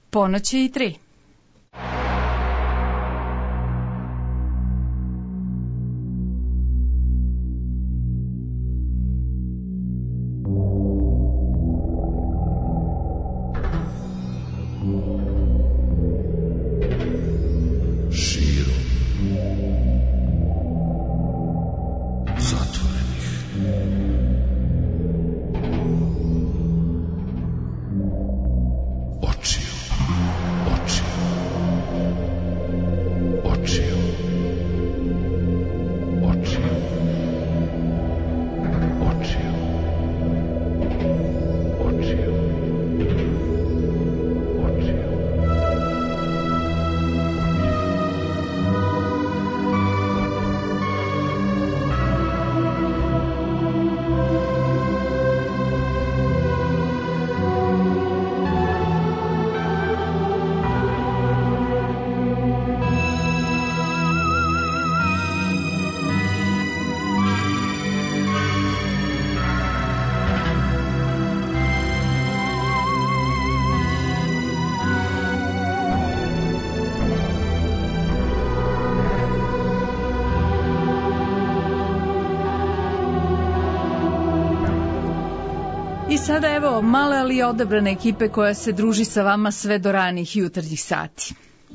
Ponoć je i 3. I sada evo male ali odabrane ekipe koja se druži sa vama sve do ranih jutarnjih sati.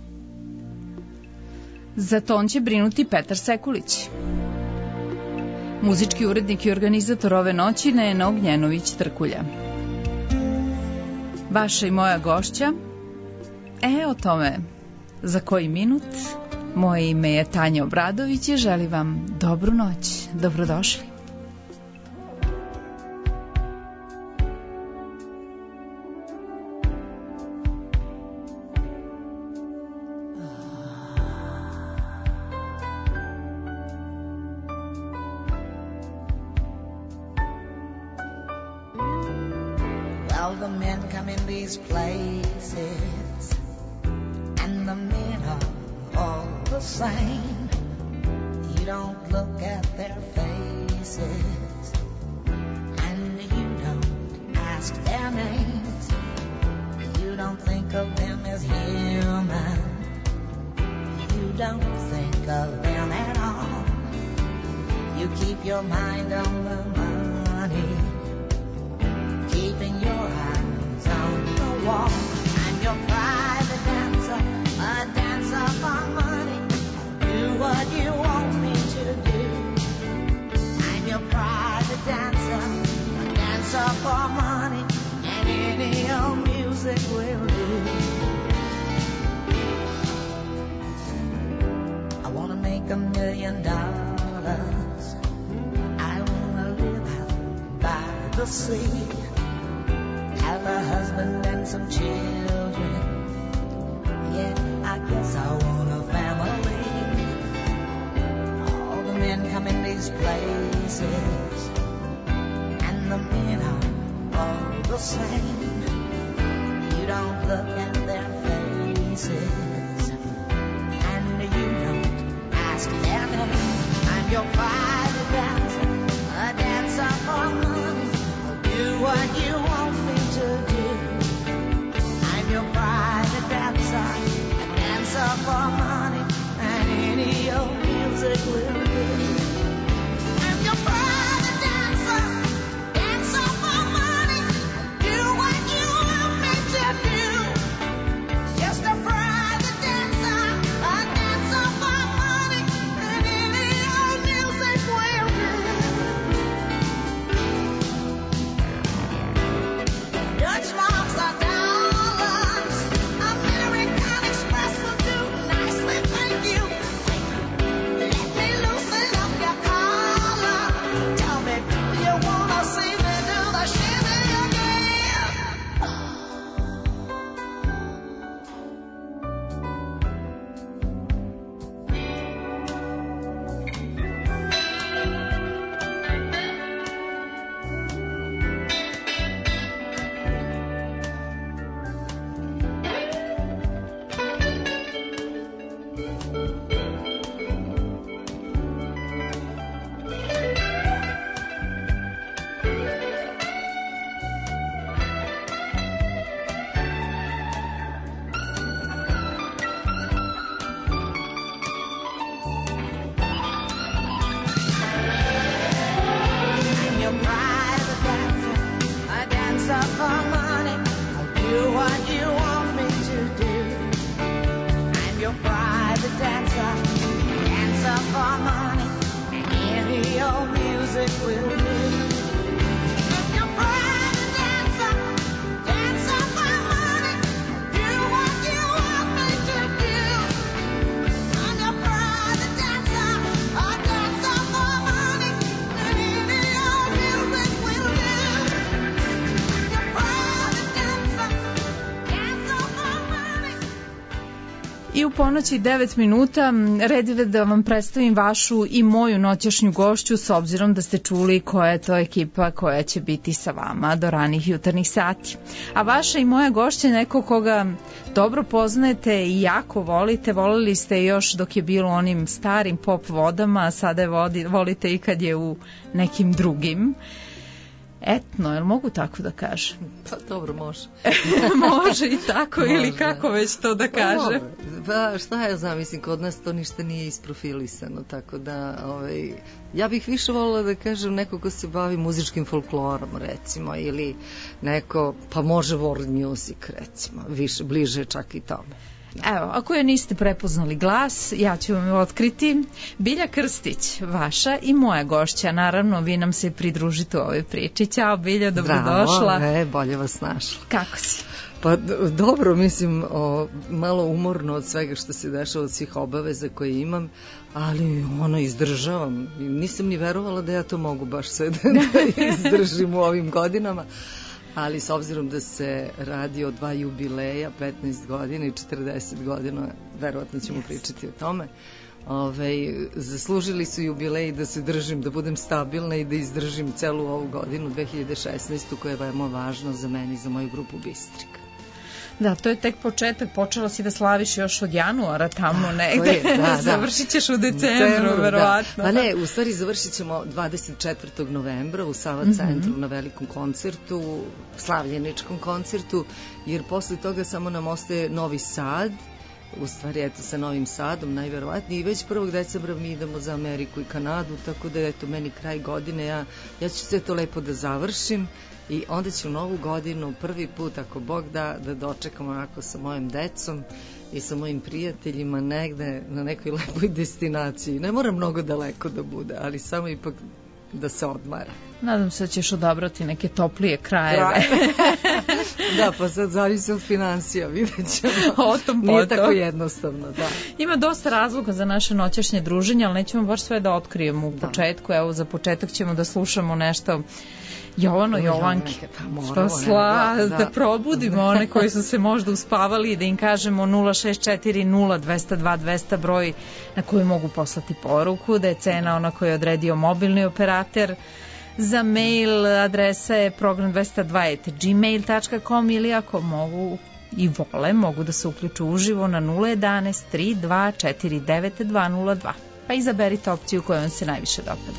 Za ton će brinuti Petar Sekulić. Muzički urednik i organizator ove noći Nena Ognjenović-Trkulja. Vaša i moja gošća, o tome za koji minut. Moje ime je Tanja Obradović i želim vam dobru noć. Dobrodošli. The men come in these places, and the men are all the same. You don't look at their faces, and you don't ask their names. You don't think of them as human. You don't think of them at all. You keep your mind on the money, keeping your eyes on the wall. I'm your private dancer, a dancer for money. Do what you want me to do. I'm your private dancer, a dancer for money, and any old music will do. I wanna make $1 million. I wanna live out by the sea, have a husband and some children. Yeah, I guess I want a family. All the men come in these places, and the men are all the same. You don't look at their faces, and you don't ask their name. I'm your private dancer, a dancer for money. Do what you want me to do. I'm your private dancer, a dancer for money, and any old music will do. I'm your private dancer, dancer for money. Do what you want me to do. Just a private dancer, a dancer for money, and any old music will do. dancer for money. I'll do what you want me to do. I'm your private dancer, dancer for money. Any old music will do. I'm your private dancer, dancer for money. Do what you want me to do. I'm your private dancer, a dancer for money. Any old music will do. I'm your private dancer, dancer for money. I u ponoći 9 minuta red je da vam predstavim vašu i moju noćašnju gošću, s obzirom da ste čuli koja je to ekipa koja će biti sa vama do ranih jutarnjih sati. A vaša i moja gošća je neko koga dobro poznajete i jako volite. Volili ste još dok je bilo onim starim pop vodama, a sada je volite i kad je u nekim drugim. Etno, jel mogu tako da kažem? Pa dobro, može. Može i tako Može. ili kako već to da kaže. Pa šta ja znam, mislim, kod nas to ništa nije isprofilisano, tako da ja bih više volila da kažem neko ko se bavi muzičkim folklorom, recimo, ili neko, pa može world music, recimo, više, bliže čak i tome. Evo, ako je niste prepoznali glas, ja ću vam otkriti. Bilja Krstić, vaša i moja gošća, naravno, vi nam se pridružite u ovoj priči. Ćao Bilja, dobrodošla. Bravo, bolje vas našla. Kako si? Pa dobro, mislim, malo umorno od svega što se dešava, od svih obaveza koje imam, ali izdržavam. Nisam ni verovala da ja to mogu baš sve da izdržim u ovim godinama. Ali s obzirom da se radi o 2 jubileja, 15 godina i 40 godina, verovatno ćemo pričati o tome, zaslužili su jubileji da se držim, da budem stabilna i da izdržim celu ovu godinu, 2016. koja je veoma važna za mene i za moju grupu Bistrik. Da, to je tek početak, počela si da slaviš još od januara tamo negde, završit ćeš u decembru, verovatno. Pa ne, u stvari završit ćemo 24. novembra u Sava centru na velikom koncertu, slavljeničkom koncertu, jer posle toga samo nam ostaje Novi Sad, u stvari eto sa Novim Sadom najverovatnije, i već 1. decembra mi idemo za Ameriku i Kanadu, tako da eto meni kraj godine, ja ću sve to lepo da završim i onda ću novu godinu prvi put, ako Bog da dočekam onako sa mojim decom i sa mojim prijateljima negde na nekoj lepoj destinaciji. Ne mora mnogo daleko da bude, ali samo ipak da se odmara. Nadam se da ćeš odabrati neke toplije krajeve. Da, pa sad zavisi od financija, vidjet ćemo. O tom Nije tako jednostavno, da. Ima dosta razloga za naše noćašnje druženje, ali nećemo baš sve da otkrijemo u početku. Evo, za početak ćemo da slušamo nešto Jovano Jovanki, da probudimo one koji su se možda uspavali i da im kažemo 064-0202-200 broj na koji mogu poslati poruku, da je cena ona koju je odredio mobilni operater. Za mail adresa je program202@gmail.com ili ako mogu i vole, mogu da se uključu uživo na 011-3249-202. Pa izaberite opciju koja vam se najviše dopada.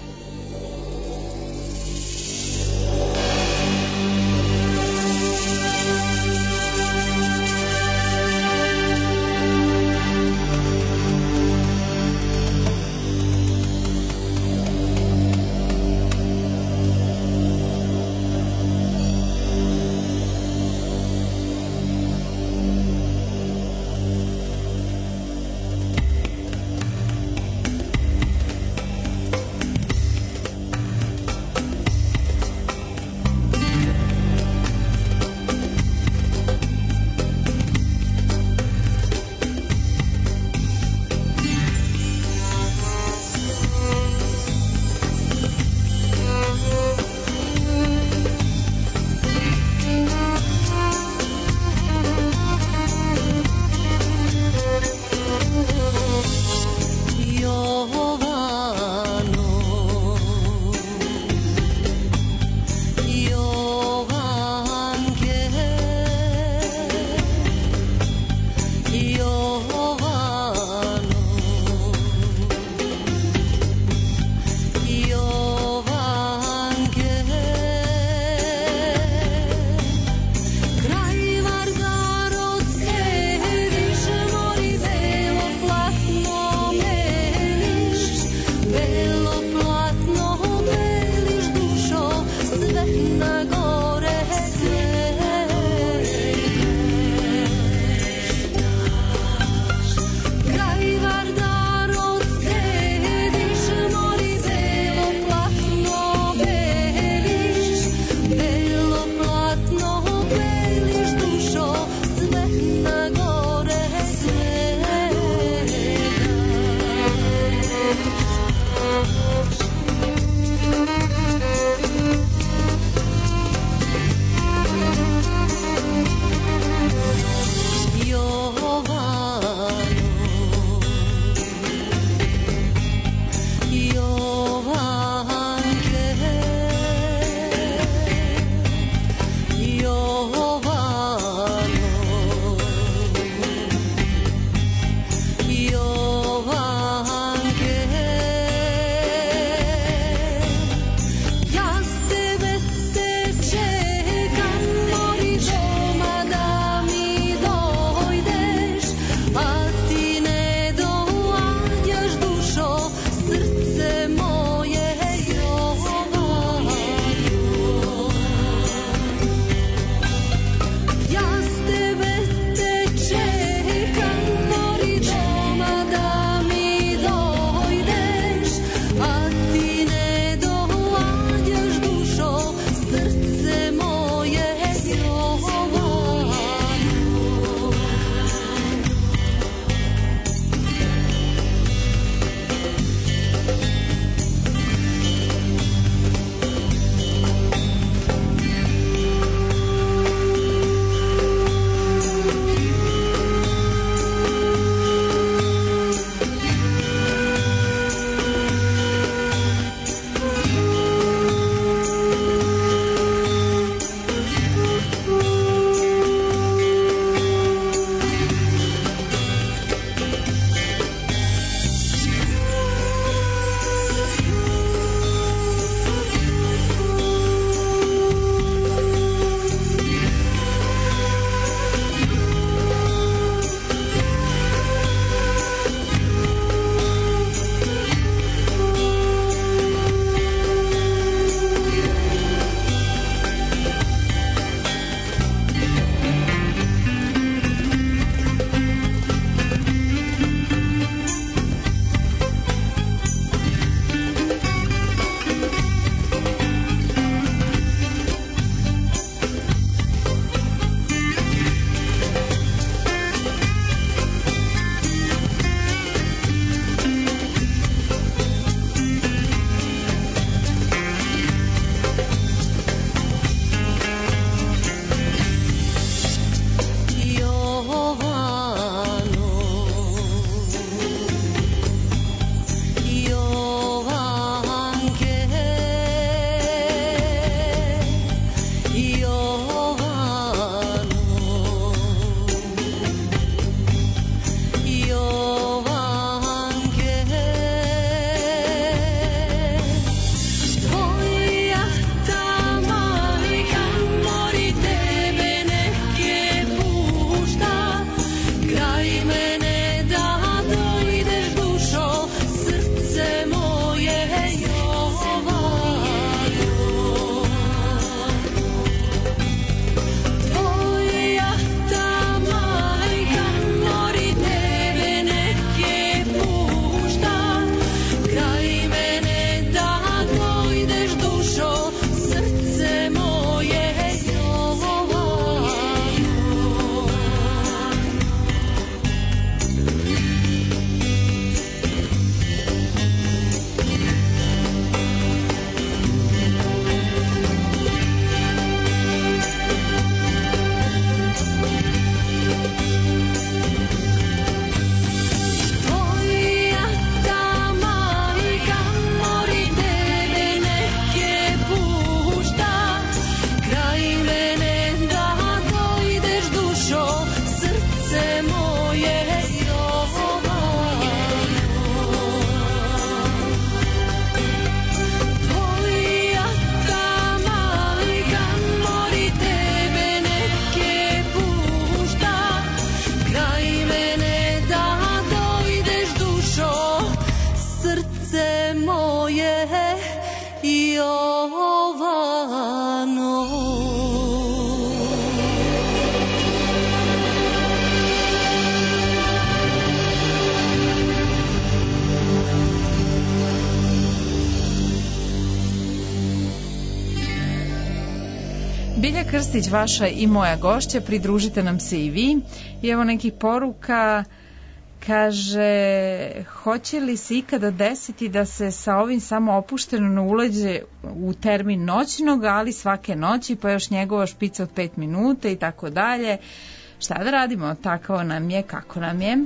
Krstić, vaša i moja gošća, pridružite nam se i vi. I evo nekih poruka, kaže, hoće li se ikada desiti da se sa ovim samo opušteno ne ulađe u termin noćnog, ali svake noći, pa još njegova špica od 5 minuta i tako dalje. Šta da radimo? Tako nam je, kako nam je.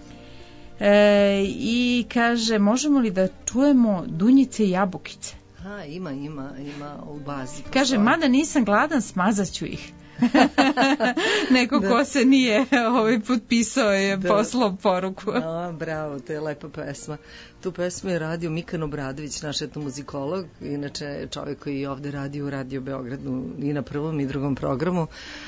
I kaže, možemo li da čujemo Dunjice i Jabukice? Ima u bazi. Kaže, mada nisam gladan, smazaću ih. Neko ko se nije potpisao je poslao poruku. Bravo, to je lepa pesma. Tu pesmu je radio Mikan Obradović, naš etnomuzikolog, inače čovjek koji ovde radi u Radio Beogradu i na prvom i drugom programu.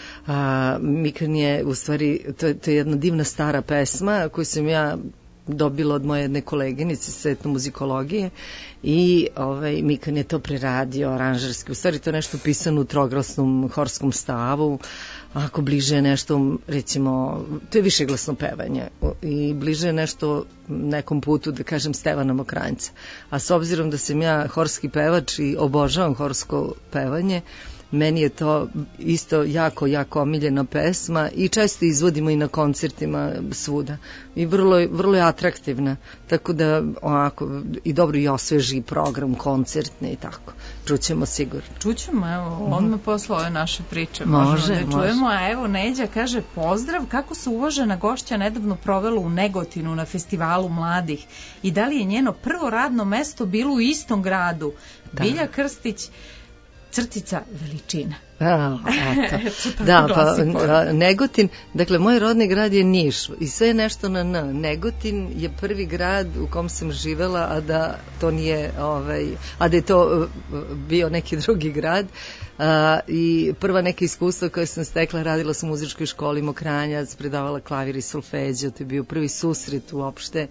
Mikan je, u stvari, to je jedna divna stara pesma koju sam ja dobila od moje jedne koleginice sa etnomuzikologije i Mikan je to preradio aranžerski. U stvari to je nešto pisano u troglasnom horskom stavu, ako bliže je nešto, recimo, to je višeglasno pevanje i bliže je nešto nekom putu, da kažem, Stevana Mokranjca. A s obzirom da sam ja horski pevač i obožavam horsko pevanje, meni je to isto jako omiljena pesma i često izvodimo i na koncertima svuda. I vrlo je atraktivna, tako da onako i dobro i osveži program koncertni i tako. Čućemo sigurno. Čućemo, evo, odmah posle ove naše priče. Može. Čujemo, a evo Neđa kaže, pozdrav, kako se uvažena gošća nedavno provela u Negotinu na festivalu mladih i da li je njeno prvo radno mesto bilo u istom gradu? Da. Bilja Krstić, crtica veličina. Da, pa Negotin, dakle moj rodni grad je Niš i sve je nešto na N. Negotin je prvi grad u kom sam živela, a da to nije, a da je to bio neki drugi grad. I prva neka iskustva koje sam stekla, radila sam u muzičkoj školi Mokranjac, predavala klavir i solfeđo, to je bio prvi susret uopšte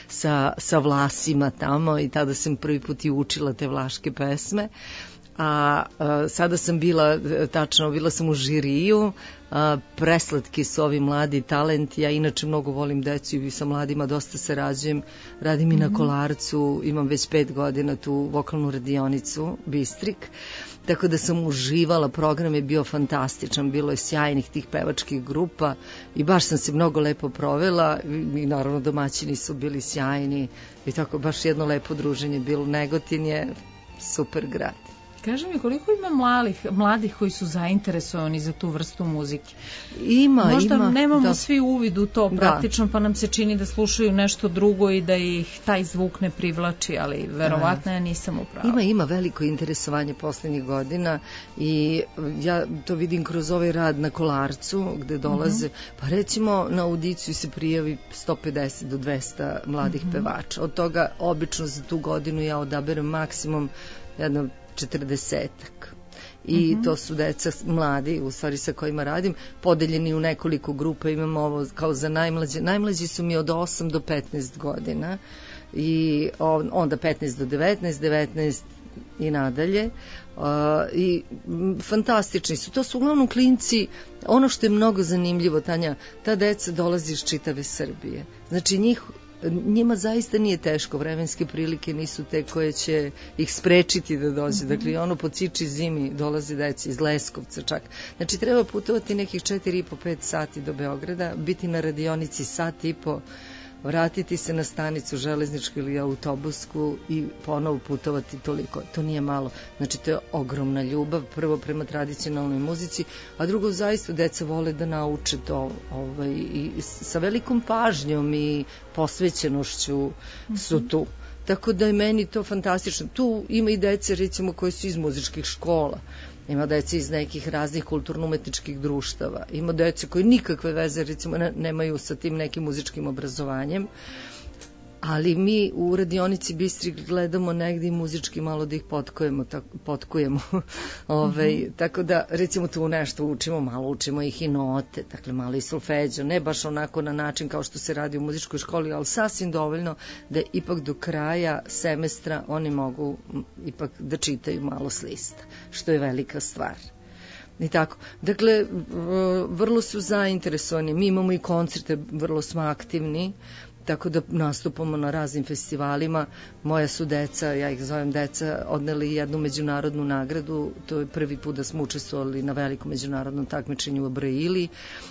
sa Vlasima tamo i tada sam prvi put i učila te vlaške pesme. A sada sam bila sam u žiriju, preslatki su ovi mladi talenti, ja inače mnogo volim decu i sa mladima dosta sarađujem, radim i na Kolarcu, imam već 5 godina tu vokalnu radionicu Bistrik, tako da sam uživala, program je bio fantastičan, bilo je sjajnih tih pevačkih grupa i baš sam se mnogo lepo provela i naravno domaćini su bili sjajni i tako baš jedno lepo druženje bilo. Negotin je super grad. Kaži mi, koliko ima mladih koji su zainteresovani za tu vrstu muzike? Možda nemamo svi uvid u to praktično, pa nam se čini da slušaju nešto drugo i da ih taj zvuk ne privlači, ali verovatno ja nisam upravo. Ima veliko interesovanje poslednjih godina i ja to vidim kroz ovaj rad na Kolarcu gde dolaze, pa recimo na audiciju se prijavi 150 do 200 mladih pevača. Od toga obično za tu godinu ja odaberem maksimum jedno 40-ak. I to su deca mladi, u stvari sa kojima radim, podeljeni u nekoliko grupa, imamo ovo kao za najmlađe. Najmlađi su mi od 8 do 15 godina i onda 15 do 19, 19 i nadalje. I fantastični su. To su uglavnom klinci, ono što je mnogo zanimljivo, Tanja, ta deca dolazi iz čitave Srbije. Znači njima zaista nije teško, vremenske prilike nisu te koje će ih sprečiti da dođe. Dakle, ono po ciči zimi dolaze deca iz Leskovca čak. Znači, treba putovati nekih 4,5-5 sati do Beograda, biti na radionici 1,5 sata, vratiti se na stanicu železničku ili autobusku i ponovo putovati toliko. To nije malo. Znači, to je ogromna ljubav, prvo prema tradicionalnoj muzici, a drugo, zaista deca vole da nauče to i sa velikom pažnjom i posvećenošću su tu. Tako da je meni to fantastično. Tu ima i dece, recimo, koje su iz muzičkih škola. Ima dece iz nekih raznih kulturno-umetničkih društava. Ima dece koji nikakve veze, recimo, nemaju sa tim nekim muzičkim obrazovanjem. Ali mi u radionici Bistrik gledamo negdje i muzički malo da ih potkujemo. Tako da, recimo, tu nešto učimo, malo učimo ih i note, dakle, malo i solfeđo, ne baš onako na način kao što se radi u muzičkoj školi, ali sasvim dovoljno da ipak do kraja semestra oni mogu ipak da čitaju malo s lista, što je velika stvar. I tako. Dakle, vrlo su zainteresovani. Mi imamo i koncerte, vrlo smo aktivni. tako da nastupamo na raznim festivalima. Moja su deca, ja ih zovem deca, odneli jednu međunarodnu nagradu, to je prvi put da smo učestvovali na velikom međunarodnom takmičenju u Braili.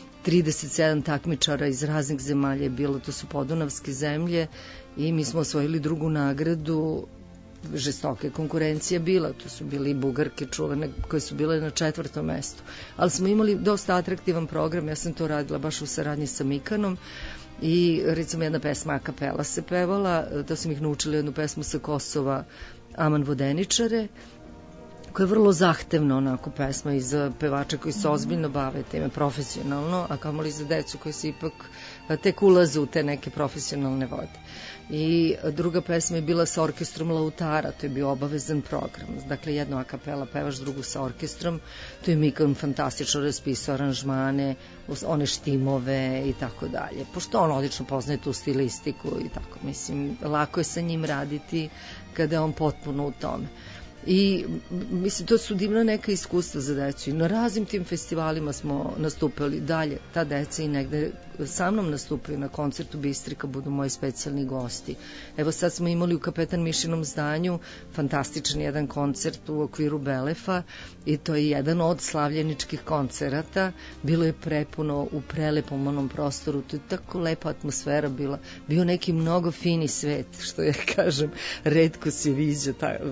37 takmičara iz raznih zemalja je bilo, to su podunavske zemlje, i mi smo osvojili drugu nagradu. Žestoke konkurencije bila, to su bili i Bugarke čuvene koje su bile na 4. mestu, ali smo imali dosta atraktivan program. Ja sam to radila baš u saradnji sa Mikanom i recimo jedna pesma a kapela se pevala, da sam ih naučila jednu pesmu sa Kosova, Aman Vodeničare, koja je vrlo zahtevna onako pesma i za pevača koji se ozbiljno bave time profesionalno, a kamoli za decu koji se ipak tek ulaze u te neke profesionalne vode. I druga pesma je bila sa orkestrom Lautara, to je bio obavezan program. Dakle, jedno a kapela pevaš, drugu sa orkestrom. To je Mikan fantastično raspisao aranžmane, one štimove i tako dalje. Pošto on odlično poznaje tu stilistiku i tako, mislim, lako je sa njim raditi kada je on potpuno u tome. I mislim, to su divna neka iskustva za decu i na raznim tim festivalima smo nastupali dalje. Ta deca i negde sa mnom nastupaju na koncertu Bistrika, budu moji specijalni gosti. Evo sad smo imali u Kapetan Mišinom zdanju fantastičan jedan koncert u okviru Belefa i to je jedan od slavljeničkih koncerata. Bilo je prepuno u prelepom onom prostoru, to je tako lepa atmosfera bila. Bio neki mnogo fini svet, što ja kažem, retko se viđa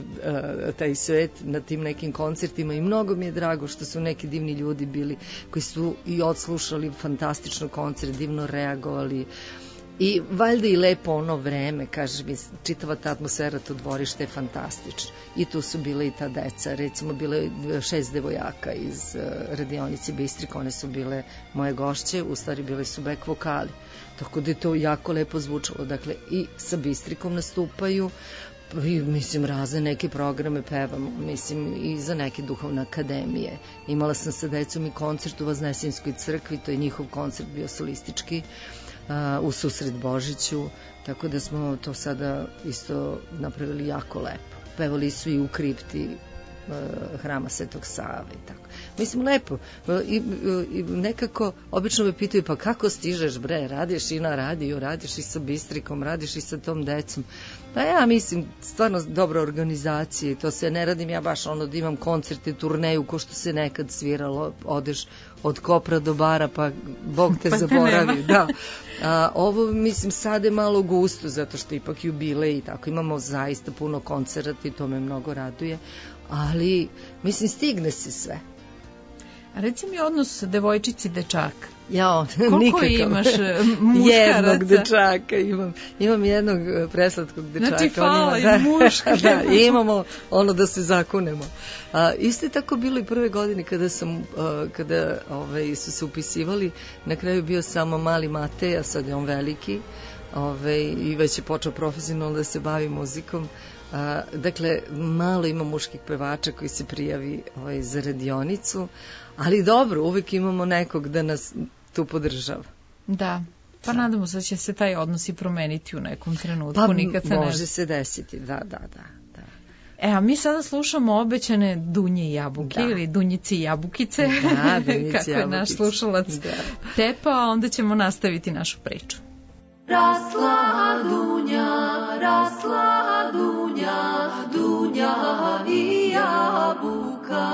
taj svet na tim nekim koncertima i mnogo mi je drago što su neki divni ljudi bili koji su i odslušali fantastično koncert, divno reagovali i valjda i lepo ono vreme, kaže mi, čitava ta atmosfera, to dvorište je fantastično. I tu su bile i ta deca, recimo bile 6 devojaka iz radionice Bistrik, one su bile moje gošće, u stvari bile su back vokali, tako da je to jako lepo zvučalo. Dakle, i sa Bistrikom nastupaju, i, mislim, razne neke programe pevamo, mislim, i za neke duhovne akademije. Imala sam sa decom i koncert u Vaznesinskoj crkvi, to je njihov koncert bio solistički, u susret Božiću, tako da smo to sada isto napravili jako lepo. Pevali su i u kripti Hrama Svetog Save i tako. Mislim, lepo. I nekako, obično me pitaju, pa kako stižeš, bre, radiš i na radiju, radiš i sa Bistrikom, radiš i sa tom decom. Pa ja mislim, stvarno dobra organizacija i to se ne radim ja baš ono da imam koncerte, turneju, ko što se nekad sviralo, odeš od Kopra do Bara, pa Bog te zaboravi. Da. Ovo, mislim, sad je malo gusto, zato što ipak jubilej i tako, imamo zaista puno koncerata i to me mnogo raduje, ali, mislim, stigne se sve. A reci mi odnos devojčici dečaka. Jao, koliko nikakav. Imaš muškaraca? Jednog dečaka imam jednog preslatkog dečaka. Znači fala i muška. Da, imamo ono da se zakunemo. Isto je tako bilo i prve godine kada su se upisivali, na kraju bio samo mali Matej, a sad je on veliki, i već je počeo profesionalno da se bavi muzikom. Dakle, malo ima muških pevača koji se prijavi za radionicu, ali dobro, uvek imamo nekog da nas tu podržava. Da, pa nadamo se da će se taj odnos i promeniti u nekom trenutku. Pa može se desiti, da. A mi sada slušamo obećane Dunje i jabuke, ili Dunjici i jabukice, kako je naš slušalac tepa, a onda ćemo nastaviti našu priču. Rasla Dunja, Dunja i jabuka,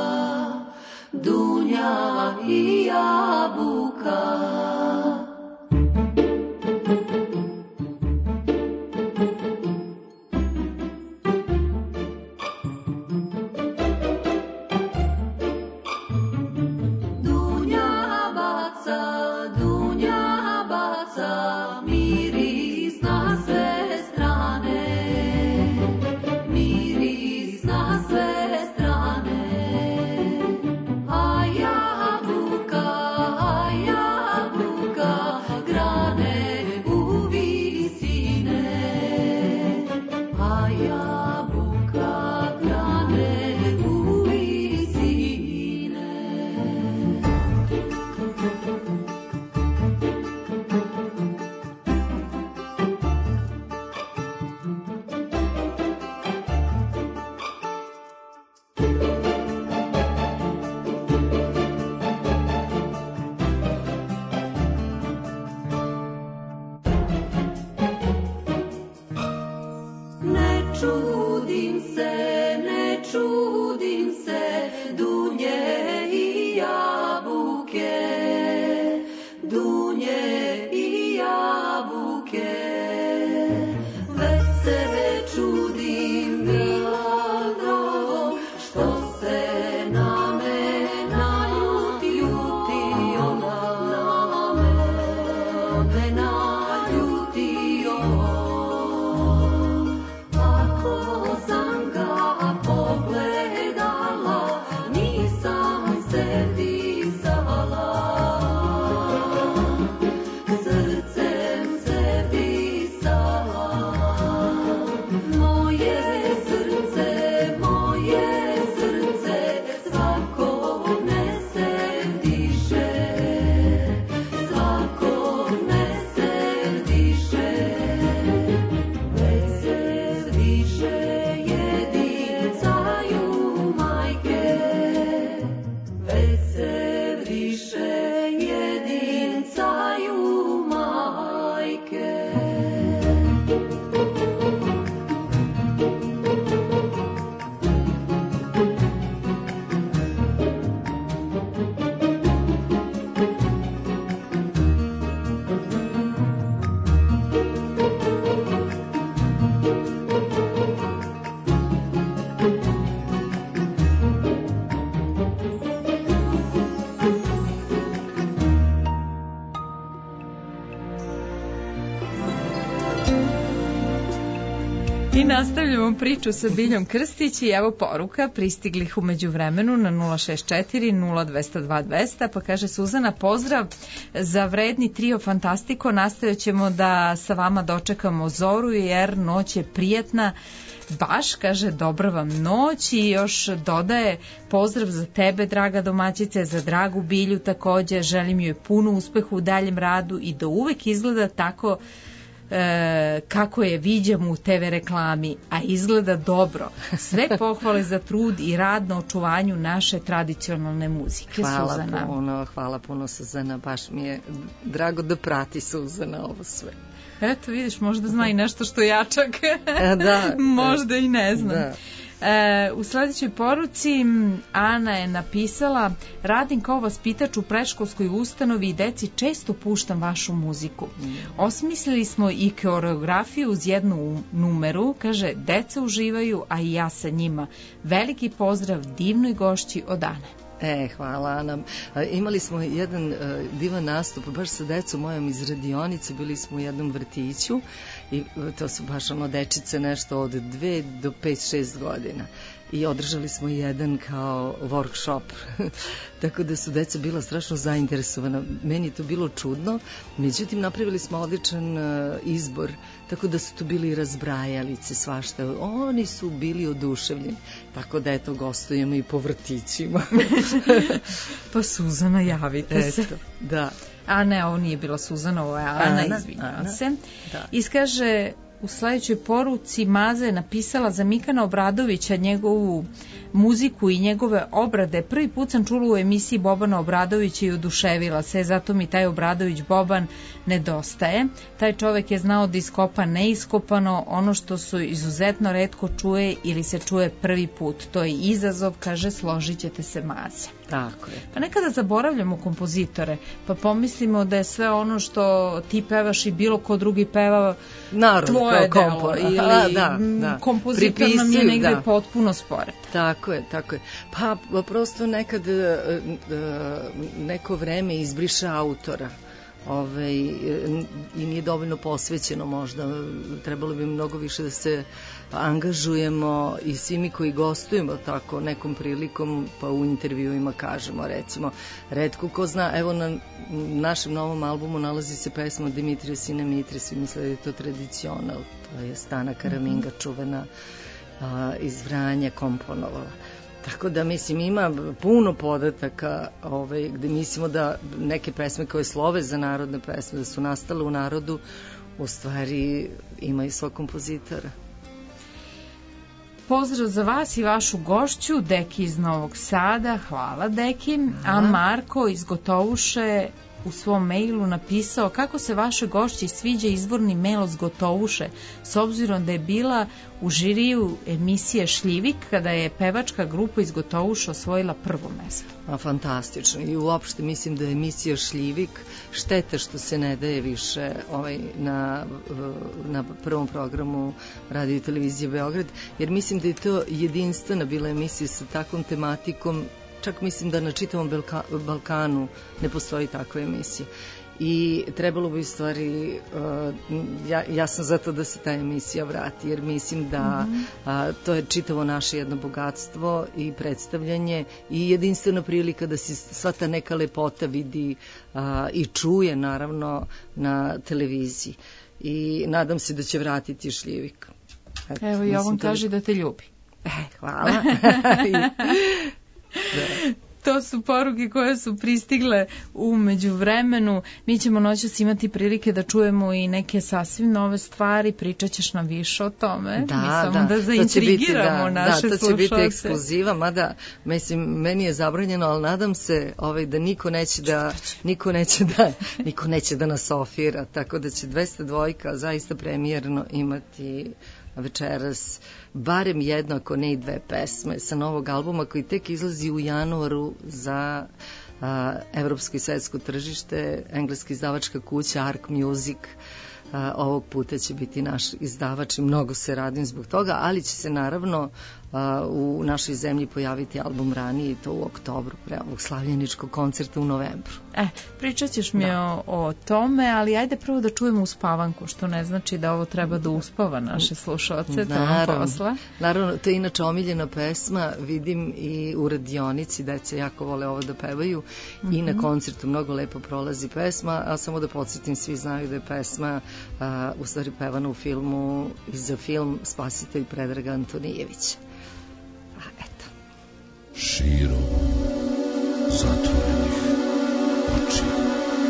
Dunja i jabuka. Jabuka, Mi nastavljamo priču sa Biljom Krstić i evo poruka pristiglih umeđu vremenu na 064 0202 200, pa kaže Suzana, pozdrav za vredni trio Fantastiko, nastavit ćemo da sa vama dočekamo zoru jer noć je prijatna. Baš, kaže, dobra vam noć i još dodaje pozdrav za tebe, draga domaćice, za dragu Bilju takođe, želim joj puno uspeha u daljem radu i da uvek izgleda tako kako je viđamo u TV reklami, a izgleda dobro. Sve pohvale za trud i rad na očuvanju naše tradicionalne muzike. Suzana. Hvala puno Suzana, baš mi je drago da prati Suzana ovo sve. Eto, vidiš, možda zna i nešto što ja čak da, možda i ne znam. Da. U sledećoj poruci Ana je napisala: radim kao vaspitač u predškolskoj ustanovi i deci često puštam vašu muziku. Osmislili smo i koreografiju uz jednu numeru, kaže, deca uživaju, a i ja sa njima. Veliki pozdrav divnoj gošći od Ane. Hvala Ana. Imali smo jedan divan nastup baš sa decom mojom iz radionice, bili smo u jednom vrtiću i to su baš dečice nešto od 2 do 5-6 godina i održali smo jedan kao workshop tako da su deca bila strašno zainteresovana. Meni je to bilo čudno, međutim napravili smo odličan izbor, tako da su tu bili razbrajalice, svašta. Oni su bili oduševljeni, tako da eto gostujemo i po vrtićima. Pa Suzana, javite se. Da. A ne, ovo nije bila Suzana, ovo je Ana, izvinjava se. Da. Iskaže u sledećoj poruci Maza je napisala za Mikana Obradovića njegovu muziku i njegove obrade. Prvi put sam čula u emisiji Bobana Obradovića i oduševila se, zato mi taj Obradović Boban nedostaje. Taj čovek je znao da iskopa neiskopano, ono što su izuzetno retko čuje ili se čuje prvi put. To je izazov, kaže, složit ćete se Maza. Tako je. Pa nekada zaboravljamo kompozitore, pa pomislimo da je sve ono što ti pevaš i bilo ko drugi peva tvoje delo ili da. Kompozitor nam je negde potpuno spored. Tako je. Pa prosto nekad neko vreme izbriše autora. I nije dovoljno posvećeno možda, trebalo bi mnogo više da se angažujemo i svi mi koji gostujemo tako nekom prilikom, pa u intervjuima kažemo, recimo, retko ko zna, evo na našem novom albumu nalazi se pesma Dimitrija Sine Mitre, svi misle da je to tradicional, to je Stana Karaminga, čuvena iz Vranja, komponovala. Tako da, mislim, ima puno podataka gde mislimo da neke pesme koje slove za narodne pesme, da su nastale u narodu, u stvari ima i svog kompozitora. Pozdrav za vas i vašu gošću, Deki iz Novog Sada, hvala Deki, a Marko iz Gotovuše u svom mailu napisao kako se vašoj gošći sviđa izvorni mail s Gotovuše, s obzirom da je bila u žiriju emisije Šljivik kada je pevačka grupa iz Gotovuša osvojila prvo mesto. Fantastično i uopšte mislim da je emisija Šljivik šteta što se ne daje više na prvom programu Radio i televizije Beograd, jer mislim da je to jedinstvena bila emisija sa takvom tematikom. Čak mislim da na čitavom Balkanu ne postoji takva emisija. I trebalo bi u stvari, ja sam zato da se ta emisija vrati, jer mislim da to je čitavo naše jedno bogatstvo i predstavljanje i jedinstvena prilika da se sva ta neka lepota vidi i čuje naravno na televiziji. I nadam se da će vratiti Šljivik. Evo i ovom kaže da te ljubi. Hvala. To su poruke koje su pristigle u međuvremenu. Mi ćemo noćas imati prilike da čujemo i neke sasvim nove stvari. Pričat ćeš nam više o tome. Mi samo da zaintrigiramo naše slušalce. To će biti ekskluziva, mada mislim, meni je zabranjeno, ali nadam se da niko neće da nas ofira, tako da će 202 zaista premijerno imati večeras barem jedno, ako ne i 2 pesme sa novog albuma koji tek izlazi u januaru za evropsko i svetsko tržište. Engleska izdavačka kuća Ark Music ovog puta će biti naš izdavač i mnogo se radim zbog toga, ali će se naravno u našoj zemlji pojaviti album ranije i to u oktobru pre ovog slavljeničkog koncerta u novembru. Pričat ćeš mi o tome, ali ajde prvo da čujemo uspavanku, što ne znači da ovo treba da uspava naše slušalce. Naravno, to je inače omiljena pesma, vidim i u radionici, deca jako vole ovo da pevaju i na koncertu mnogo lepo prolazi pesma, a samo da podsjetim, svi znaju da je pesma u stvari pevana u filmu i za film Spasitelj Predraga Antonijevića. Eto. Širom zatvorenih očiju.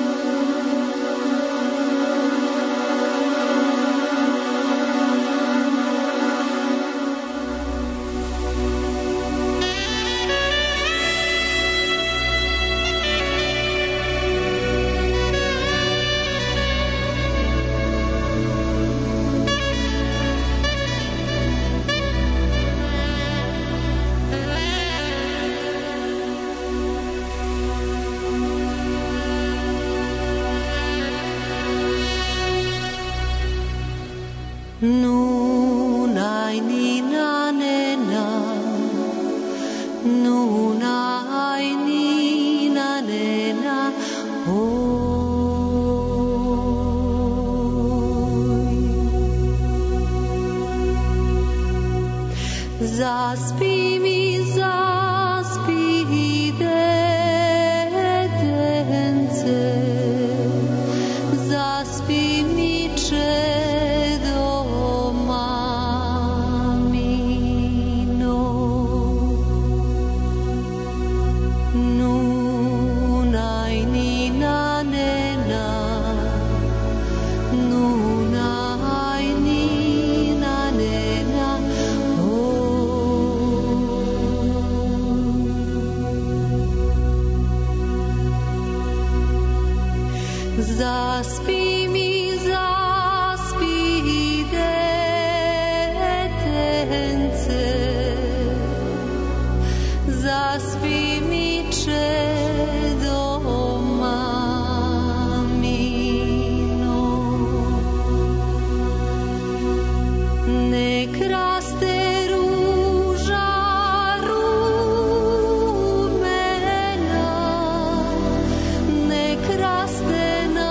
Zaspi mi, zaspi detence, zaspi mi čedo mamino. Nunaj nina nena, nunaj nina nena, zaspi mi, zaspi detence, zaspi mi čedo mamino. Nek raste ruža rumena, nek raste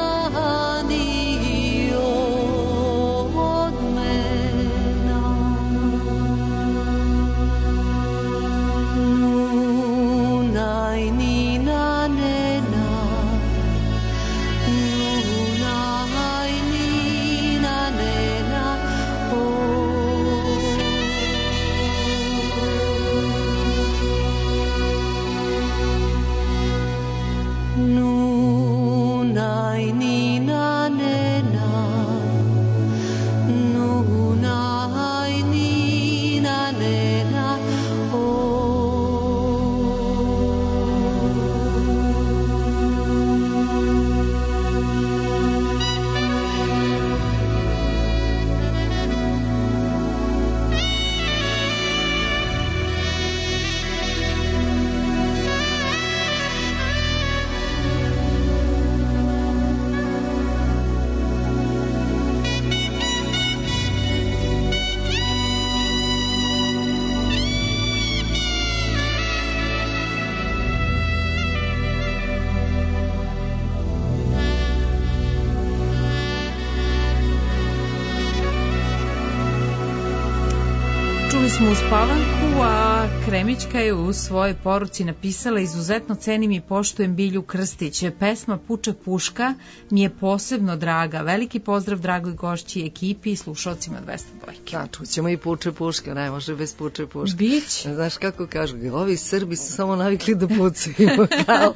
smo uspavanku, a Kremićka je u svojoj poruci napisala: izuzetno cenim i poštujem Bilju Krstić. Pesma Puče puška mi je posebno draga. Veliki pozdrav dragoj gošći i ekipi i slušalcima 202. Da, čućemo i Puče puška, ne može bez Puče puška. Bić. Znaš kako kažu, ovi Srbi su samo navikli da pucaju, kao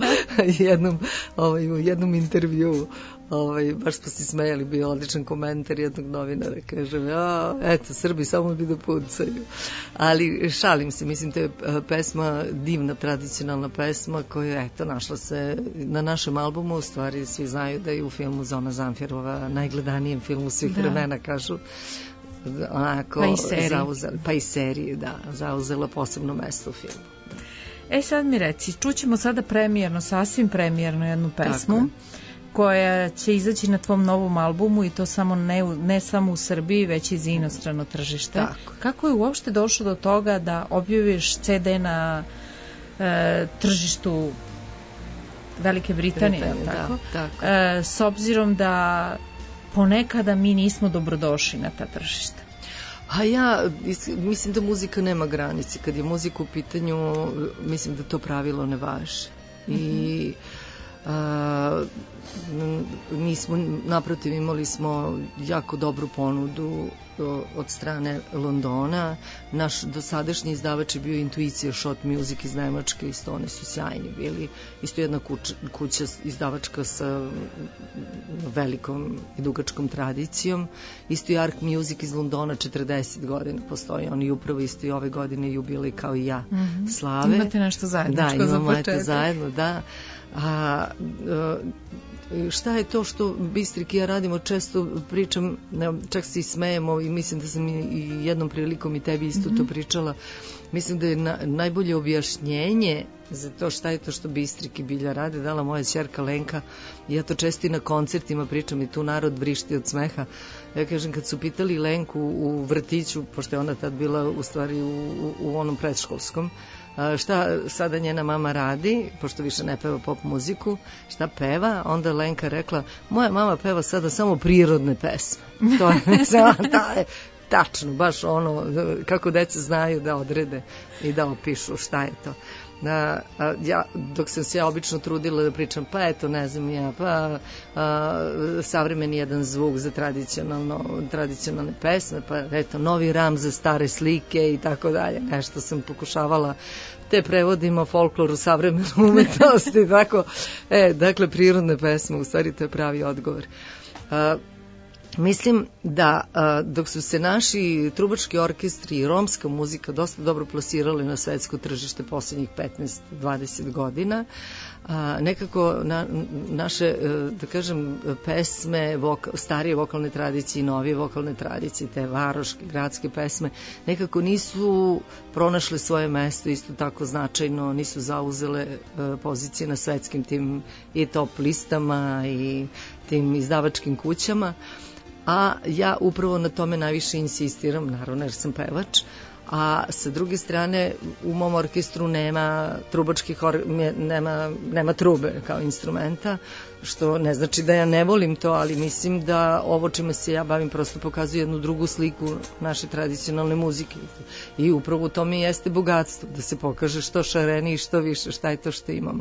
u jednom intervjuu. Baš smo se smejali, bio odličan komentar jednog novinara, kaže, eto, Srbi samo bi da pucaju. Ali šalim se, mislim, to je pesma, divna tradicionalna pesma koja, eto, našla se na našem albumu, u stvari svi znaju da je u filmu Zona Zamfirova, najgledanijem filmu svih vremena, kažu, onako, pa i seriji, da, zauzela posebno mesto u filmu. Sad mi reci, čućemo sada premijerno, sasvim premijerno jednu pesmu. koja će izaći na tvom novom albumu i to samo ne samo u Srbiji, već i za inostrano tržište. Tako. Kako je uopšte došlo do toga da objaviš CD na tržištu Velike Britanije, tako? Tako. S obzirom da ponekada mi nismo dobrodošli na ta tržišta. A ja mislim da muzika nema granice. Kad je muzika u pitanju, mislim da to pravilo ne važi. I naprotiv, imali smo jako dobru ponudu od strane Londona. Naš dosadašnji izdavač je bio Intuicija Shot Music iz Nemačke, isto oni su sjajni bili, isto jedna kuća izdavačka sa velikom i dugačkom tradicijom, isto i Ark Music iz Londona, 40 godina postoji, oni upravo isto i ove godine jubilej kao i ja slave. Imate nešto zajedničko za početak. Da, imamo eto zajedno, da. Šta je to što Bistrik i ja radimo, često pričam, čak se i smejemo i mislim da sam i jednom prilikom i tebi isto to pričala. Mislim da je najbolje objašnjenje za to šta je to što Bistrik i Bilja rade dala moja ćerka Lenka. Ja to često i na koncertima pričam i tu narod vrišti od smeha. Ja kažem, kad su pitali Lenku u vrtiću, pošto je ona tad bila u stvari u onom predškolskom, šta sada njena mama radi, pošto više ne peva pop muziku, šta peva, onda Lenka rekla, moja mama peva sada samo prirodne pesme. To je tačno, baš ono, kako deca znaju da odrede i da opišu šta je to. Dok sam se ja obično trudila da pričam, pa eto, ne znam ja, pa savremeni jedan zvuk za tradicionalne pesme, pa eto, novi ram za stare slike i tako dalje. Nešto sam pokušavala, te prevodimo folkloru, savremenu umetnosti, tako. Dakle, prirodne pesme, u stvari to je pravi odgovor. Mislim da dok su se naši trubački orkestri i romska muzika dosta dobro plasirali na svetsko tržište poslednjih 15-20 godina, nekako naše, da kažem, pesme, starije vokalne tradicije i novije vokalne tradicije, te varoške, gradske pesme, nekako nisu pronašle svoje mesto, isto tako značajno, nisu zauzele pozicije na svetskim tim i top listama i tim izdavačkim kućama. A ja upravo na tome najviše insistiram, naravno jer sam pevač, a sa druge strane u mom orkestru nema nema trube kao instrumenta, što ne znači da ja ne volim to, ali mislim da ovo čime se ja bavim prosto pokazuje jednu drugu sliku naše tradicionalne muzike i upravo u tome jeste bogatstvo, da se pokaže što šarenije i što više, šta je to što imamo.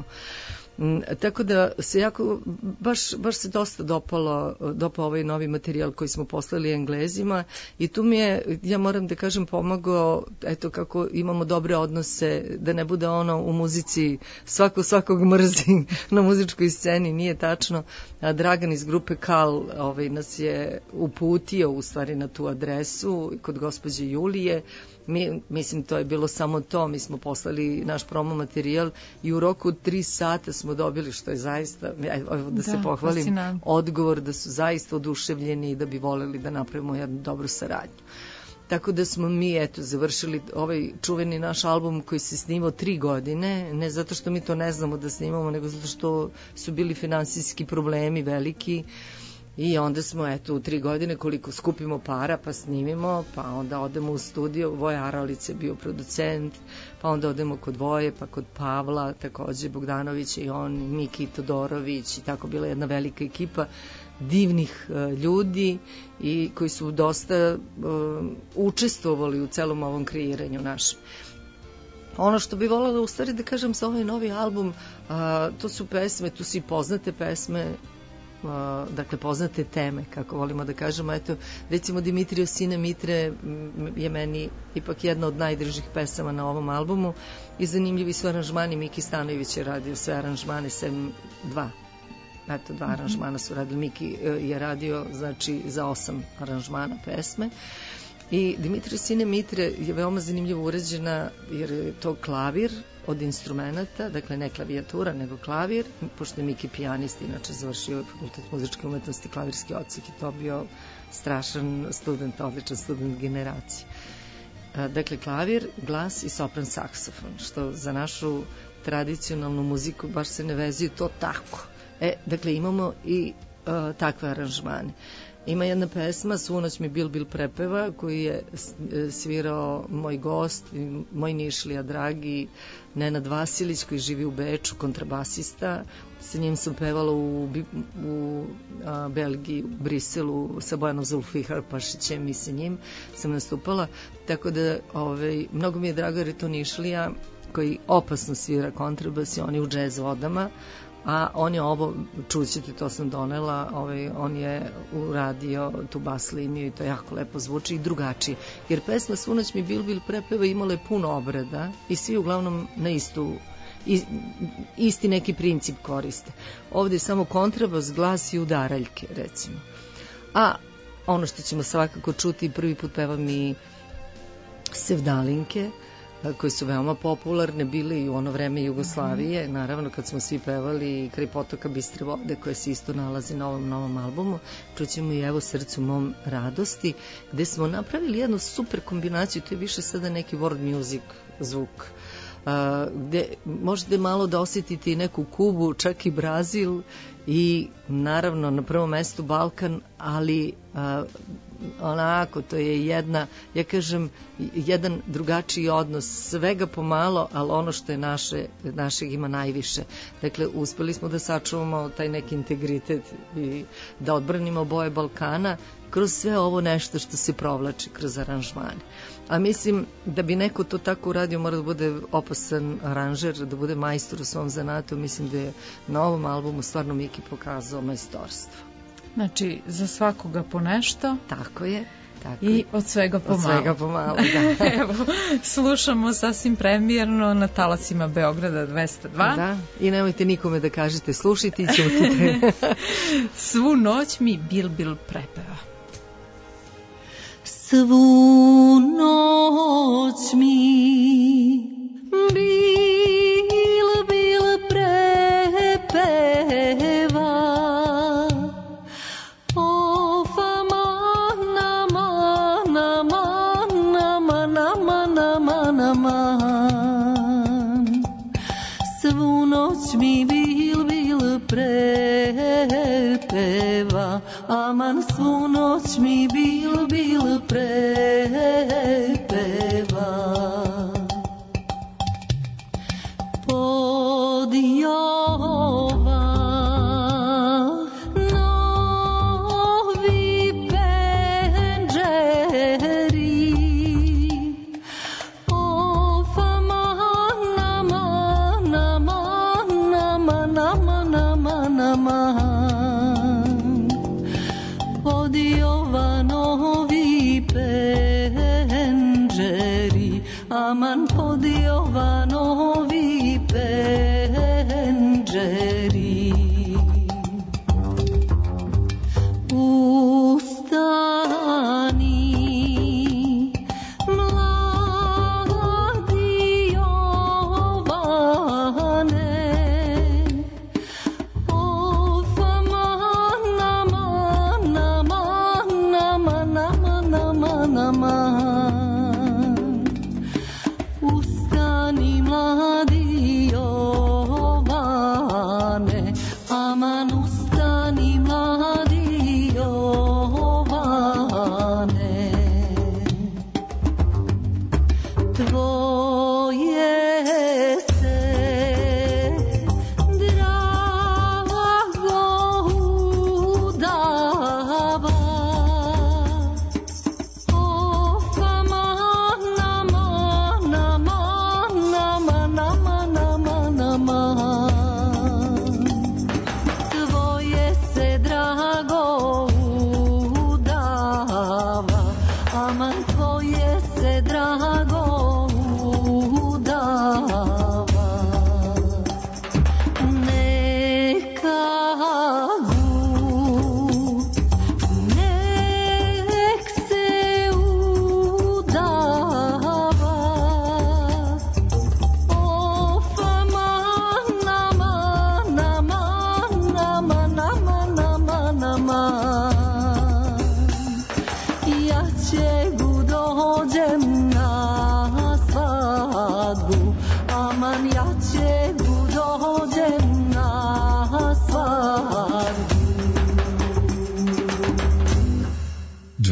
Tako da se jako, baš se dosta dopao ovaj novi materijal koji smo poslali Englezima i tu mi je, ja moram da kažem, pomagao, eto kako imamo dobre odnose, da ne bude ono u muzici svakog mrzi na muzičkoj sceni, nije tačno. Dragan iz grupe Kal nas je uputio u stvari na tu adresu kod gospođe Julije. Mislim, to je bilo samo to, mi smo poslali naš promo materijal i u roku od 3 sata smo dobili, što je zaista, da se pohvalim, fascinant odgovor da su zaista oduševljeni i da bi voleli da napravimo jednu dobru saradnju. Tako da smo mi, eto, završili ovaj čuveni naš album koji se snimao 3 godine, ne zato što mi to ne znamo da snimamo, nego zato što su bili finansijski problemi veliki. I onda smo, eto, u 3 godine koliko skupimo para, pa snimimo, pa onda odemo u studio, Voja Aralić je bio producent, pa onda odemo kod Voje, pa kod Pavla, takođe Bogdanović i on, Miki Todorović i tako bila jedna velika ekipa divnih ljudi i koji su dosta učestvovali u celom ovom kreiranju našem. Ono što bi voljela u stvari da kažem sa ovaj novi album, to su pesme, tu su i poznate pesme, dakle poznate teme, kako volimo da kažemo. Eto, recimo Dimitrio Sine Mitre je meni ipak jedna od najdržih pesama na ovom albumu i zanimljivi su aranžmani. Miki Stanojević je radio sve aranžmane sem 2. Eto, 2 aranžmana su radili. Miki je radio, znači, za 8 aranžmana pesme. I Dimitrio Sine Mitre je veoma zanimljivo urađena jer je to klavir od instrumenta, dakle ne klavijatura nego klavir, pošto je Miki pijanist, inače završio fakultet muzičke umetnosti, klavirski odsek i to bio strašan student, odličan student generacije. Dakle, klavir, glas i sopran saksofon, što za našu tradicionalnu muziku baš se ne vezuje to tako. Dakle, imamo i takve aranžmane. Ima jedna pesma, Svu noć mi Bil prepeva, koju je svirao moj gost, moj Nišlija dragi, Nenad Vasilić, koji živi u Beču, kontrabasista. Sa njim sam pevala u Belgiji, u Briselu, sa Bojanom Zulfikarpašićem i sa njim sam nastupala. Tako da, mnogo mi je drago jer je to Nišlija, koji opasno svira kontrabas i on je u džez vodama, a on je ovo, čućete, to sam donela, on je uradio tu bas liniju i to jako lepo zvuči i drugačije. Jer pesma Svu noć mi Bil prepeva imala je puno obrada i svi uglavnom na isti neki princip koriste. Ovdje je samo kontrabas, glas i udaraljke, recimo. A ono što ćemo svakako čuti, prvi put pevam i Sevdalinke, koje su veoma popularne bile i u ono vreme Jugoslavije, naravno kad smo svi pevali Kraj potoka Bistre vode, koje se isto nalazi na ovom novom albumu. Čućemo i Evo srcu mom radosti, gde smo napravili jednu super kombinaciju, to je više sada neki world music zvuk, gde možete malo da osjetite i neku Kubu, čak i Brazil i naravno na prvom mestu Balkan, ali onako, to je jedna, ja kažem, jedan drugačiji odnos, svega pomalo, ali ono što je našeg ima najviše. Dakle, uspeli smo da sačuvamo taj neki integritet i da odbranimo boje Balkana kroz sve ovo nešto što se provlači kroz aranžmane. A mislim da bi neko to tako uradio, mora da bude opasan aranžer, da bude majstor u svom zanatu. Mislim da je na ovom albumu stvarno Miki pokazao majstorstvo. Znači, za svakoga po nešto. Tako je. I od svega pomalo. Od svega pomalo, da. Evo, slušamo sasvim premijerno na talasima Beograda 202. Da, i nemojte nikome da kažete slušajte i ćutite. Svu noć mi Bil prepeva. Svu noć mi Bil prepeva. Svu noć mi Bil prepeva, aman svu noć mi Bil prepeva. Pod Jovanovi penđeri pod Jovanovi penđeri,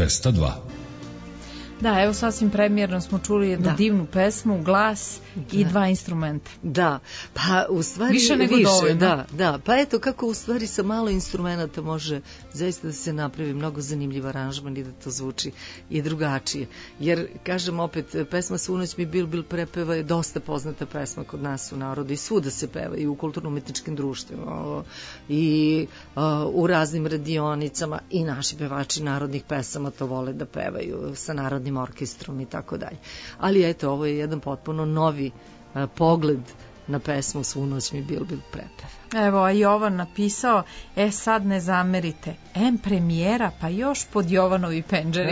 202. Da, evo sasvim premijerno smo čuli jednu divnu pesmu, glas i dva instrumenta. Da, pa u stvari više nego dovoljno. Da, pa eto kako u stvari sa malo instrumenta može zaista da se napravi mnogo zanimljiv aranžman i da to zvuči i drugačije. Jer, kažem opet, pesma Svunoć mi bil prepeva je dosta poznata pesma kod nas u narodu i svuda se peva i u kulturno-umetničkim društvima i u raznim radionicama i naši pevači narodnih pesama to vole da pevaju sa narodnim orkestrom i tako dalje. Ali eto, ovo je jedan potpuno novi pogled na pesmu Svu noć mi bil prepeva. Evo, a Jovan napisao, sad ne zamerite, premijera, pa još pod Jovanovi penđeri.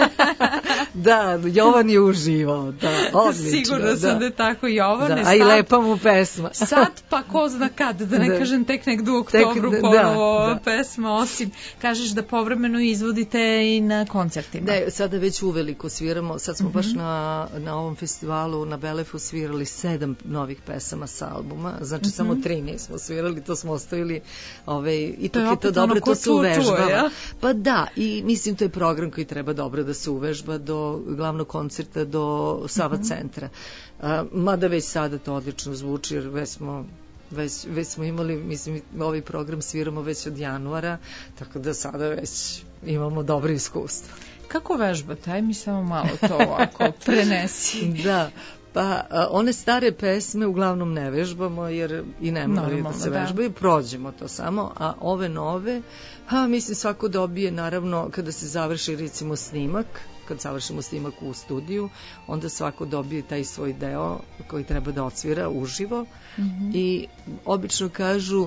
Da, Jovan je uživao, da, odlično. Sigurno sam da je tako, Jovane. Da, a i lepa mu pesma. Sad pa ko zna kad, da ne kažem tek nek u oktobru ponovo pesma, osim kažeš da povremeno izvodite i na koncertima. Da, sada već uveliko sviramo, sad smo baš na ovom festivalu na Belefu svirali 7 novih pesama sa albuma, znači samo 3 nismo svirali, to smo ostavili, ipak je to dobro, to se uvežbava. Ja? Pa da, i mislim to je program koji treba dobro da se uvežba do glavnog koncerta, do Sava centra. Mada već sada to odlično zvuči, jer već smo imali, mislim, ovaj program sviramo već od januara, tako da sada već imamo dobro iskustvo. Kako vežbate? Aj mi samo malo to ovako prenesi. Da, pa one stare pesme uglavnom ne vežbamo jer i ne moraju da se vežbaju, prođemo to samo, a ove nove, mislim svako dobije naravno kada se završi recimo snimak, kad završimo snimak u studiju, onda svako dobije taj svoj deo koji treba da odsvira uživo i obično kažu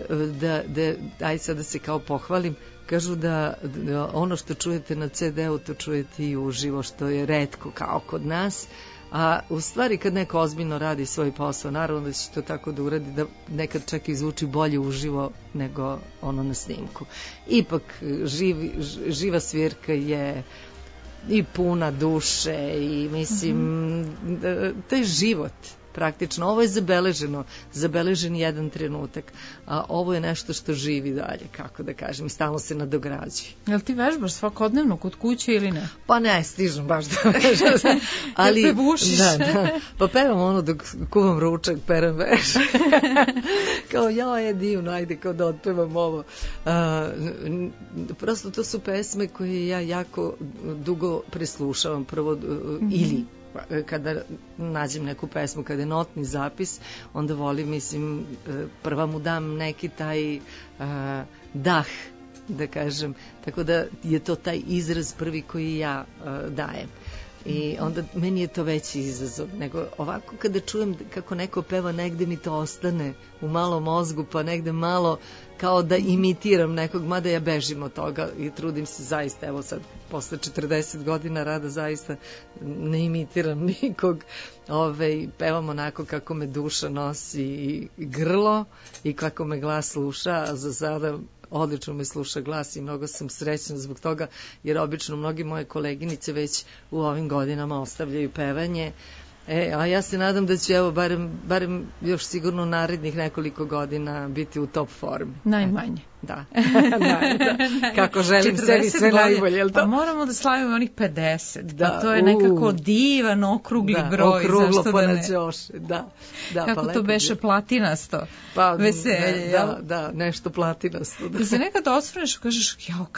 aj sad da se kao pohvalim, kažu da ono što čujete na CD-u to čujete i uživo, što je retko kao kod nas. A u stvari kad neko ozbiljno radi svoj posao, naravno da će to tako da uradi da nekad čak i zvuči bolje uživo nego ono na snimku. Ipak živa svirka je i puna duše i mislim to je život praktično. Ovo je zabeležen jedan trenutak, a ovo je nešto što živi dalje, kako da kažem, i stalno se nadograđuje. Jel ti vežbaš svakodnevno kod kuće ili ne? Pa ne, stižem baš da vežbam. Ali, te bušiš? Da. Pa pevam ono dok kuvam ručak, perem veš. Kao, je divno, ajde kao da otpevam ovo. Prosto to su pesme koje ja jako dugo preslušavam, prvo ili kada nađem neku pesmu, kada je notni zapis, onda volim, mislim, prva mu dam neki taj dah, da kažem, tako da je to taj izraz prvi koji ja dajem. I onda meni je to veći izazov, nego ovako kada čujem kako neko peva, negde mi to ostane u malom mozgu, pa negde malo kao da imitiram nekog, mada ja bežim od toga i trudim se zaista, evo sad posle 40 godina rada zaista ne imitiram nikog, pevam onako kako me duša nosi i grlo i kako me glas sluša, a za sada odlično me sluša glas i mnogo sam srećna zbog toga, jer obično mnogi moje koleginice već u ovim godinama ostavljaju pevanje, a ja se nadam da ću barem još sigurno narednih nekoliko godina biti u top formi. Najmanje. Da. Kako želim sebi sve najbolje, jel to? Pa moramo da slavimo onih 50, pa to je nekako divan okrugli broj. Okruglo pa na ćoše, da. Kako to beše platinasto veselje. Da, nešto platinasto. Da se nekad osvrneš i kažeš,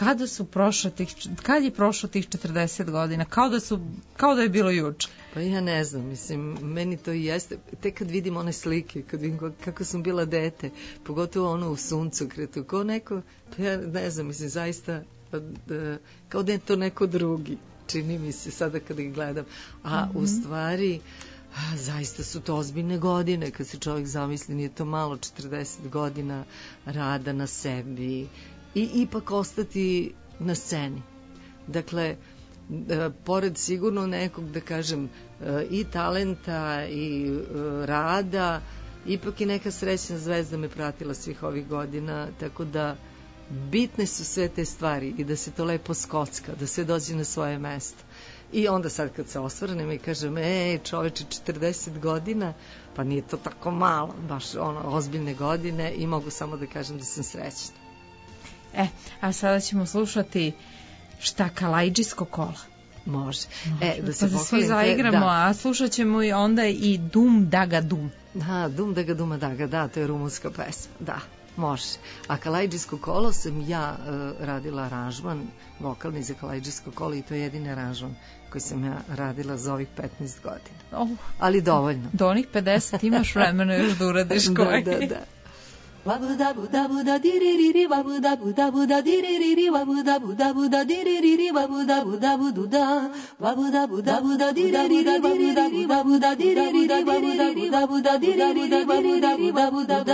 kad je prošlo tih 40 godina, kao da je bilo juče. Pa ja ne znam, mislim, meni to i jeste, tek kad vidim one slike, kad vidim kako sam bila dete, pogotovo ono u suncokretu, kao neko, pa ja ne znam, mislim, zaista, kao da je to neko drugi, čini mi se sada kad ih gledam, a u stvari, zaista su to ozbiljne godine, kad se čovjek zamisli, nije to malo, 40 godina rada na sebi i ipak ostati na sceni. Dakle, pored sigurno nekog, da kažem, i talenta i rada, ipak i neka srećna zvezda me pratila svih ovih godina, tako da bitne su sve te stvari i da se to lepo skocka, da se dođe na svoje mesto. I onda sad kad se osvrnem i kažem, čoveče, 40 godina, pa nije to tako malo, baš ozbiljne godine, i mogu samo da kažem da sam srećna. A sada ćemo slušati Šta, Kalajdžijsko kola? Može. Da se svi zaigramo, a slušat ćemo i onda i Dum Daga Dum. Da, Dum Daga Duma Daga, da, to je rumunska pesma, da. Može. A Kalajdžijsko kolo sam ja radila aranžman, vokalni za Kalajdžijsko kolo, i to je jedini aranžman koji sam ja radila za ovih 15 godina. Ali dovoljno. Do onih 50 imaš vremena još da uradiš koji. Da. Wabu dabu da diriri wabu da diriri wabu da diriri wabu dabu da wabu da diriri wabu da diriri wabu da diriri wabu da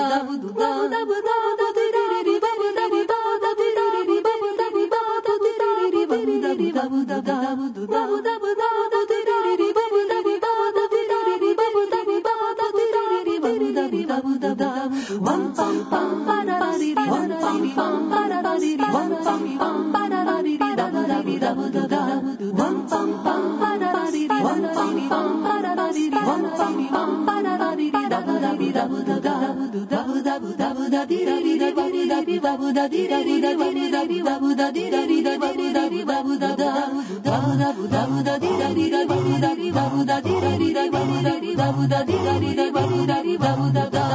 one pam pam ba da da di one pam pam ba da da di one pam pam ba da da di da da di da da da one pam pam ba da da di one pam pam ba da da di one pam pam ba da da di da da di da da da di da di da di da di babu da di da di da di da di babu da di da di da di babu da da babu da di da di da di babu da di da di da di babu da di da di da di babu da da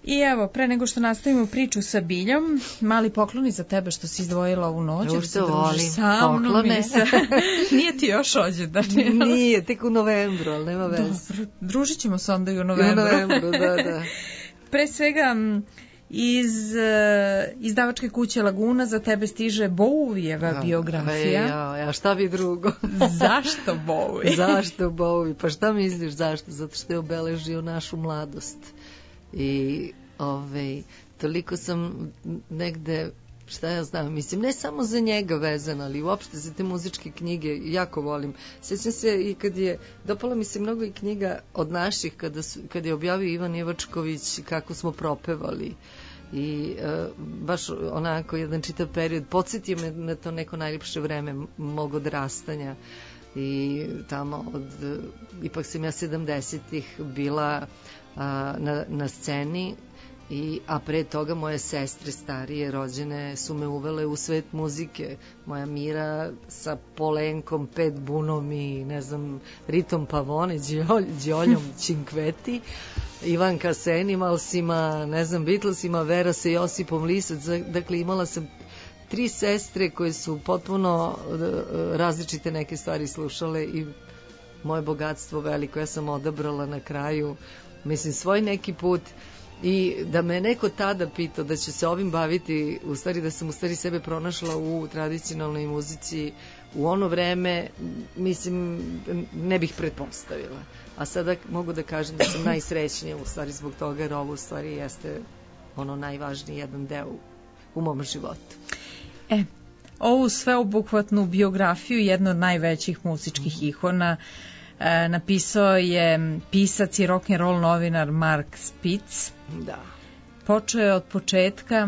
I evo, pre nego što nastavimo priču sa Biljom, mali pokloni za tebe što si izdvojila ovu noć. Još se volim poklone. Nije ti još rođendan? Nije, tek u novembru, ali nema veze. Dobro, družit ćemo se onda i u novembru. Da. Pre svega, iz izdavačke kuće Laguna za tebe stiže Bowieva biografija. Ja, šta bi drugo? Zašto Bowie? Zašto Bowie? Pa šta misliš zašto? Zato što je obeležio našu mladost. I toliko sam negde, šta ja znam, mislim, ne samo za njega vezan, ali uopšte za te muzičke knjige jako volim. Sjećam se i dopala mi se mnogo i knjiga od naših, kada je objavio Ivan Ivačković Kako smo propevali. I baš onako jedan čitav period podsjetio me na to neko najljepše vreme mog odrastanja. I tamo ipak sam ja 70-ih bila na sceni, a pre toga moje sestre starije rođene su me uvele u svet muzike. Moja Mira sa Polenkom, Pet bunom i ne znam, Ritom Pavone, Đoljom Činkveti, Ivanka sa Animalsima, ne znam, Beatlesima, Vera sa Josipom Lisac. Dakle, imala sam 3 sestre koje su potpuno različite neke stvari slušale i moje bogatstvo veliko. Ja sam odabrala na kraju, mislim, svoj neki put. I da me neko tada pitao da će se ovim baviti, u stvari da sam u stvari sebe pronašla u tradicionalnoj muzici u ono vreme, mislim, ne bih pretpostavila. A sada mogu da kažem da sam najsrećnija u stvari zbog toga, jer ovo u stvari jeste ono najvažniji jedan deo u mom životu. Ovu sveobuhvatnu biografiju jedno od najvećih muzičkih ikona napisao je pisac i rock'n'roll novinar Mark Spitz. Da. Počeo je od početka,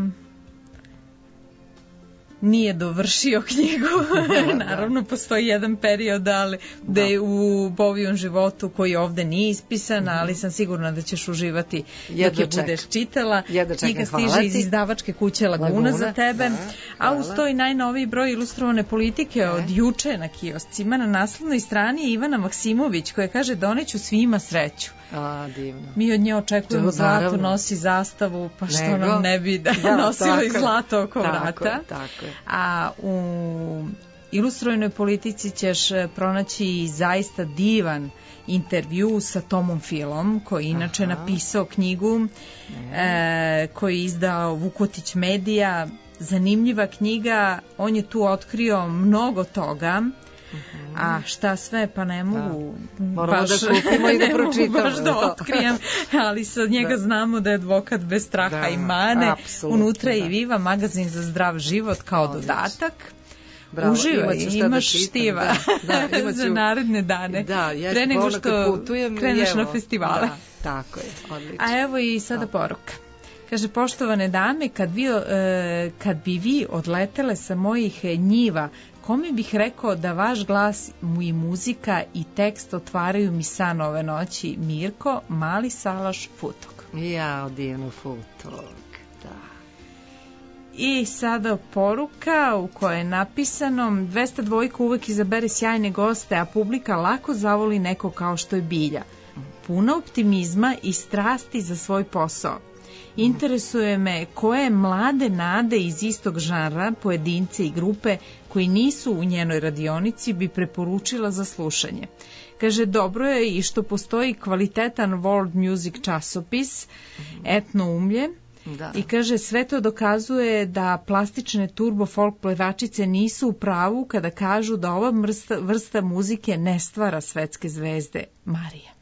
nije dovršio knjigu. Naravno, postoji jedan period da je u Bowijevom životu koji ovde nije ispisan, ali sam sigurna da ćeš uživati dok je budeš čitala. Knjiga stiže iz izdavačke kuće Laguna za tebe, a uz to i najnoviji broj ilustrovane politike od juče na kioscima. Na naslovnoj strani je Ivana Maksimović koja kaže: doneću svima sreću. Divno. Mi od nje očekujemo zlato, nosi zastavu, pa što nam ne bi nosilo i zlato oko vrata. Tako je. A u ilustrovanoj politici ćeš pronaći zaista divan intervju sa Tomom Filom, koji je inače napisao knjigu koju je izdao Vukotić Medija. Zanimljiva knjiga, on je tu otkrio mnogo toga. A šta sve, pa ne mogu moramo da kupimo i da pročitamo. Baš da otkrijem, ali sa njega znamo da je advokat bez straha i mane. Unutra je i Viva, magazin za zdrav život kao dodatak. Uživaj, imaš štiva za naredne dane. Pre nego što kreneš na festivale. Tako je, odlično. A evo i sada poruka. Kaže: poštovane dame, kad bi vi odletele sa mojih njiva, kome bih rekao da vaš glas i muzika i tekst otvaraju mi san ove noći? Mirko, Mali Salaš, Futog. Ja, divno Futog, da. I sada poruka u kojoj je napisano: 202 uvek izabere sjajne goste, a publika lako zavoli neko kao što je Bilja. Puna optimizma i strasti za svoj posao. Interesuje me koje mlade nade iz istog žanra, pojedince i grupe koji nisu u njenoj radionici bi preporučila za slušanje. Kaže: dobro je i što postoji kvalitetan world music časopis Etno umlje. I kaže: sve to dokazuje da plastične turbo folk plevačice nisu u pravu kada kažu da ova vrsta muzike ne stvara svetske zvezde. Marija.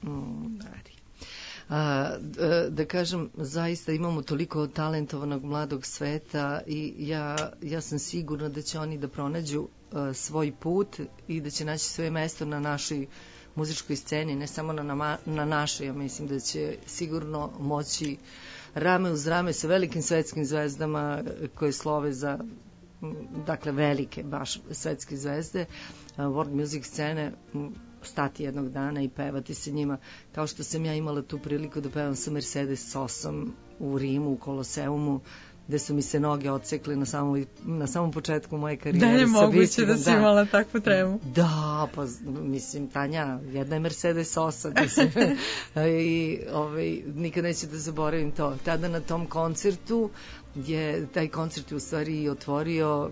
Da kažem, zaista imamo toliko talentovanog mladog sveta i ja sam sigurna da će oni da pronađu svoj put i da će naći svoje mesto na našoj muzičkoj sceni, ne samo na našoj. Ja mislim da će sigurno moći rame uz rame sa velikim svetskim zvezdama koje slove za, dakle, velike baš svetske zvezde world music scene, stati jednog dana i pevati se njima, kao što sam ja imala tu priliku da pevam sa Mercedes Sosom u Rimu, u Koloseumu. gde su mi se noge odsekle na samom početku moje karijere. Da je moguće da si imala takvu tremu? Da, pa mislim, Tanja, jedna je Mercedes 8, i nikad neću da zaboravim to. Tada na tom koncertu taj koncert je u stvari otvorio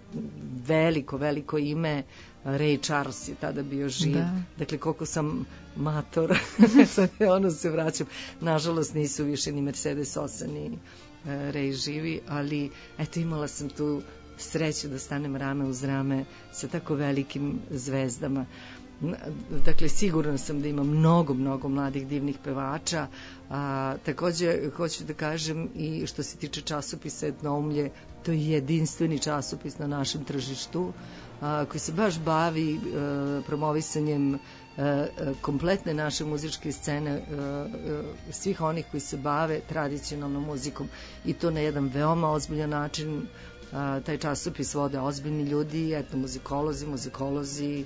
veliko ime. Ray Charles je tada bio živ. Da. Dakle, koliko sam mator, sad se vraćam. Nažalost, nisu više ni Mercedes 8, ni Ray živi, ali eto, imala sam tu sreću da stanem rame uz rame sa tako velikim zvezdama. Dakle, sigurna sam da ima mnogo mladih divnih pevača. Takođe, hoću da kažem i što se tiče časopisa Etnoumlje, to je jedinstveni časopis na našem tržištu, koji se baš bavi promovisanjem kompletne naše muzičke scene, svih onih koji se bave tradicionalnom muzikom, i to na jedan veoma ozbiljan način. Taj časopis vode ozbiljni ljudi, etnomuzikolozi, muzikolozi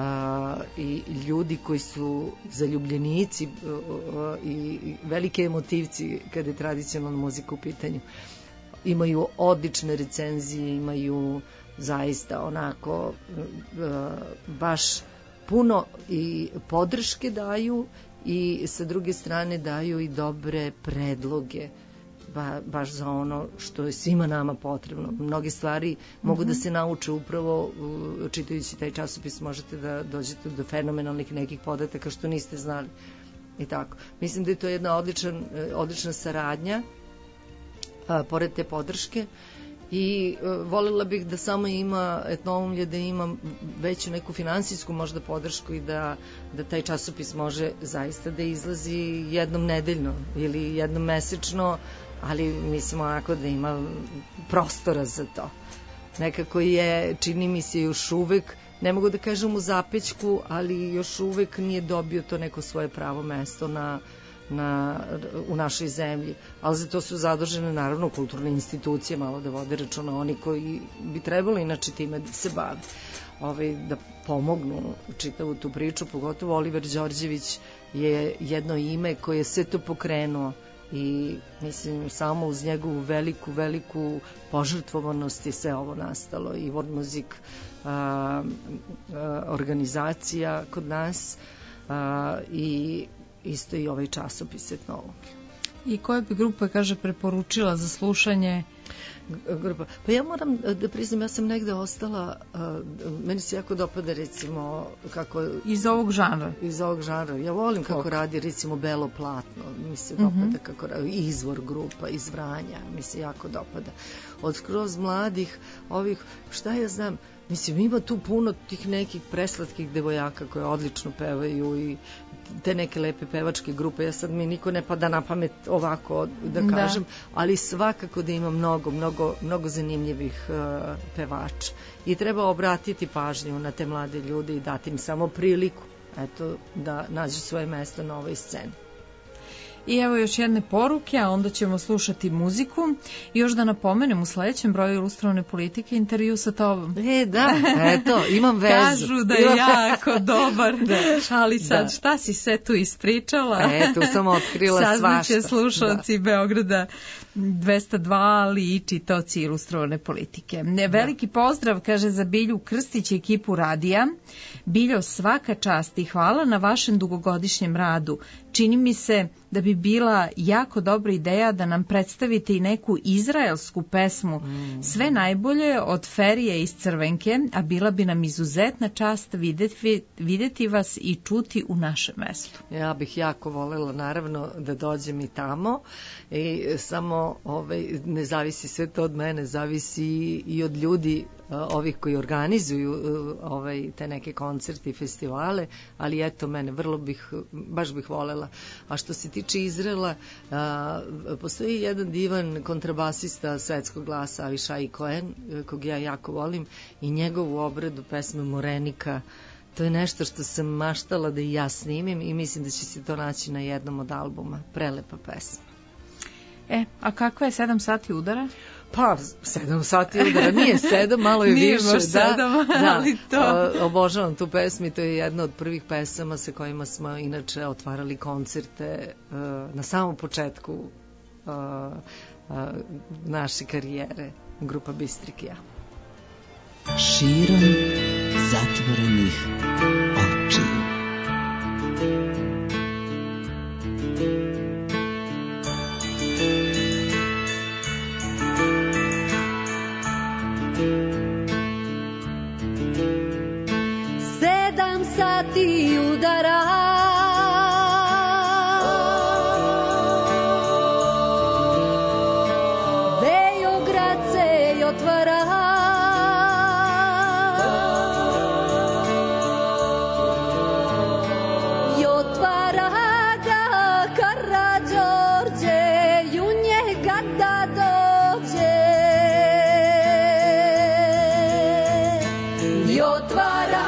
i ljudi koji su zaljubljenici i velike emotivci kada je tradicionalna muzika u pitanju. Imaju odlične recenzije, imaju zaista onako baš puno i podrške daju, i sa druge strane daju i dobre predloge baš za ono što je svima nama potrebno. Mnoge stvari mogu da se nauče upravo čitajući taj časopis. Možete da dođete do fenomenalnih nekih podataka što niste znali i tako. Mislim da je to jedna odlična saradnja pored te podrške, i voljela bih da samo ima Etnoumlje, da ima veću neku finansijsku možda podršku i da taj časopis može zaista da izlazi jednom nedeljno ili jednom mesečno, ali mislim onako da ima prostora za to. Nekako je, čini mi se, još uvek, ne mogu da kažem u zapećku, ali još uvek nije dobio to neko svoje pravo mesto u našoj zemlji, ali za to su zadužene naravno kulturne institucije, malo da vode računa oni koji bi trebali inače time da se bave, da pomognu čitavu tu priču. Pogotovo Oliver Đorđević je jedno ime koje je sve to pokrenuo, i mislim samo uz njegovu veliku požrtvovanost je sve ovo nastalo, i World Music organizacija kod nas, i isto i ovaj časopis Etnoumlje. I koja bi grupa, kaže, preporučila za slušanje? Grupa. Pa ja moram da priznam, ja sam negde ostala, meni se jako dopada recimo kako... Iz ovog žanra? Iz ovog žanra. Ja volim kako radi recimo Belo platno, mi se dopada kako radi, Izvor grupa iz Vranja, mi se jako dopada. Od skroz mladih ovih, šta ja znam, mislim, ima tu puno tih nekih preslatkih devojaka koje odlično pevaju i te neke lepe pevačke grupe. Ja sad mi niko ne pada na pamet ovako da kažem, ali svakako da ima mnogo zanimljivih pevača. I treba obratiti pažnju na te mlade ljude i dati im samo priliku, eto, da nađu svoje mesto na ovoj sceni. I evo još jedne poruke, a onda ćemo slušati muziku. I još da napomenem, u sledećem broju Ilustrovane politike intervju sa tobom. Da, eto, imam vezu. Kažu da je jako dobar, ali sad šta si sve tu ispričala? Eto, sam otkrila svašta. Saznaće slušalci Beograda 202, ali i čitaoci Ilustrovane politike. Veliki pozdrav, kaže, za Bilju Krstić i ekipu radija. Biljo, svaka čast i hvala na vašem dugogodišnjem radu. Čini mi se da bi bila jako dobra ideja da nam predstavite i neku izraelsku pesmu. Sve najbolje od Ferije iz Crvenke, a bila bi nam izuzetna čast videti vas i čuti u našem mestu. Ja bih jako volela, naravno, da dođem i tamo, i samo ne zavisi sve to od mene, zavisi i od ljudi ovih koji organizuju te neke koncerte i festivale, ali eto, mene baš bih volela. A što se tiče Izraela, postoji jedan divan kontrabasista svetskog glasa, Avishai Cohen, kog ja jako volim, i njegovu obradu pesme Morenika. To je nešto što sam maštala da i ja snimim, i mislim da će se to naći na jednom od albuma. Prelepa pesma. A kakva je 7 sati udara? Pa, 7 sati udara, nije 7, malo je nije više. Nije baš 7, ali to... Obožavam tu pesmu i to je jedna od prvih pesama sa kojima smo inače otvarali koncerte na samom početku naše karijere, grupa Bistrik i ja. Širom zatvorenih očiju. Sati udara Beograd se otvara I otvara ga Karađorđe I u njega da dođe I otvara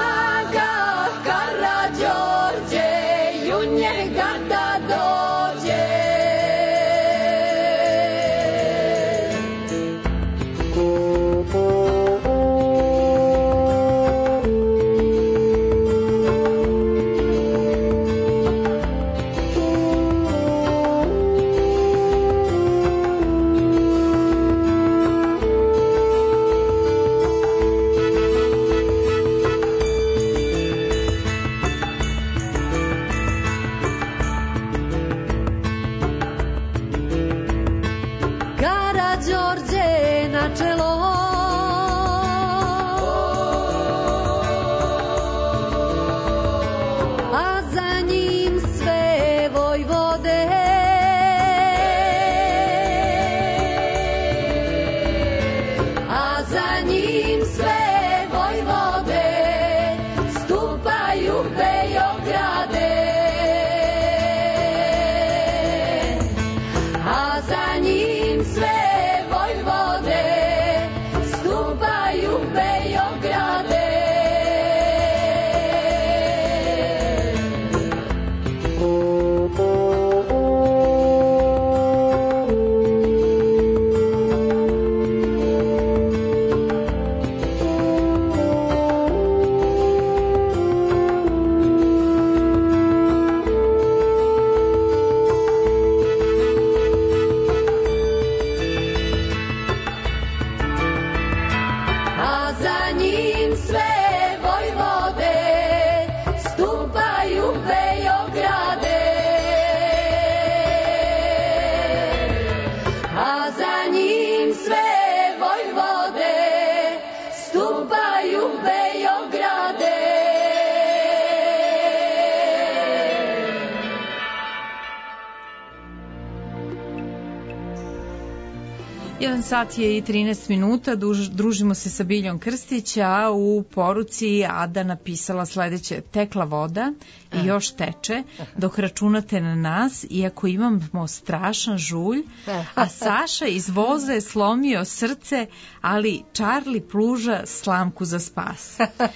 Sat je i 13 minuta, družimo se sa Biljom Krstić, a u poruci Ada napisala sledeće: tekla voda i još teče dok računate na nas, iako imamo strašan žulj, a Saša iz voza je slomio srce, ali Charlie pruža slamku za spas.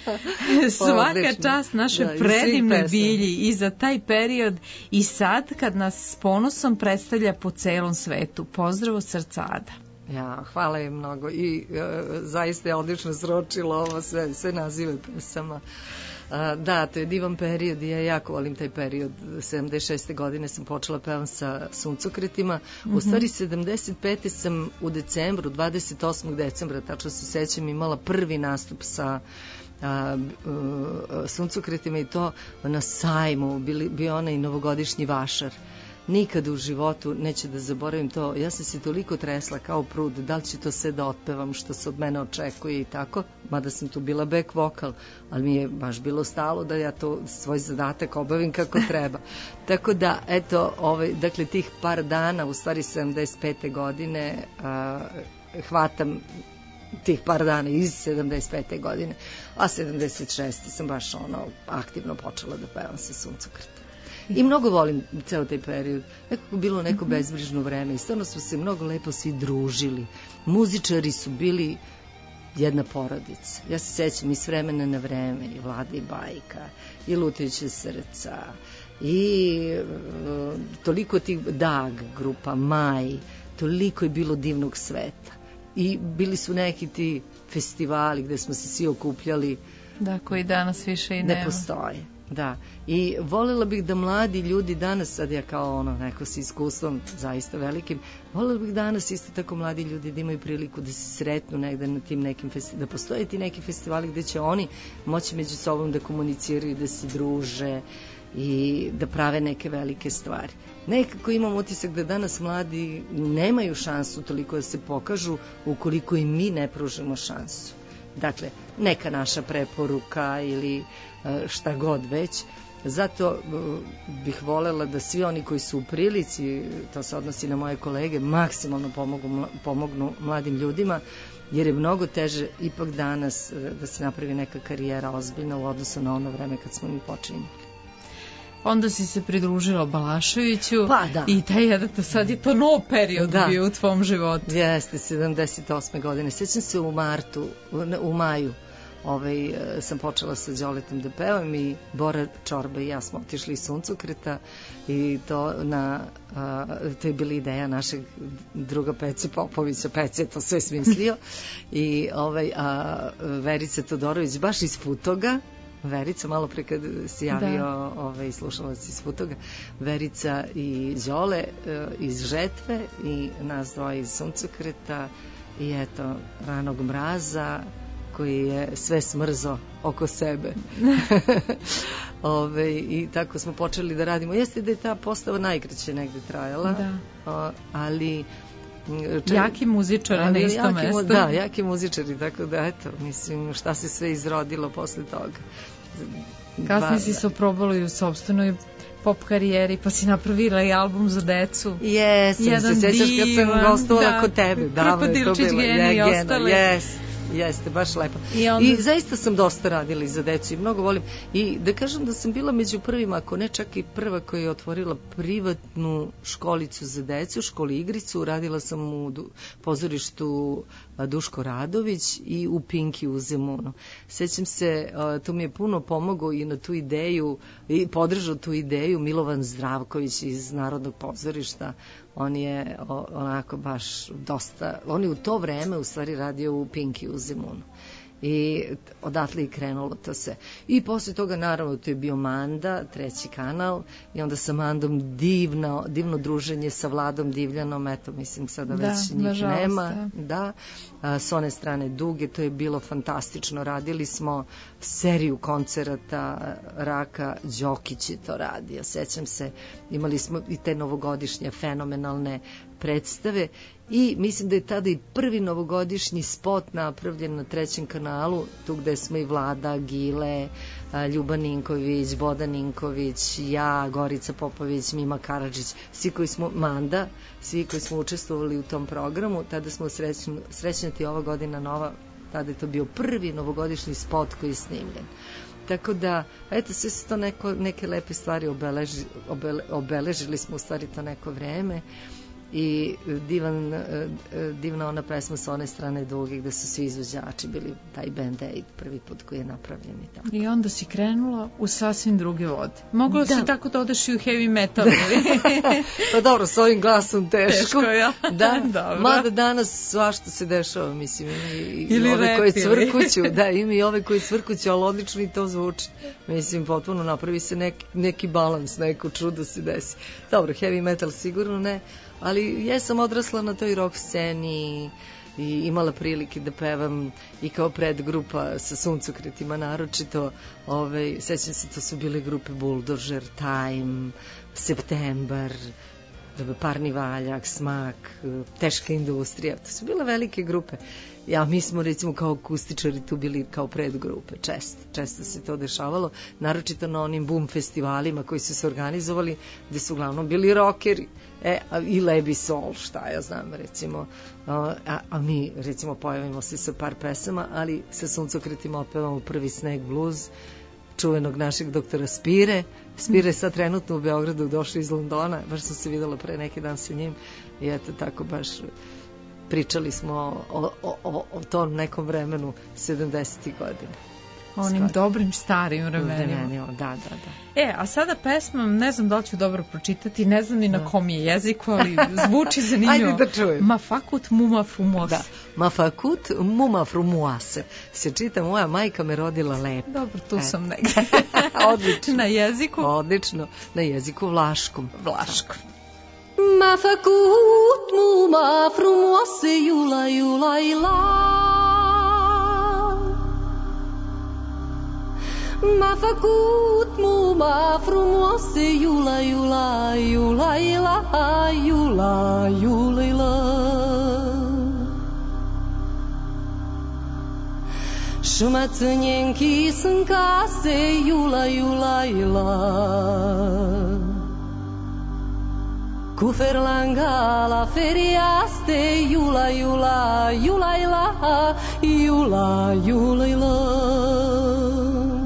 Svaka čast naše predivnoj Bilji i za taj period i sad kad nas s ponosom predstavlja po celom svetu. Pozdrav od srca, Ada. Ja, hvala im mnogo i zaista je odlično sročilo ovo sve nazive pesama. Da, to je divan period i ja jako volim taj period. 76. godine sam počela pevam sa Suncokretima. U stvari 75. sam u decembru, 28. decembra, tačno se sećam, imala prvi nastup sa Suncokretima i to na sajmu, bio onaj novogodišnji vašar. Nikada u životu neću da zaboravim to. Ja sam se toliko tresla kao prud, da li ću to sve da otpevam što se od mene očekuje i tako, mada sam tu bila back vokal, ali mi je baš bilo stalo da ja to svoj zadatak obavim kako treba. Tako da, eto, dakle, tih par dana, u stvari 75. godine, hvatam tih par dana iz 75. godine, a 76. sam baš aktivno počela da pevam sa Suncokretom. I mnogo volim ceo taj period. Nekako bilo neko bezbrižno vreme i stvarno smo se mnogo lepo svi družili. Muzičari su bili jedna porodica. Ja se sećam i s vremena na vreme, i Vlada i Bajka, i Lutajuća srca, i toliko tih Dag grupa, Maj, toliko je bilo divnog sveta. I bili su neki ti festivali gde smo se svi okupljali. Da, koji danas više i nema. Ne postoje. Da, i voljela bih da mladi ljudi danas, sad ja kao neko s iskustvom zaista velikim, voljela bih danas isto tako mladi ljudi da imaju priliku da se sretnu negde na tim nekim da postoje ti neki festivali gde će oni moći među sobom da komuniciraju, da se druže i da prave neke velike stvari. Nekako imam utisak da danas mladi nemaju šansu toliko da se pokažu ukoliko im mi ne pružimo šansu. Dakle, neka naša preporuka ili šta god već. Zato bih voljela da svi oni koji su u prilici, to se odnosi na moje kolege, maksimalno pomognu mladim ljudima, jer je mnogo teže ipak danas da se napravi neka karijera ozbiljna u odnosu na ono vreme kad smo mi počinjali. Onda si se pridružila Balaševiću i taj jedan, sad je to nov period bio u tvom životu. Jeste, 78. godine. Sjećam se u maju sam počela sa Đoletom da pevam i Bora Čorba i ja smo otišli iz Suncokreta i to je bila ideja našeg druga Pece Popovića. Pece je to sve smislio i Verica Todorović baš iz Futoga. Verica, malo pre kad si javio slušalac iz Futoga, Verica i Đole iz Žetve i nas dvoje iz Suncokreta i eto, Ranog mraza koji je sve smrzo oko sebe. I tako smo počeli da radimo. Jeste da je ta postava najkraće negde trajala, ali jaki muzičari na isto mesto. Da, jaki muzičari, tako da eto, mislim, šta se sve izrodilo posle toga. Kasnije si se oprobala i u sopstvenoj pop karijeri, pa si napravila i album za decu. Jesam, se sjećaš kad sam gostovala kod tebe. Krokodilčić Geni i ostali. Jeste, baš lepo. I zaista sam dosta radila i za decu i mnogo volim. I da kažem da sam bila među prvima, ako ne čak i prva koja je otvorila privatnu školicu za decu, školi igricu. Radila sam u pozorištu Duško Radović i u Pinki u Zemunu. Sjećam se, tu mi je puno pomogao i na tu ideju, i podržao tu ideju Milovan Zdravković iz Narodnog pozorišta. On je onako baš dosta, on je u to vreme u stvari radio u Pinki u Zemunu i odatle i krenulo to sve. I posle toga naravno to je bio Manda, 3. kanal i onda sa Mandom divno druženje sa Vladom Divljanom, eto mislim sada već njih nema. Da, s one strane Duge, to je bilo fantastično, radili smo seriju koncerata, Raka Đokić je to radio, sećam se, imali smo i te novogodišnje fenomenalne predstave i mislim da je tada i prvi novogodišnji spot napravljen na 3. kanalu, tu gde smo i Vlada, Gile, Ljuba Ninković, Boda Ninković, ja, Gorica Popović, Mima Karadžić, svi koji smo Manda, svi koji smo učestvovali u tom programu, tada smo srećnati ova godina nova, tada je to bio prvi novogodišnji spot koji je snimljen. Tako da, eto, sve su to neke lepe stvari obeležili smo u stvari to neko vreme i divna ona pesma sa one strane Duge gde su svi izvođači bili taj Band Aid prvi put koji je napravljen i tako. I onda si krenula u sasvim druge vode. Mogla si tako da odeš i u heavy metal. Pa dobro, s ovim glasom teško. Ja. Da, mada danas svašta se dešava, mislim, i ove koje cvrkuću, ima i ove koje cvrkuću, ali odlično i to zvuči. Mislim, potpuno napravi se neki balans, neko čudo se desi. Dobro, heavy metal sigurno ne, ali ja sam odrasla na toj rock sceni i imala prilike da pevam i kao predgrupa sa Suncokretima naročito, sećam se, to su bile grupe Bulldozer, Time, September, Parni valjak, Smak, Teška industrija, to su bile velike grupe. Mi smo recimo kao akustičari tu bili kao predgrupe, često se to dešavalo, naročito na onim boom festivalima koji su se organizovali, gde su uglavnom bili rockeri i Lebi Sol, šta ja znam recimo, a mi recimo pojavimo se sa par pesama, ali sa Suncokretima otpevamo Prvi sneg blues čuvenog našeg doktora Spire je sad trenutno u Beogradu, došao iz Londona, baš sam se videla pre neki dan sa njim i eto tako baš pričali smo o tom nekom vremenu 70. godina. Onim dobrim starim vremenima. Da. A sada pesma, ne znam da li ću dobro pročitati, ne znam ni na kom je jeziku, ali zvuči zanimljivo. Ajde da čujem. Mafakut muma frumose. Da, Mafakut muma frumose. Se čita, moja majka me rodila lepo. Dobro, tu sam negdje. Odlično. Na jeziku? Odlično, na jeziku vlaškom. Mafakut muma frumose, jula, jula, jula. Mafakut muma frumose, jula, jula, jula, jula, jula, jula, jula. Shumatnjenki sunt case, jula, jula, jula. Cu ferlanga la feriaste, jula, jula, jula, jula, jula, jula, jula.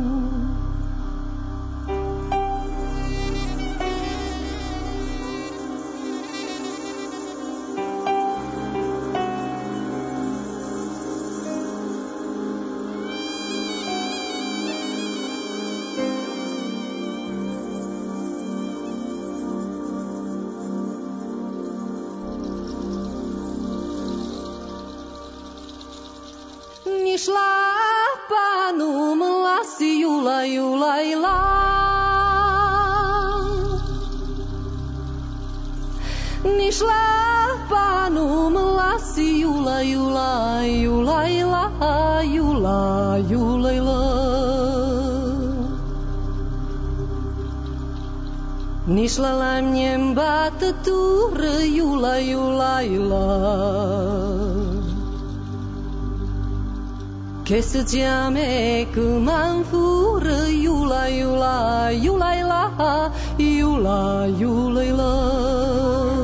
Nišla panu mlasi, jula, jula, jula. Nišla panu mlasi, jula, jula, jula, jula, jula, jula, jula. Nišla lamnjem batatur, jula, jula, jula. Che se chiame come fur, jula, jula, jula, jula, jula, jula, jula.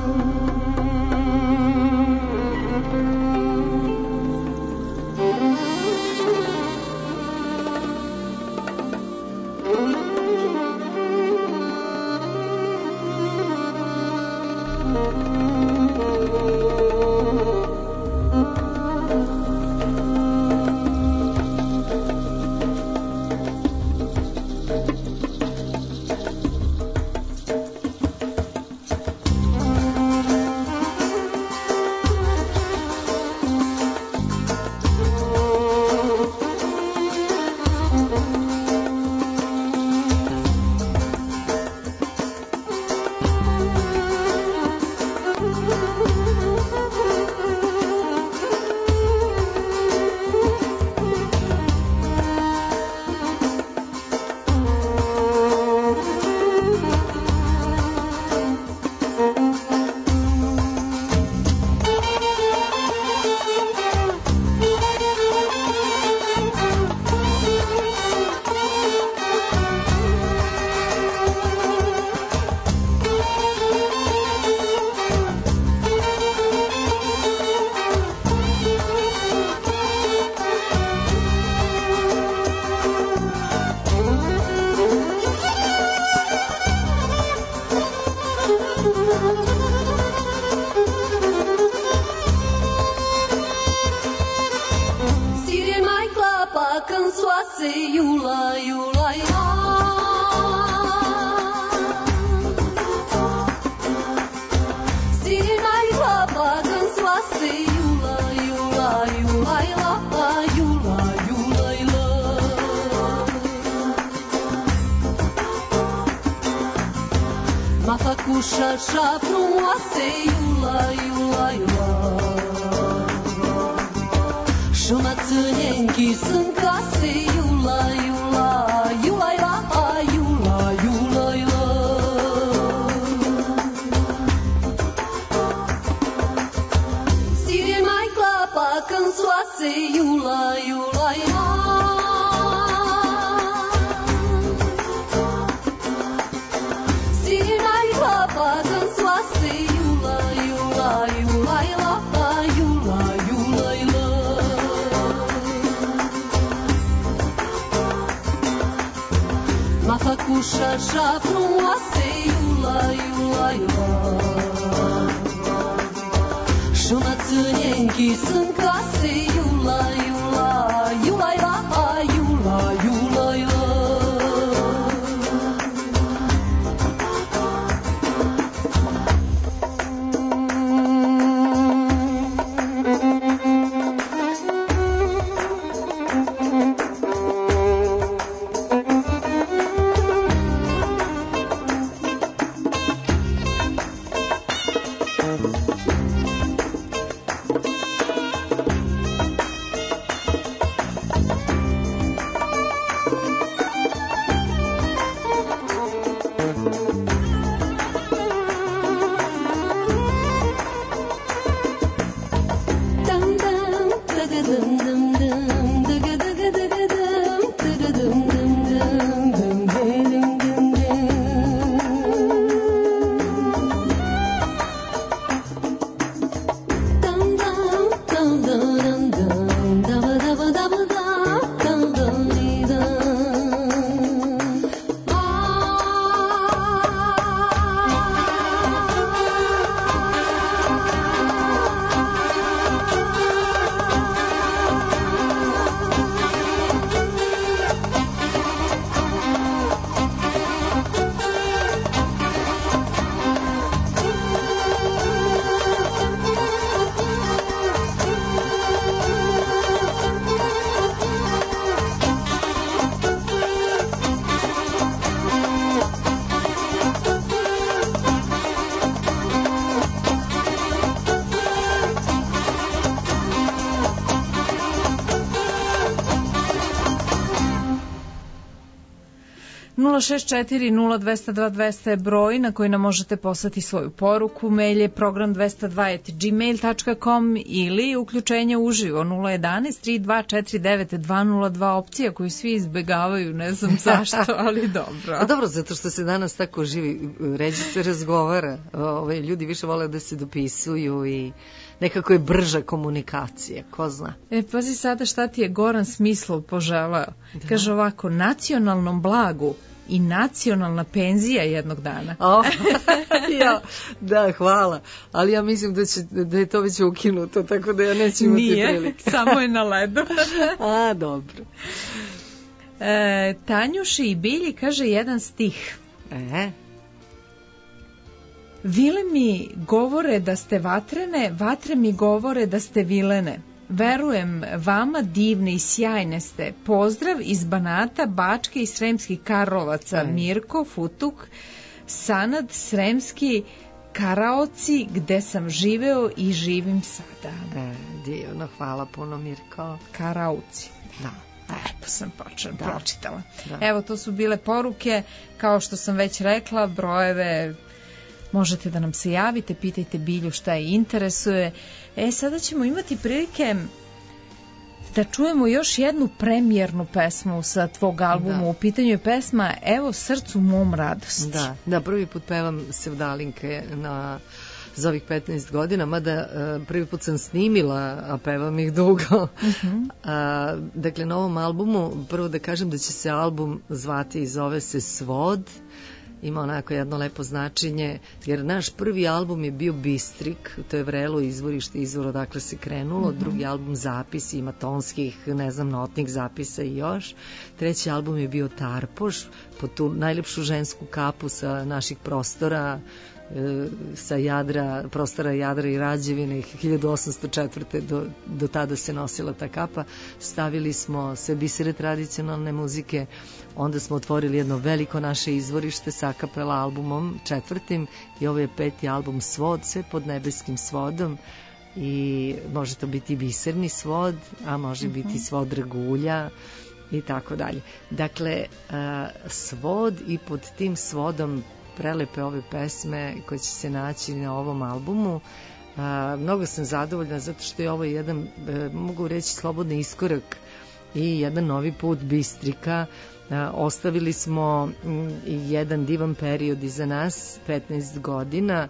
Așa frumoase, iula, iula, iula. Și mă ține închis în case, iula, iula, iula, iula, iula, iula, iula. Sire mai clapa când soase, iula, iula, iula. Și așa frumoase, iula, iula, iula. Și mă ține închis în case, iula, iula, iula, iula, iula, 064-0202 je broj na koji nam možete poslati svoju poruku. Mail je program202@gmail.com ili uključenje uživo 011-3249-202, opcija koju svi izbegavaju, ne znam zašto, ali dobro. A dobro, zato što se danas tako živi, ređe se razgovara. Ljudi više vole da se dopisuju i nekako je brža komunikacija, ko zna. Pazi sada šta ti je Goran Smislov poželao. Da. Kaže ovako, nacionalnom blagu i nacionalna penzija jednog dana. Da, hvala. Ali ja mislim da je to već ukinuto, tako da ja neću imati prilike. Nije, samo je na ledu. A, dobro. Tanjuši i Bilji kaže jedan stih. Vile mi govore da ste vatrene, vatre mi govore da ste vilene. Verujem vama, divne i sjajne ste. Pozdrav iz Banata, Bačke i Sremskih Karlovaca. Mirko, Futuk, Sanad, Sremski Karaoci, gde sam živeo i živim sada. Divno, hvala puno, Mirko. Karaoci. Da. Lepo sam pročitala. Da. Evo, to su bile poruke. Kao što sam već rekla, brojeve možete da nam se javite, pitajte Bilju šta je interesuje. Sada ćemo imati prilike da čujemo još jednu premijernu pesmu sa tvog albuma. Da. U pitanju je pesma Evo srcu mom radosti. Da, prvi put pevam Sevdalinke za ovih 15 godina, mada prvi put sam snimila, a pevam ih dugo. Dakle, na ovom albumu, prvo da kažem da će se album zvati i zove se Svod. Ima onako jedno lepo značenje, jer naš prvi album je bio Bistrik, to je vrelo izvorište, izvor odakle se krenulo, drugi album Zapisi, ima tonskih, notnih zapisa i još. Treći album je bio Tarpoš, po tu najlepšu žensku kapu sa naših prostora, sa prostora Jadra i Rađevine, 1804. do tada se nosila ta kapa. Stavili smo sve bisere tradicionalne muzike, onda smo otvorili jedno veliko naše izvorište sa akapela albumom, 4. i ovo je 5. album Svod, sve pod nebeskim svodom, i može to biti biserni svod, a može biti svod dragulja i tako dalje. Dakle, svod, i pod tim svodom prelepe ove pesme koje će se naći na ovom albumu. Mnogo sam zadovoljna zato što je ovo jedan, mogu reći, slobodni iskorak i jedan novi put Bistrika. Ostavili smo jedan divan period iza nas, 15 godina,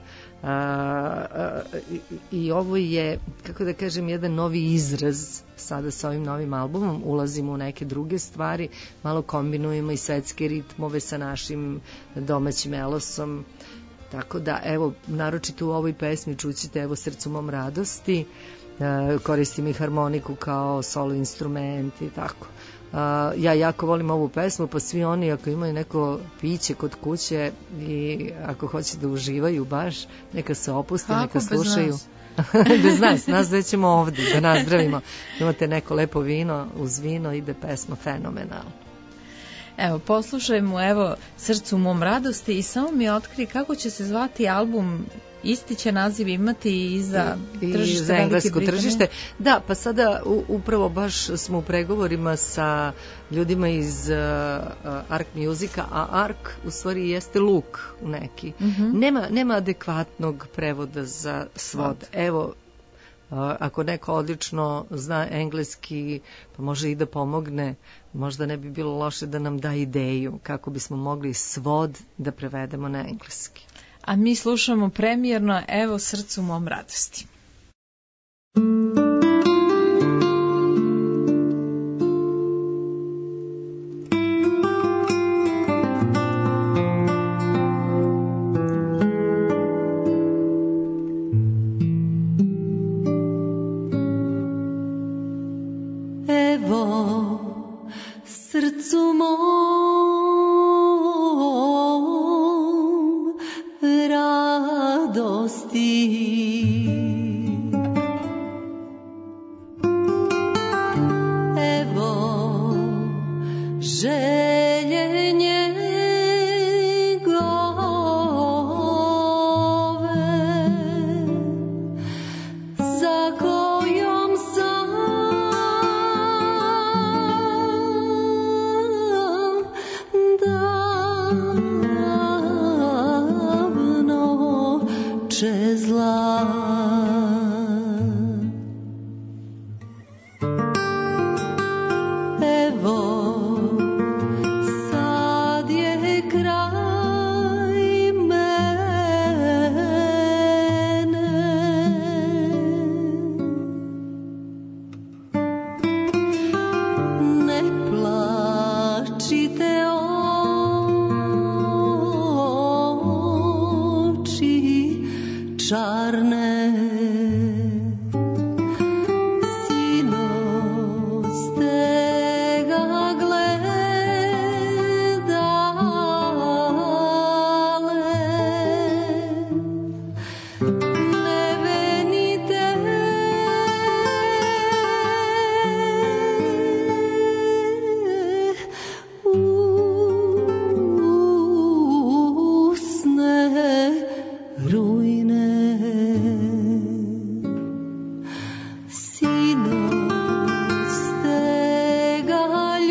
i ovo je, kako da kažem, jedan novi izraz. Sada sa ovim novim albumom ulazimo u neke druge stvari, malo kombinujemo i svetske ritmove sa našim domaćim elosom, tako da, evo, naročito u ovoj pesmi čućete Evo srcu mom radosti, koristim i harmoniku kao solo instrument i tako. Ja jako volim ovu pesmu, pa svi oni ako imaju neko piće kod kuće i ako hoće da uživaju baš, neka se opuste, neka slušaju. Bez nas da ćemo ovdje da nazdravimo. Imate neko lepo vino, uz vino ide pesma fenomenalna. Evo, poslušajmo Evo srcu mom radosti i samo mi otkri kako će se zvati album. Isti će naziv imati i za tržište, i za englesko tržište. Da, pa sada upravo baš smo u pregovorima sa ljudima iz Ark Musica, a Ark u stvari jeste luk neki. Nema adekvatnog prevoda za svod. Evo, ako neko odlično zna engleski, pa može i da pomogne, možda ne bi bilo loše da nam da ideju kako bismo mogli svod da prevedemo na engleski. A mi slušamo premijerno Evo srcu mom radosti. Evo srcu mom radosti, evo želje njegove, za kojom sam dan čarne. Sinoć ste ga gledale, ne venite usne rujne. Sinoć ste ga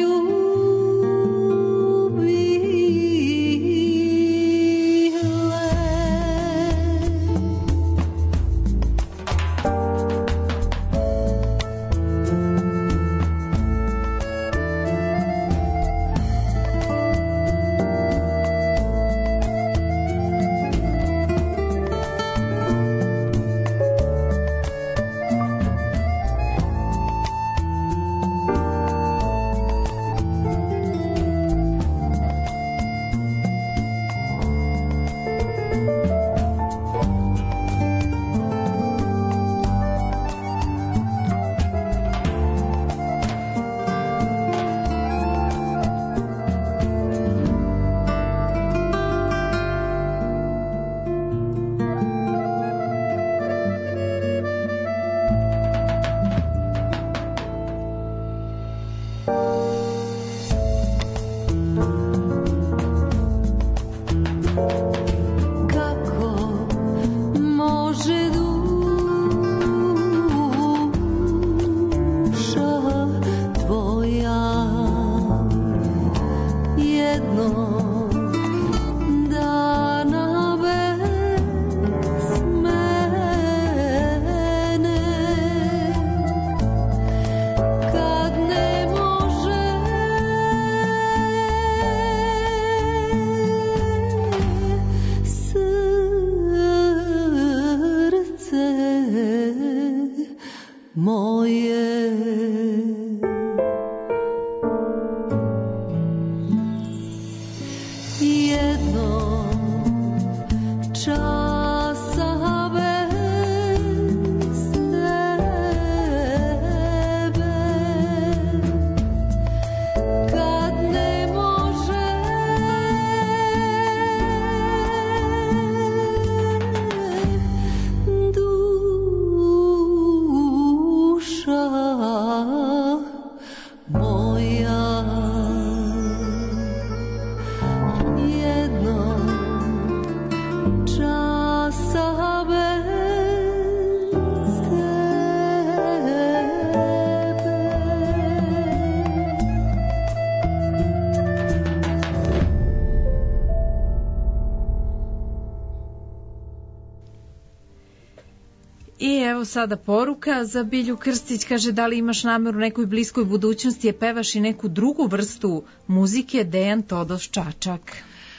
I evo sada poruka za Bilju Krstić, kaže da li imaš nameru u nekoj bliskoj budućnosti je pevaš i neku drugu vrstu muzike. Dejan Todoš Čačak.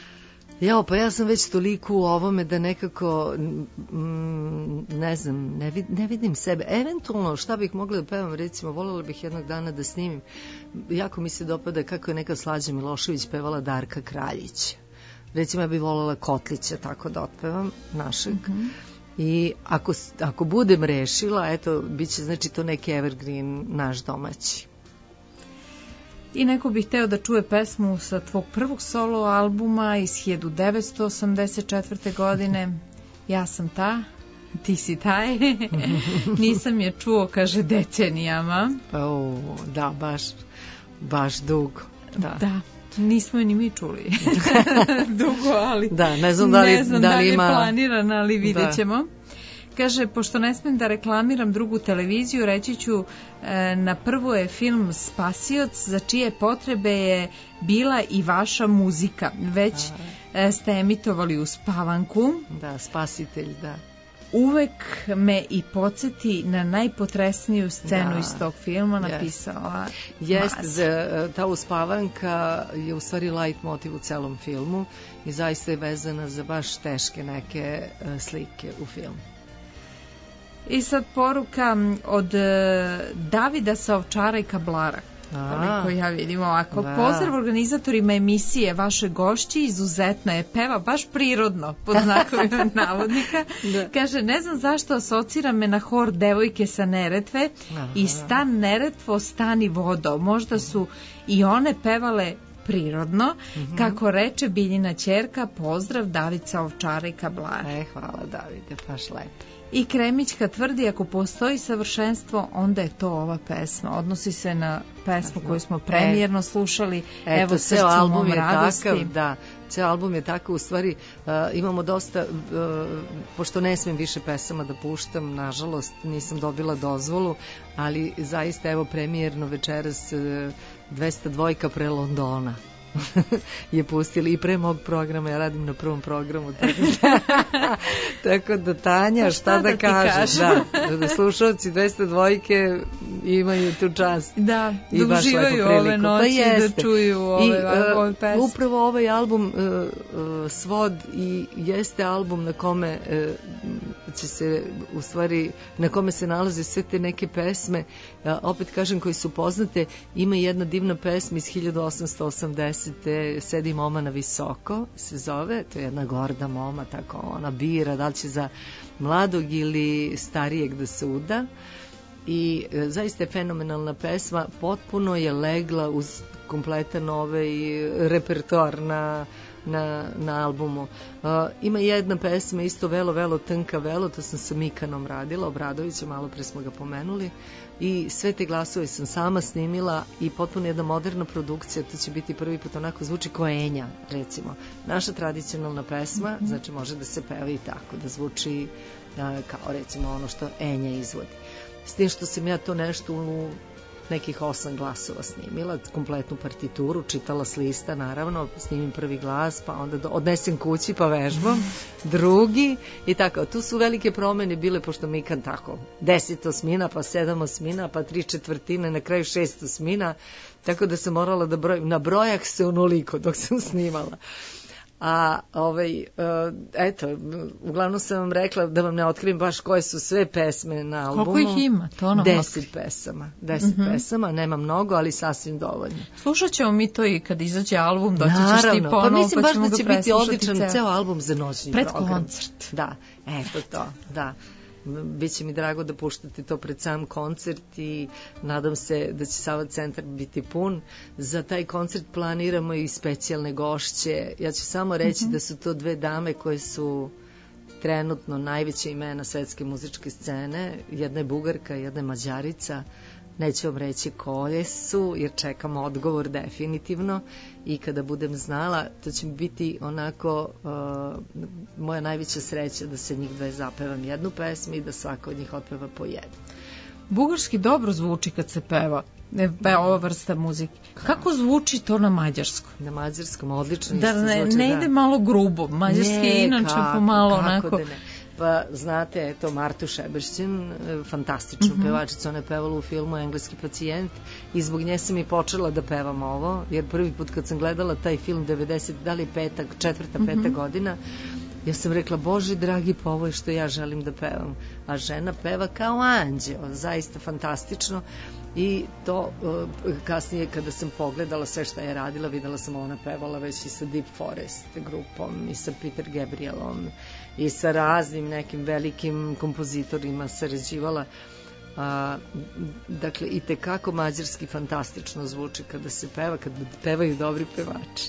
Jao, pa ja sam već toliko u ovome da nekako, ne znam, ne vidim sebe. Eventualno, šta bih mogla da pevam, recimo, voljela bih jednog dana da snimim. Jako mi se dopada kako je neka Slađa Milošević pevala Darka Kraljića. Recimo, ja bih voljela Kotlića tako da otpevam, našeg. I ako budem rešila, eto, bit će znači to neki evergreen naš domaći. I neko bi hteo da čuje pesmu sa tvog prvog solo albuma iz 1984. godine. Ja sam ta, ti si taj. Nisam je čuo, kaže, decenijama. Da, baš dugo. Da. Nismo je ni mi čuli dugo, ali da, ne znam da li ima... je planirana, ali vidjet ćemo. Kaže, pošto ne smem da reklamiram drugu televiziju, reći ću, na prvo je film Spasioc, za čije potrebe je bila i vaša muzika. Već ste emitovali u Spavanku. Da, Spasitelj, da. Uvek me i podsjeti na najpotresniju scenu iz tog filma, napisala Jeste, ta Uspavanka je u stvari light motiv u celom filmu i zaista je vezana za baš teške neke slike u filmu. I sad poruka od Davida sa Ovčara i Kablara. Koliko ja vidim ovako. Pozdrav organizatorima emisije, vaše gošći, izuzetna je, peva baš prirodno, pod znakovima navodnika. Kaže, ne znam zašto asocira me na hor devojke sa Neretve i stan Neretvo, stani vodo. Možda su i one pevale prirodno, kako reče Biljina ćerka, pozdrav Davica Ovčara i Kablara. Hvala Davide, baš lepo. I Kremićka tvrdi, ako postoji savršenstvo, onda je to ova pesma. Odnosi se na pesmu koju smo premijerno slušali. Evo, ceo album je takav, da. Ceo album je takav, u stvari imamo dosta, pošto ne smijem više pesama da puštam, nažalost nisam dobila dozvolu, ali zaista evo premijerno večeras 202 pre Londona je pustili i pre mog programa, ja radim na prvom programu, tako da Tanja, šta da kažem, da slušalci 202 imaju tu čast i baš uživaju ove noći da čuju ove pesme. Upravo ovaj album Svod i jeste album na kome će se, u stvari, na kome se nalaze sve te neke pesme, opet kažem, koji su poznate. Ima jedna divna pesma iz 1880. Sedi moma na visoko, se zove, to je jedna gorda moma, tako ona bira da li će za mladog ili starijeg da se uda, i zaista je fenomenalna pesma, potpuno je legla uz kompletan repertoar na albumu. Ima jedna pesma isto, Velo, tanka velo, to sam sa Mikanom radila, Obradovićem, malo pre smo ga pomenuli, i sve te glasove sam sama snimila i potpuno jedna moderna produkcija, to će biti prvi put, onako zvuči kao Enja, recimo. Naša tradicionalna pesma, znači može da se peva i tako, da zvuči kao recimo ono što Enja izvodi. S tim što sam ja to nešto u nekih 8 glasova snimila, kompletnu partituru, čitala s lista, naravno, snimim prvi glas, pa onda odnesem kući pa vežbam, drugi i tako. Tu su velike promene bile, pošto Mikan tako 10 osmina, pa 7 osmina, pa 3/4, na kraju 6 osmina, tako da sam morala da brojim, na brojak se onoliko dok sam snimala. A eto, uglavnom sam vam rekla da vam ne otkrijem baš koje su sve pesme na albumu. Koliko ih ima? To nam 10 pesama. 10 pesama, nema mnogo, ali sasvim dovoljno. Slušat ćemo mi to i kad izađe album, doći ćeš ti ponovo, pa mislim pa baš ćemo da će biti odličan ceo album za noćni program. Pred koncert. Da, eto to, da. Biće mi drago da puštate to pred sam koncert i nadam se da će Sava centar biti pun. Za taj koncert planiramo i specijalne gošće. Ja ću samo reći da su to 2 dame koje su trenutno najveće imena svetske muzičke scene. Jedna je Bugarka, jedna je Mađarica. Neću vam reći koje su, jer čekam odgovor definitivno, i kada budem znala, to će biti onako moja najveća sreća da se njih 2 zapevam jednu pesmu i da svaka od njih otpeva po jednu. Bugarski dobro zvuči kad se peva ova vrsta muzike. Kako zvuči to na mađarskom? Na mađarskom odlično da ne ide malo grubo. Mađarski je inače pomalo onako. Pa znate, eto, Martu Šeberšćin, fantastičnu pevačicu, ona je pevala u filmu Engleski pacijent i zbog nje sam i počela da pevam ovo, jer prvi put kad sam gledala taj film 90, da li 4., 5. godina, ja sam rekla, Bože dragi, pa ovo je što ja želim da pevam. A žena peva kao anđeo, zaista fantastično. I to kasnije kada sam pogledala sve što je radila, videla sam ona pevala već i sa Deep Forest grupom i sa Peter Gabrielom i sa raznim nekim velikim kompozitorima sarađivala. Dakle, i tekako mađarski fantastično zvuči kada se peva, kad pevaju dobri pevači.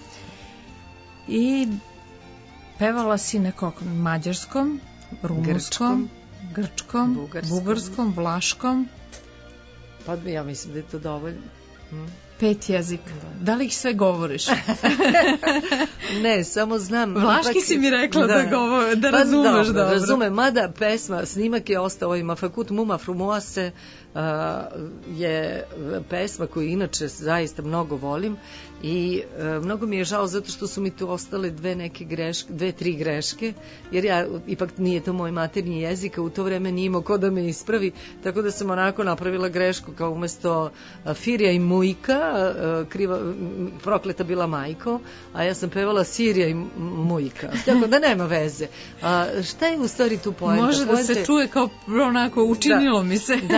I pevala si nekog mađarskom, rumunskom, grčkom, bugarskom, vlaškom. Pa ja mislim da je to dovoljno. 5 jezika. Da li ih sve govoriš? Ne, samo znam. Vlaški si mi rekla da razumeš dobro. Razumem, mada pesma, snimak je ostao, Mafakut Muma Frumuase je pesma koju inače zaista mnogo volim i mnogo mi je žao zato što su mi tu ostale 2-3 greške, jer ja, ipak nije to moj maternji jezik, a u to vreme nije imao ko da me ispravi, tako da sam onako napravila grešku, kao umesto Firja i Mujka, prokleta bila majko, a ja sam pevala Sirija i Mujka, tako da nema veze. Šta je u stvari tu poenta? Može da se čuje kao onako učinilo mi se. Da, pa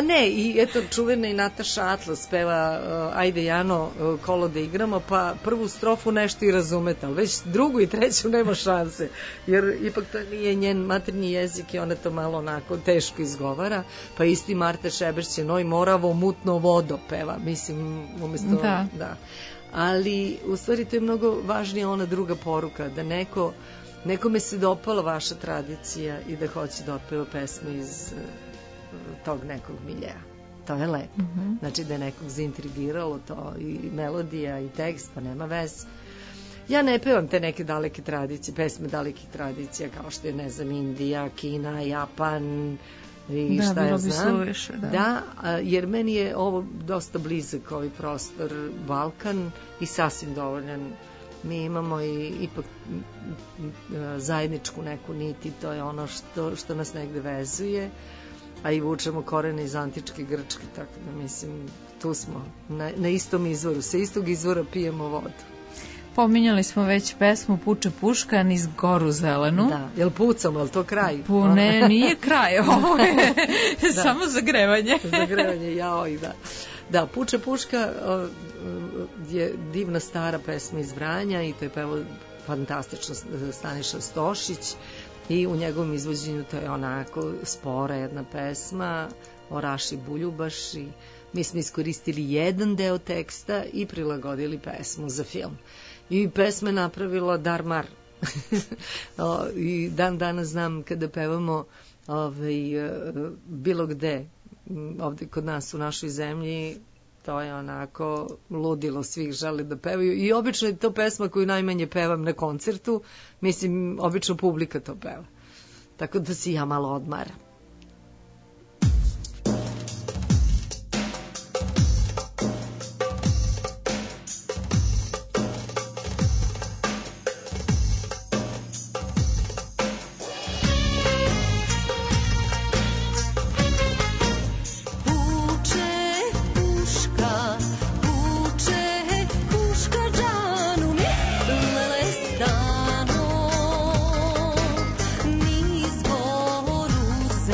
ne, i eto čuvena i Nataša Atlas peva Ajde Jano, kolo da igramo, pa prvu strofu nešto i razumete, ali već drugu i treću nema šanse, jer ipak to nije njen maternji jezik i ona to malo onako teško izgovara, pa isti Marta Šeberć je Noj Moravo mutno vodo peva, mislim, umesto da. Ali u stvari to je mnogo važnija ona druga poruka, da nekome se dopala vaša tradicija i da hoće da otpeva pesmu iz tog nekog miljeja. To je lepo. Znači da je nekog zaintrigiralo to i melodija i tekst, pa nema veze. Ja ne pevam te neke daleke tradicije, pesme dalekih tradicija kao što je, ne znam, Indija, Kina, Japan i šta ja znam. Suviše, da, jer meni je ovo dosta blizak ovaj prostor Balkan i sasvim dovoljan. Mi imamo i ipak zajedničku neku nit i to je ono što nas negde vezuje, a i vučemo korene iz antičke Grčke, tako da mislim tu smo na istom izvoru, sa istog izvora pijemo vodu. Pominjali smo već pesmu Puče puška niz goru zelenu. Da, jel pucamo, jel to kraj? Ne, nije kraj, ovo je samo zagrevanje. Zagrevanje, jao i da. Da, Puče puška je divna stara pesma iz Vranja i to je pevao fantastično Staniša Stošić i u njegovom izvođenju to je onako spora jedna pesma o Raši Buljubaši. Mi smo iskoristili jedan deo teksta i prilagodili pesmu za film. I pesma je napravila Darmar. I dan danas znam kada pevamo bilo gde, ovde kod nas u našoj zemlji, to je onako ludilo, svih žele da pevaju i obično je to pesma koju najmanje pevam na koncertu, mislim, obično publika to peva. Tako da si ja malo odmaram. Stano, niz goru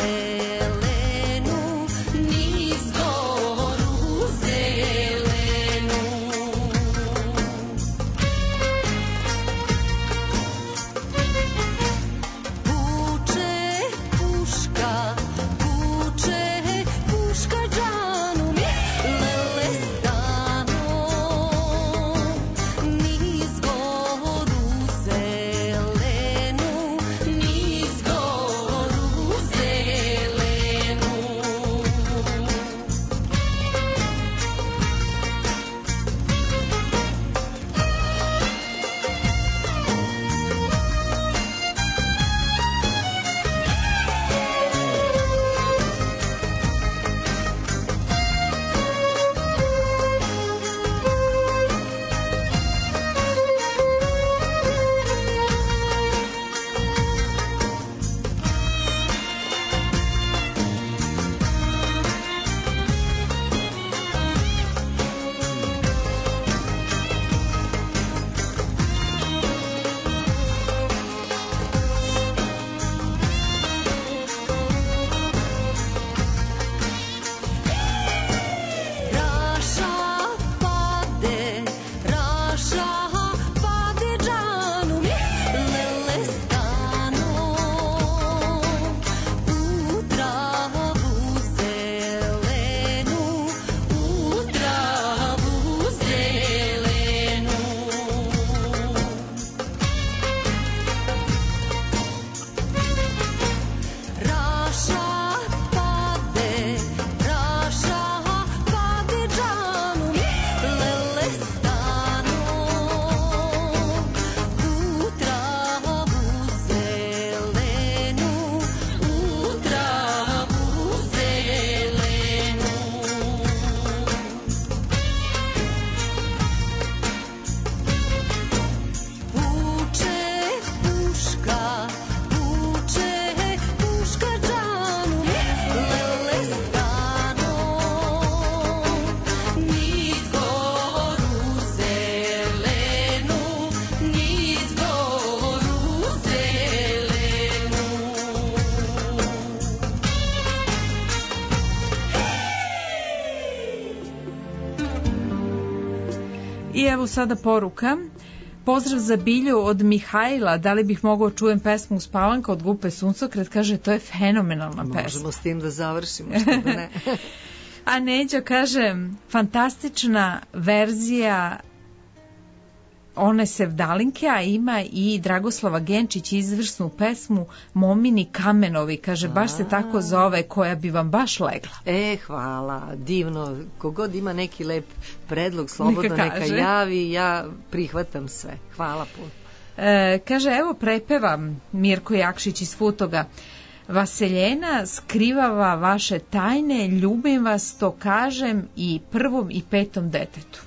evo sada poruka. Pozdrav za Bilju od Mihajla, da li bih mogao čujem pesmu Uspavanka od grupe Suncokret, kaže to je fenomenalna pesma. Možemo s tim da završimo, što da ne. A Neđo kaže, fantastična verzija one Sevdalinke, a ima i Dragoslava Genčić izvrsnu pesmu Momini Kamenovi, kaže, baš se tako zove, koja bi vam baš legla. Hvala, divno, kogod ima neki lep predlog, slobodno neka javi, ja prihvatam sve, hvala puno. Kaže, evo prepevam Mirko Jakšić iz Futoga. Vaseljena skrivava vaše tajne, ljubim vas, to kažem i prvom i petom detetu.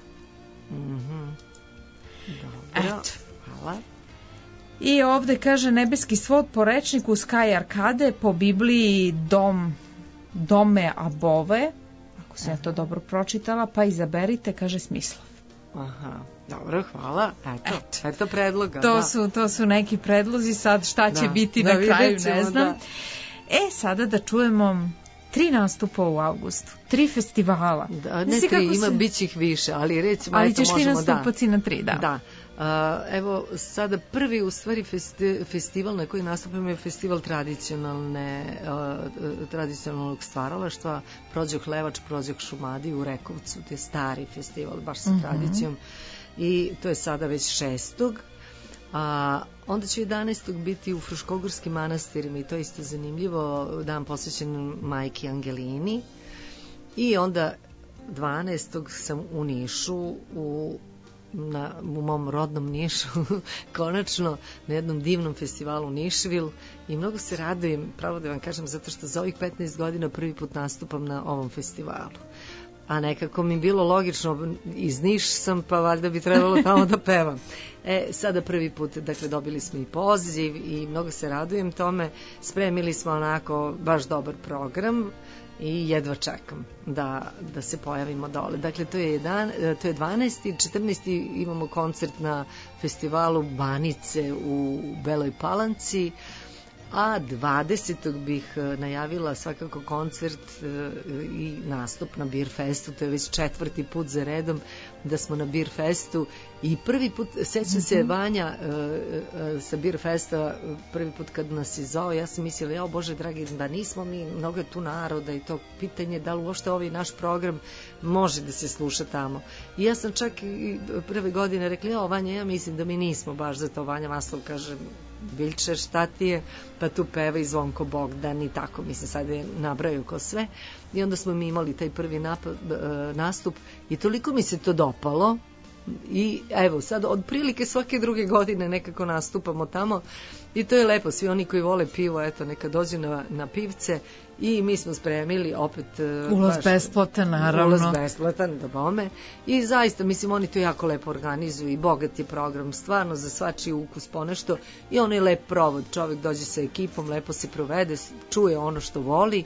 Dobro, hvala. I ovde kaže nebeski svod po rečniku Sky Arkade, po Bibliji Dome Above, ako sam ja to dobro pročitala, pa izaberite, kaže Smislav. Aha, dobro, hvala. Eto predloga. To su neki predlozi, sad šta će biti na kraju, ne znam. Sada da čujemo 3 nastupa u avgustu, 3 festivala. Ne 3, bit će ih više, ali recimo ali ćeš ti nastupati na 3, da. Evo, sada prvi u stvari festival na koji nastupamo je festival tradicionalnog stvaralaštva, Prođok Levač, Prođok Šumadije u Rekovcu, to je stari festival, baš sa tradicijom, i to je sada već 6. Onda će 11. biti u Fruškogorskim manastirima i to je isto zanimljivo, dan posvećen majki Angelini, i onda 12. sam u Nišu, u mom rodnom Nišu, konačno na jednom divnom festivalu Nišvil, i mnogo se radujem, pravo da vam kažem, zato što za ovih 15 godina prvi put nastupam na ovom festivalu. A nekako mi bilo logično, iz Niš sam, pa valjda bi trebalo tamo da pevam. Sada prvi put, dakle, dobili smo i poziv i mnogo se radujem tome. Spremili smo onako baš dobar program i jedva čekam da se pojavimo dole. Dakle, to je 12. 14. imamo koncert na festivalu Banice u Beloj Palanci, a 20. bih najavila svakako koncert i nastup na Beer Festu. To je već 4. put za redom da smo na Beer Festu, i prvi put, sećam se Vanja sa Beer Festa, prvi put kad nas je zvao, ja sam mislila, jao Bože dragi, da nismo mi, mnogo je tu naroda i to pitanje da li uopšte ovaj naš program može da se sluša tamo. I ja sam čak i prve godine rekla, jao Vanja, ja mislim da mi nismo baš za to. Vanja Maslov kaže, Biljče, šta ti je, pa tu peva i Zvonko Bogdan i tako, mislim, sad je nabraju ko sve. I onda smo mi imali taj prvi nastup i toliko mi se to dopalo, i evo sad otprilike svake druge godine nekako nastupamo tamo i to je lepo. Svi oni koji vole pivo, eto, neka dođu na pivce, i mi smo spremili opet ulaz besplatan, naravno. Ulaz besplatan, da bome. I zaista, mislim, oni to jako lepo organizuju i bogat je program, stvarno za svačiji ukus ponešto, i on je lep provod, čovjek dođe sa ekipom, lepo se provede, čuje ono što voli,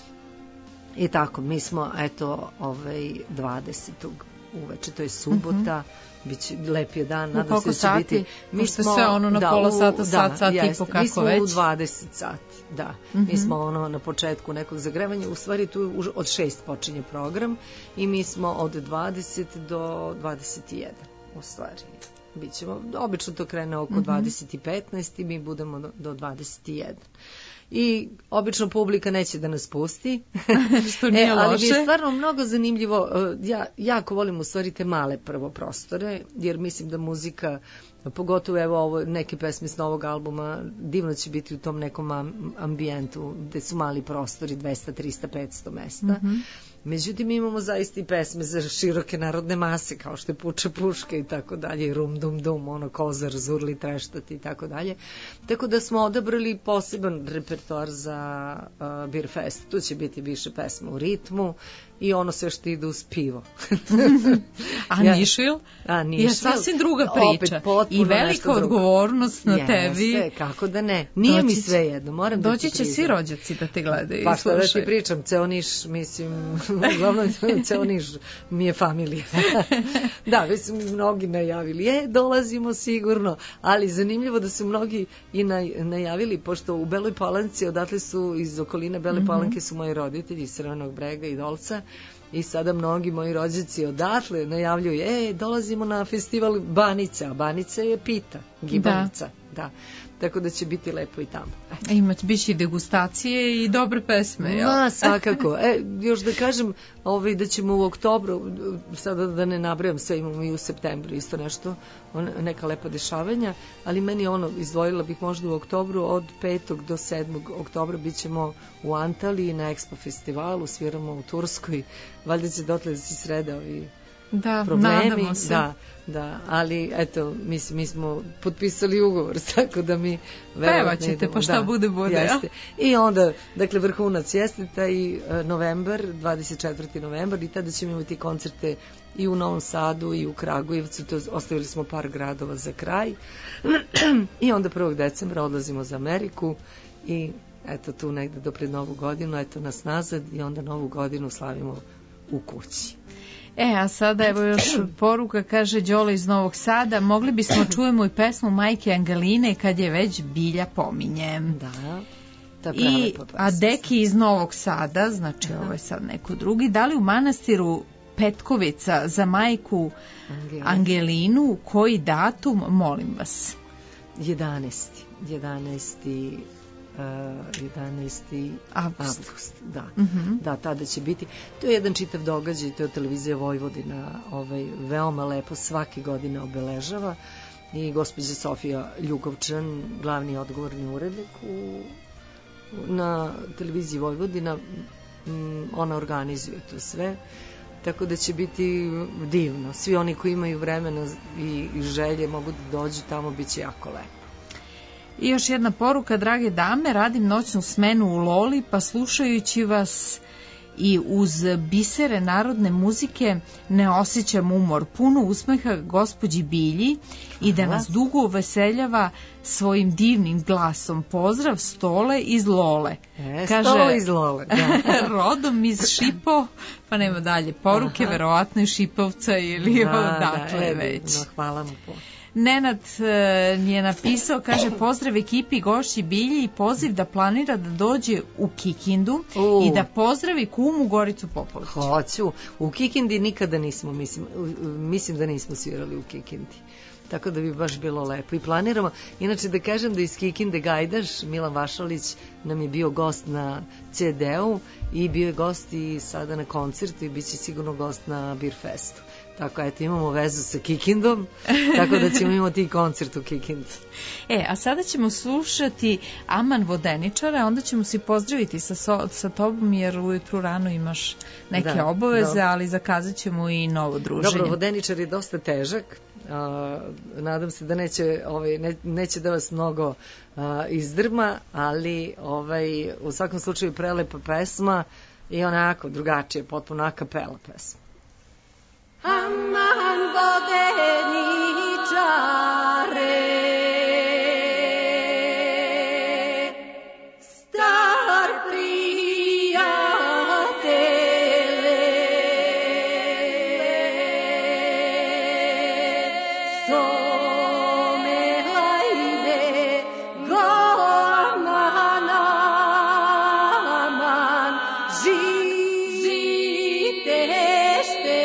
i tako. Mi smo, eto, 20. uveče, to je subota, biće lep je dan, nadam se da će biti. Mi smo sve ono na pola sata, sat i po kako već. Mi smo u 20 sati, da. Mi smo ono na početku nekog zagrevanja, u stvari tu od 6 počinje program, i mi smo od 20 do 21, u stvari. Bićemo, obično to krene oko 20:15 i mi budemo do 21. I obično publika neće da nas pusti, što nije loše. Ali mi je stvarno mnogo zanimljivo. Ja jako volim u stvari te male prvo prostore, jer mislim da muzika, pogotovo evo ovo, neke pesme s novog albuma, divno će biti u tom nekom ambijentu gde su mali prostori, 200, 300, 500 mesta. Međutim, imamo zaista i pesme za široke narodne mase, kao što je Puča puška i tako dalje, Rum dum dum, ono Kozar, Zurli, Treštati i tako dalje. Tako da smo odabrali poseban repertoar za Beer Fest. Tu će biti više pesma u ritmu i ono sve što ide uz pivo. A Nišvil? Je sasvim druga priča. I velika odgovornost na tebi. Jeste, kako da ne. Nije mi sve jedno, moram da ti priznam. Doći će svi rođaci da te gledaju i slušaju. Pa što da ti pričam, ceo Niš, mislim, uglavnom ceo Niš mi je familija. Da, već su mi mnogi najavili, dolazimo sigurno, ali zanimljivo da su mnogi i najavili, pošto u Beloj Palanci, odatle su iz okoline Bele Palanke su moji roditelji iz Crvenog Brega i Dolca, i sada mnogi moji rođaci odatle najavljuju, dolazimo na festival Banica, a Banica je pita, gibanica, da. Tako da će biti lepo i tamo. Biće i degustacije i dobre pesme, jel? Ma, svakako. Još da kažem da ćemo u oktobru, sada da ne nabrajam sve, imamo i u septembru isto nešto, neka lepa dešavanja, ali meni izdvojila bih možda u oktobru, od 5. do 7. oktobra bit ćemo u Antaliji na Expo festivalu, sviramo u Turskoj, valjda će dotle da se sreda ovi problemi. Nadamo se. Da, ali eto, mi smo potpisali ugovor, tako da mi pevaćete, pa šta bude. Jeste. I onda, dakle, vrhunac jeste taj novembar, 24. novembar, i tada ćemo imati koncerte i u Novom Sadu i u Kragujevcu, to ostavili smo par gradova za kraj. I onda 1. decembra odlazimo za Ameriku i eto tu negde do pred Novu godinu, eto nas nazad i onda Novu godinu slavimo u kući. A sada evo još poruka, kaže Đole iz Novog Sada, mogli bismo čujemo i pesmu Majke Angeline kad je već Bilja pominjem. Da, a Deki iz Novog Sada, znači ovo je sad neko drugi, da li u manastiru Petkovica za majku Angelinu, koji datum, molim vas? 11. avgust. Da, tada će biti. To je jedan čitav događaj, to je televizija Vojvodina, veoma lepo svake godine obeležava i gospođa Sofija Ljugovčan, glavni odgovorni urednik na televiziji Vojvodina, ona organizuje to sve, tako da će biti divno. Svi oni koji imaju vremena i želje mogu da dođu tamo, bit će jako lepo. I još jedna poruka, drage dame, radim noćnu smenu u Loli, pa slušajući vas i uz bisere narodne muzike ne osjećam umor. Puno usmeha gospođi Bilji i da nas dugo uveseljava svojim divnim glasom. Pozdrav Stole iz Lole. Kaže, Stole iz Lole. Da. Rodom iz Šipo, pa nema dalje poruke, verovatno iz Šipovca ili odatle već. Hvala mu po. Nenad je napisao, kaže, pozdrav ekipi Gošći Bilji i poziv da planira da dođe u Kikindu i da pozdravi kumu Goricu Popović. Hoću. U Kikindi nikada nismo, mislim da nismo svirali u Kikindi. Tako da bi baš bilo lepo. I planiramo, inače da kažem da iz Kikinde Gajdaš, Milan Vašalić, nam je bio gost na CD-u i bio je gost i sada na koncertu i bit će sigurno gost na Beer Festu. Tako, eto, imamo vezu sa Kikindom, tako da ćemo imati i koncert u Kikindu. A sada ćemo slušati Aman Vodeničara, onda ćemo se pozdraviti sa tobom, jer ujutru rano imaš neke obaveze, ali zakazat ćemo i novo druženje. Dobro, Vodeničar je dosta težak, nadam se da neće da vas mnogo izdrma, ali u svakom slučaju prelepa pesma i onako drugačije, potpuno a kapela pesma. Aman vodeničare, star prijatele, some hajde goman, aman, žitešte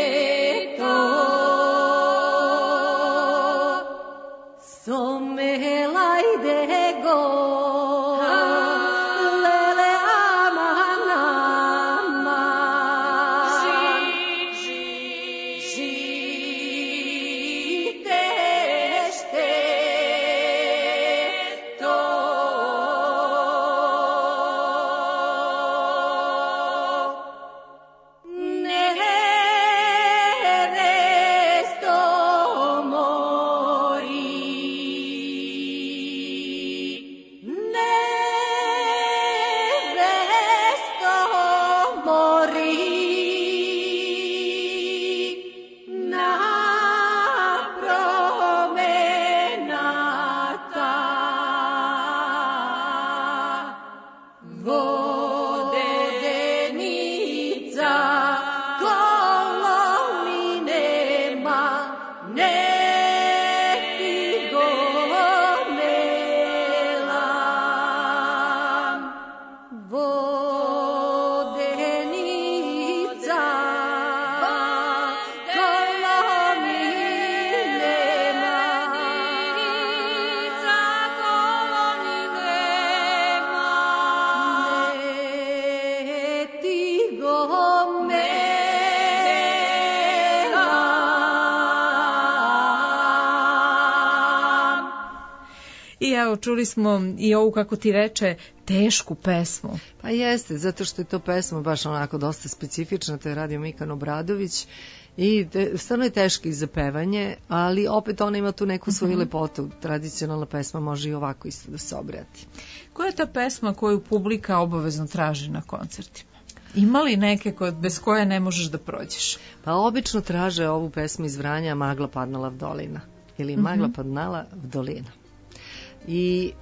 evo čuli smo i ovu, kako ti reče, tešku pesmu. Pa jeste, zato što je to pesma baš onako dosta specifična, to je radio Mikan Obradović i stvarno je teška i za pevanje, ali opet ona ima tu neku svoju lepotu. Tradicionalna pesma može i ovako isto da se obrati. Koja je ta pesma koju publika obavezno traži na koncertima? Ima li neke bez koje ne možeš da prođeš? Pa obično traže ovu pesmu iz Vranja, Magla padnala v dolina. Ili Magla padnala v dolina. I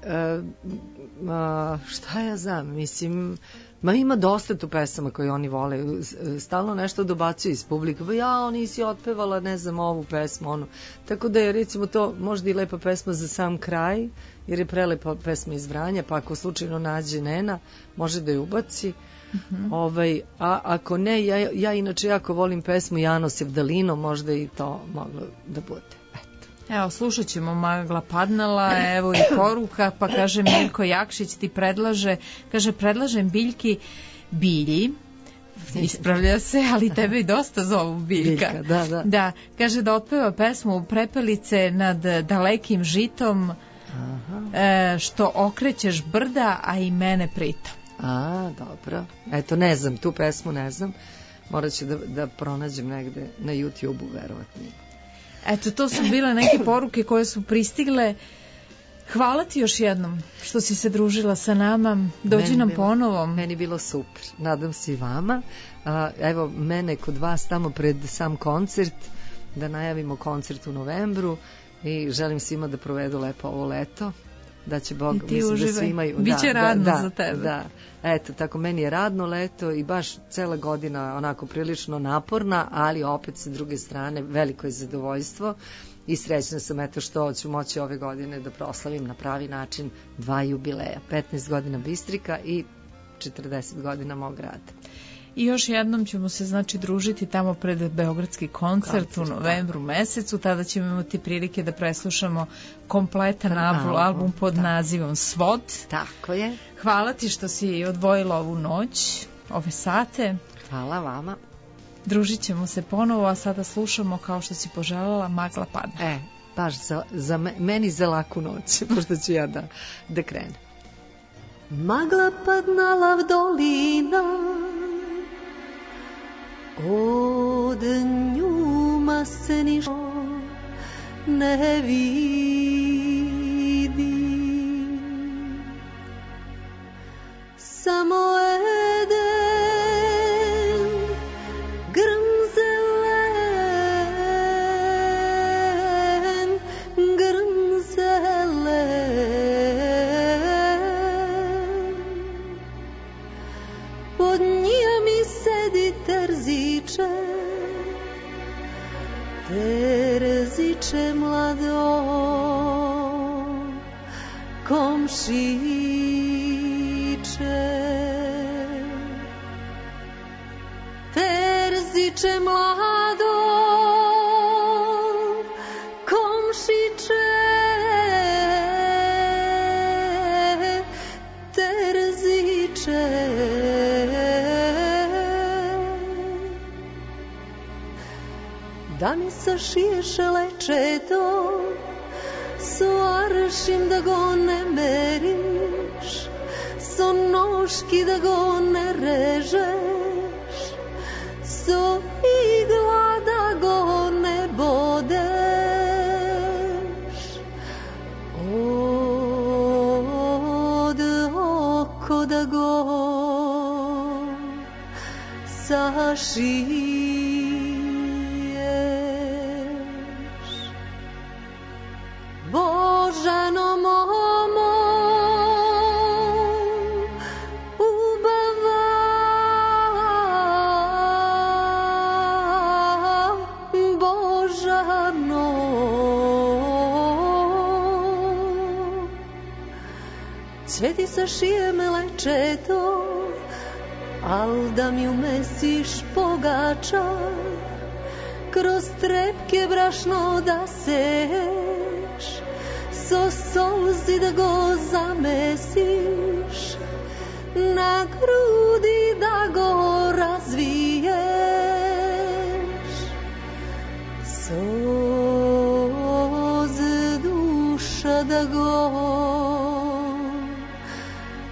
šta ja znam, mislim, ima dosta tu pesama koje oni vole, stalno nešto dobacuju iz publike, pa nisi otpevala, ne znam, ovu pesmu, onu. Tako da je, recimo, to možda i lepa pesma za sam kraj, jer je prelepa pesma iz Vranja, pa ako slučajno nađe Nena, može da je ubaci. A ako ne, ja inače jako volim pesmu Jano Sevdalino, možda i to moglo da bude. Evo, slušat ćemo Magla padnala, evo i poruka, pa kaže Mirko Jakšić ti predlažem Biljki Bilji, ispravlja se, ali tebe i dosta zovu Biljka. Da, kaže da otpeva pesmu Prepelice nad dalekim žitom, što okrećeš brda, a i mene pritom. Dobro. Eto, ne znam, tu pesmu ne znam. Morat ću da pronađem negde na YouTube-u, verovatno. Eto, to su bile neke poruke koje su pristigle. Hvala ti još jednom što si se družila sa nama. Dođi nam ponovo. Meni bilo super. Nadam se i vama. Evo, mene kod vas tamo pred sam koncert, da najavimo koncert u novembru i želim svima da provedu lepo ovo leto. Da će Bog, mislim da svi imaju... Biće radno za tebe. Da, eto, tako meni je radno leto i baš cela godina onako prilično naporna, ali opet sa druge strane veliko je zadovoljstvo i srećna sam eto što ću moći ove godine da proslavim na pravi način 2 jubileja, 15 godina Bistrika i 40 godina mog rada. I još jednom ćemo se družiti tamo pred Beogradski koncert u novembru mesecu, tada ćemo imati prilike da preslušamo kompletan album pod nazivom Svod. Tako je. Hvala ti što si odvojila ovu noć, ove sate. Hvala vama. Družit ćemo se ponovo, a sada slušamo, kao što si poželjela, Magla padne. Baš meni za laku noć, pošto ću ja da krenem. Magla padnala v dolina, od njuma se ništa ne vidi, samo eden grm zelen, grm zelen, pod njim mi sedi terziče, terziče mlado, komšiče. Terziče mlado, komšiče, terziče. Da mi sašiješ lečeto, so aršim da go ne meriš, so noški da go ne režeš, so igla da go ne bodeš, od oko da go sašiješ. Božano momo, ubava, Božano. Cveti sašijem lečeto, al da mi umesiš pogača, kroz trepke brašno da seješ, so solzi da go zamesiš, na grudi da go razviješ, soz duša da go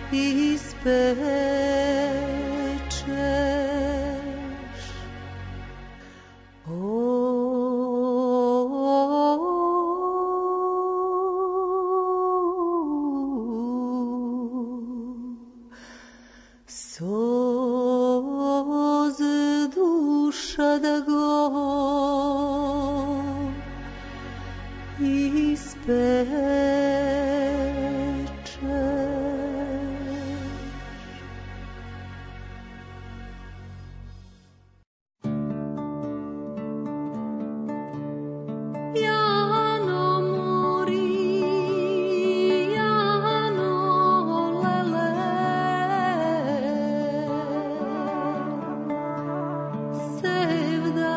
Sevda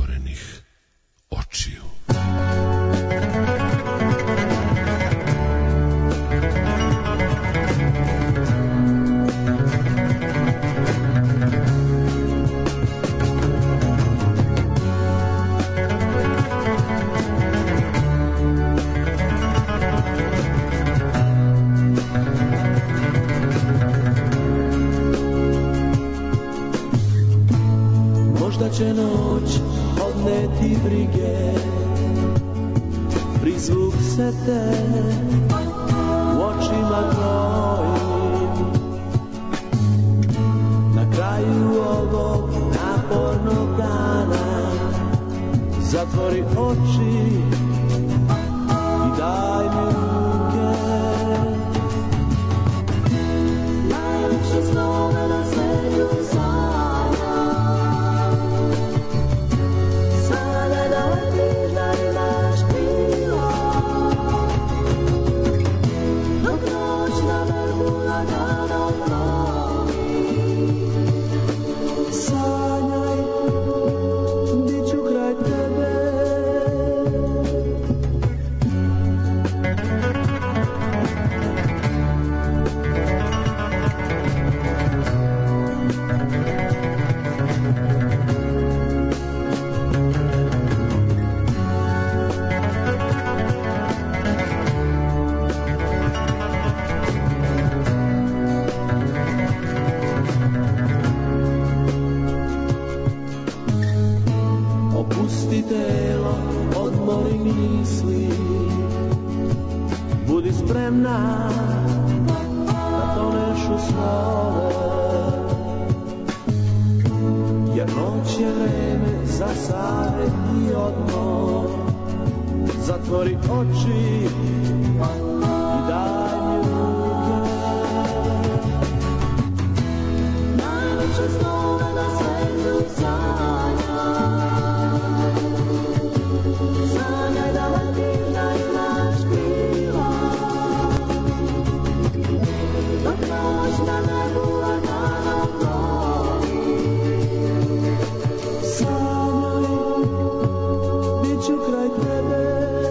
zatvorenih očiju. Će noć odneti brige, prizvuk se te u očima tvojim. Na kraju ovog napornog dana zatvori oči i daj mi ruke. Najljepše snove na svetu telo, odmori misli, budi spremna da toneš u snove, jer noć je vreme za savjet i odmor. Zatvori oči i daj mi ruke. Najveće snove na svetu sanjam. Sanjaj da letiš, da imaš krila, dok noć na nebu lagano plovi. Sanjaj, bit ću kraj tebe.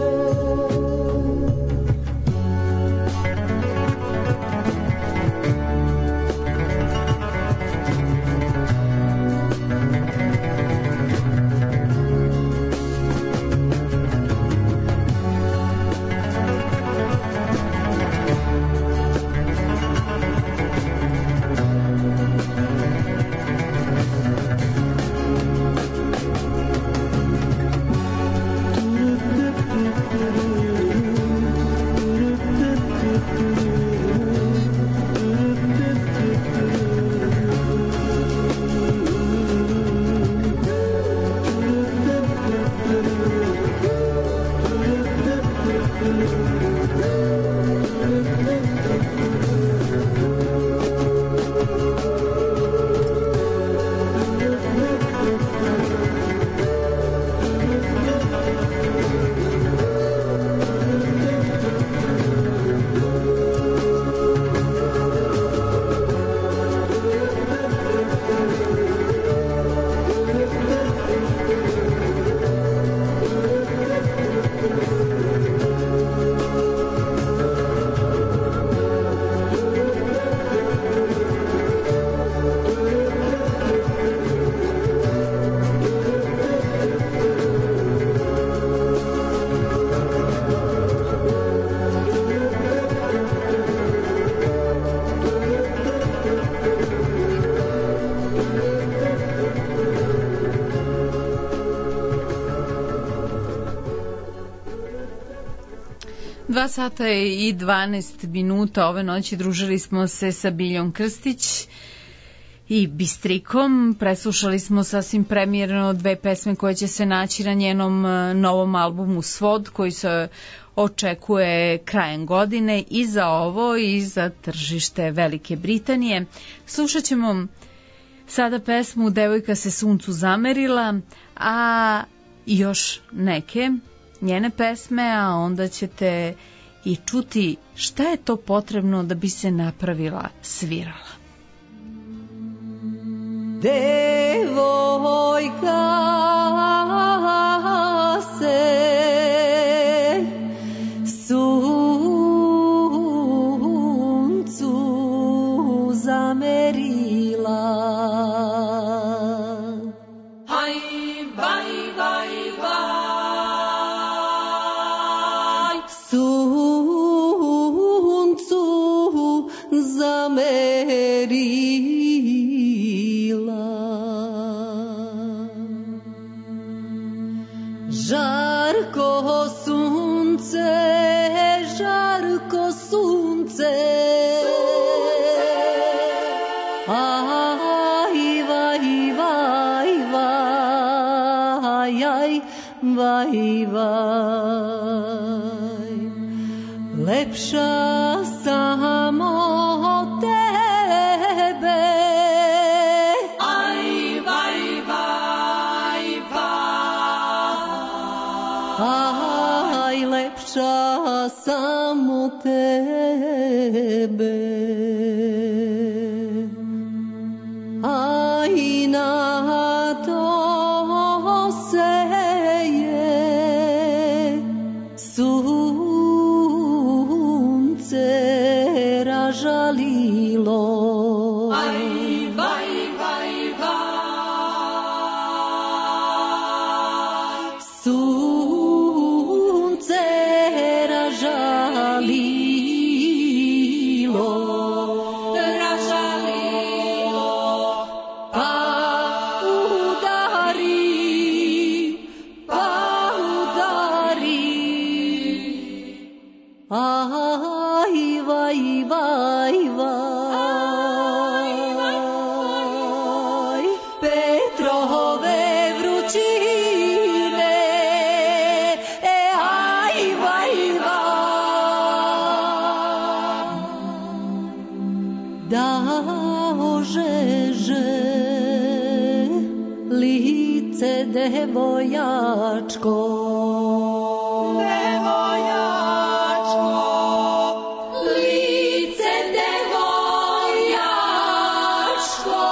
Dva sata i 12 minuta ove noći družili smo se sa Biljom Krstić i Bistrikom. Preslušali smo sasvim premijerno dve pesme koje će se naći na njenom novom albumu Svod, koji se očekuje krajem godine i za ovo i za tržište Velike Britanije. Slušat ćemo sada pesmu Devojka se suncu zamerila, a još neke njene pesme, a onda ćete i čuti šta je to potrebno da bi se napravila svirala. Devojka Žarko sunce, žarko sunce, aj, vaj, vaj, vaj, aj, vaj, vaj. Lepša samo tebe, aj, vaj, vaj, vaj, aj, lepša samo tebe. Aj, na to seje sunce ražalilo. Aj, vaj, vaj, vaj, sunce ražalilo, ražalilo, pa udari, aj, vaj, vaj, vaj, Petrove vrućine, aj, vaj, vaj, da ožeže lice devojačko, lice devojačko.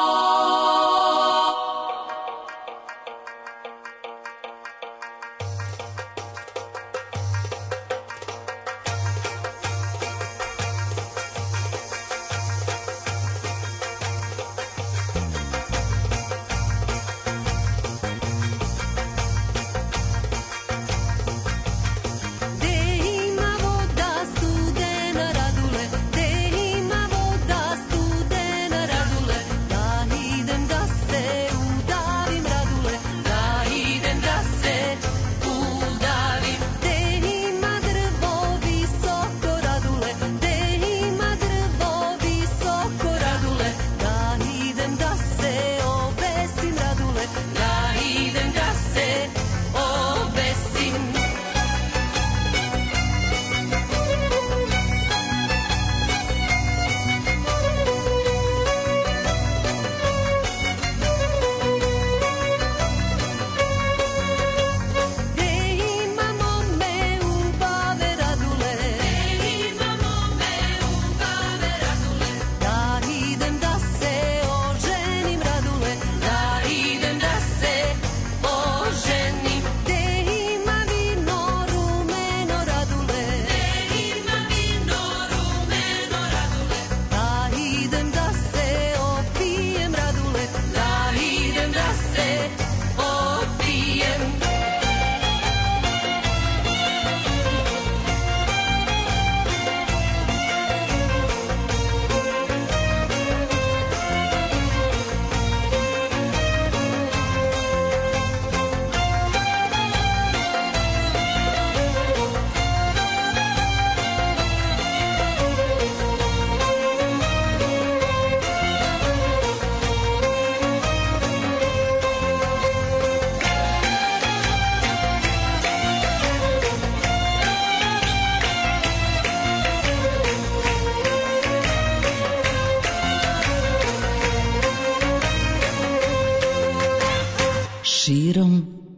Širom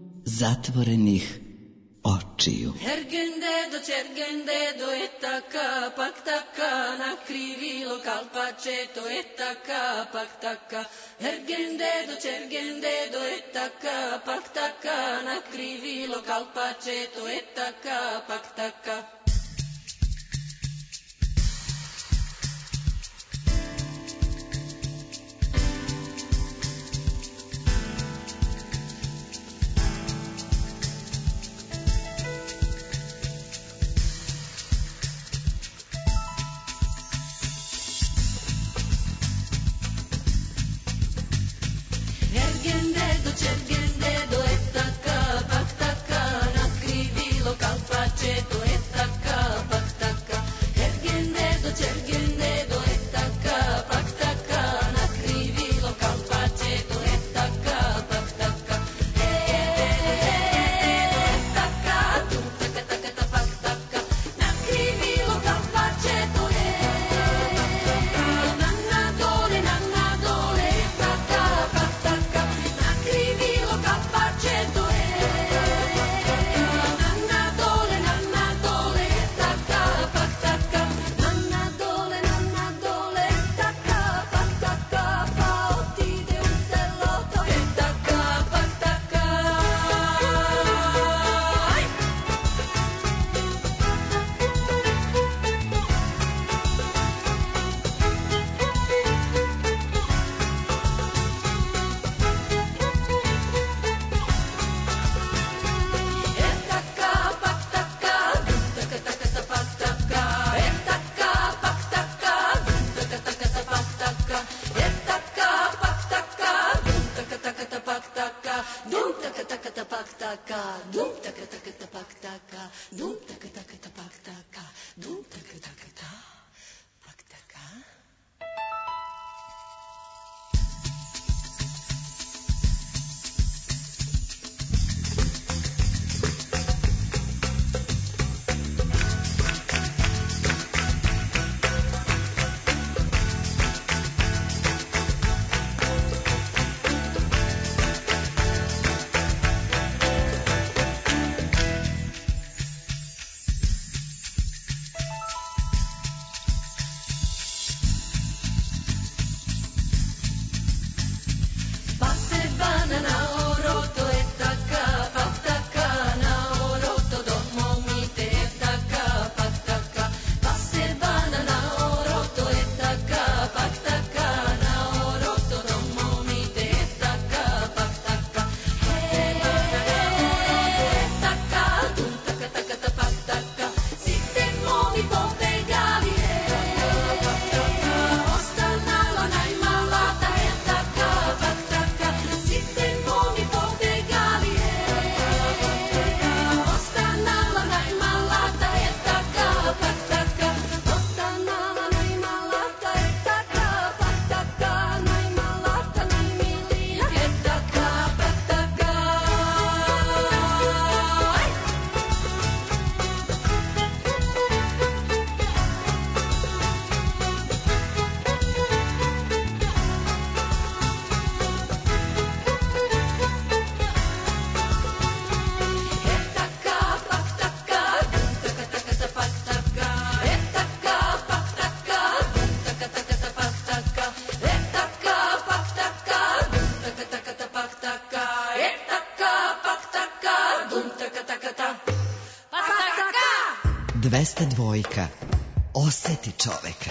zatvorenih očiju. Ergendedo, cergendedo, etaka, paktaka, na krivilo kalpačeto, etaka, paktaka. Ergendedo, cergendedo, etaka, paktaka, na krivilo kalpačeto, etaka, paktaka. Ergendedo, cergendedo, etaka, paktaka. pak taka, dum taka taka ta pak taka, dum taka taka ta pak taka, dum taka taka ta pak taka. Dvojka. Oseti čoveka.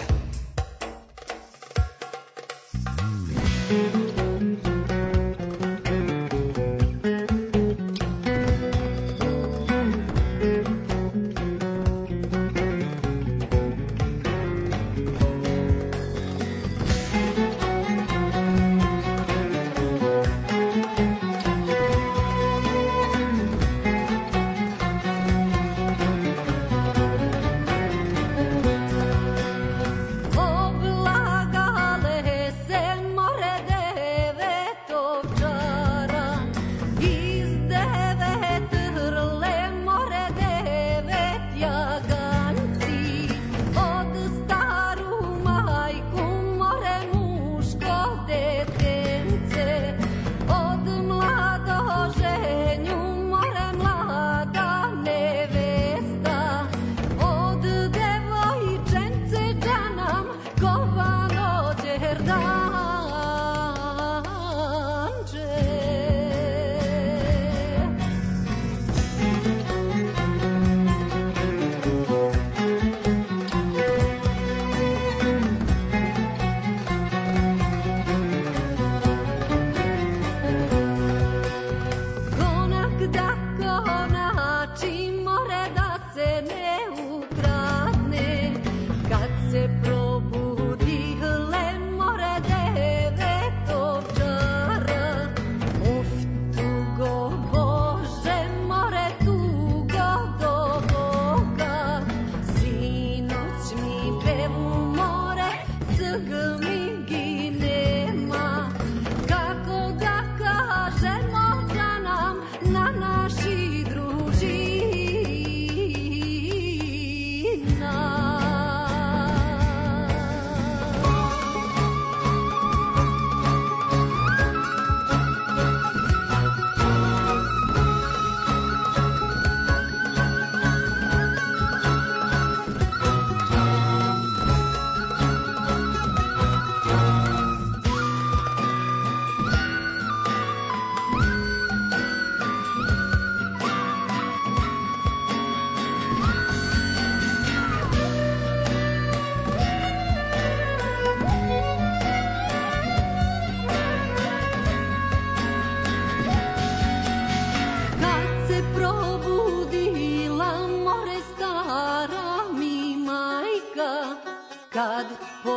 Kad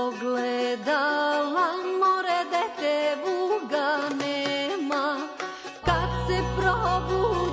pogledala more, dete vuga nema. Kad se probudim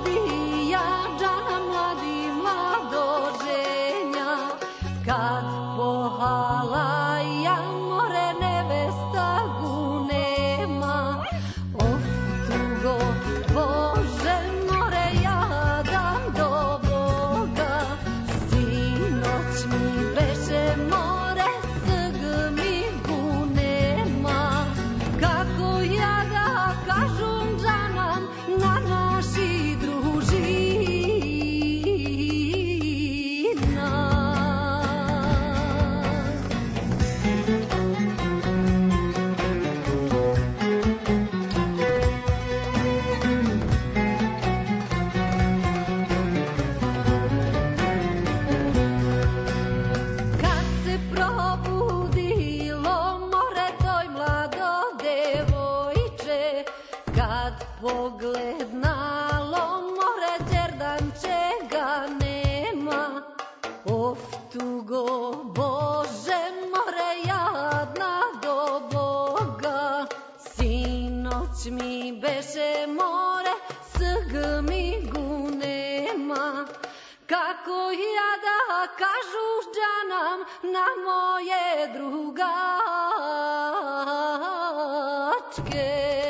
tugo, Bože, more jadna do Boga. Sinoć mi beše more, sgmigu nema. Kako ja da kažu džanam na moje drugačke.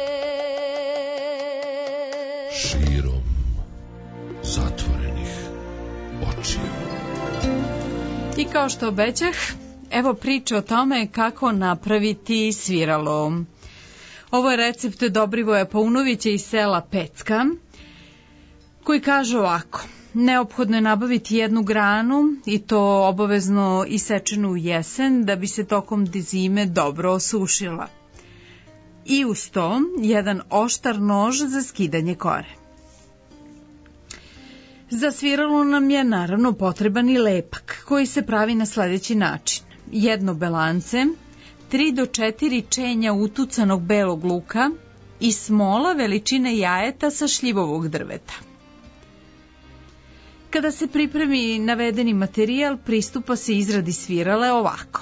Širom zatvorenih očiju. I kao što obećah, evo priče o tome kako napraviti sviralo. Ovo je recept Dobrivoja Paunovića iz sela Pecka, koji kaže ovako. Neophodno je nabaviti jednu granu i to obavezno isečenu u jesen da bi se tokom zime dobro osušila. I uz to jedan oštar nož za skidanje kore. Za sviralo nam je naravno potreban i lepak koji se pravi na sledeći način. Jedno belance, 3 do 4 čenja utucanog belog luka i smola veličine jajeta sa šljivovog drveta. Kada se pripremi navedeni materijal, pristupa se izradi svirale ovako.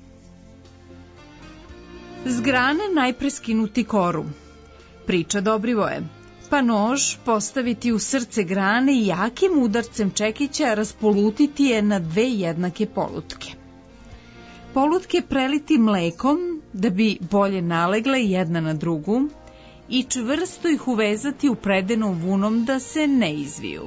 S grane najpre skinuti koru. Priča Dobrivoje. Pa nož postaviti u srce grane i jakim udarcem čekića raspolutiti je na 2 jednake polutke. Polutke preliti mlekom da bi bolje nalegle jedna na drugu i čvrsto ih uvezati u predenom vunom da se ne izviju.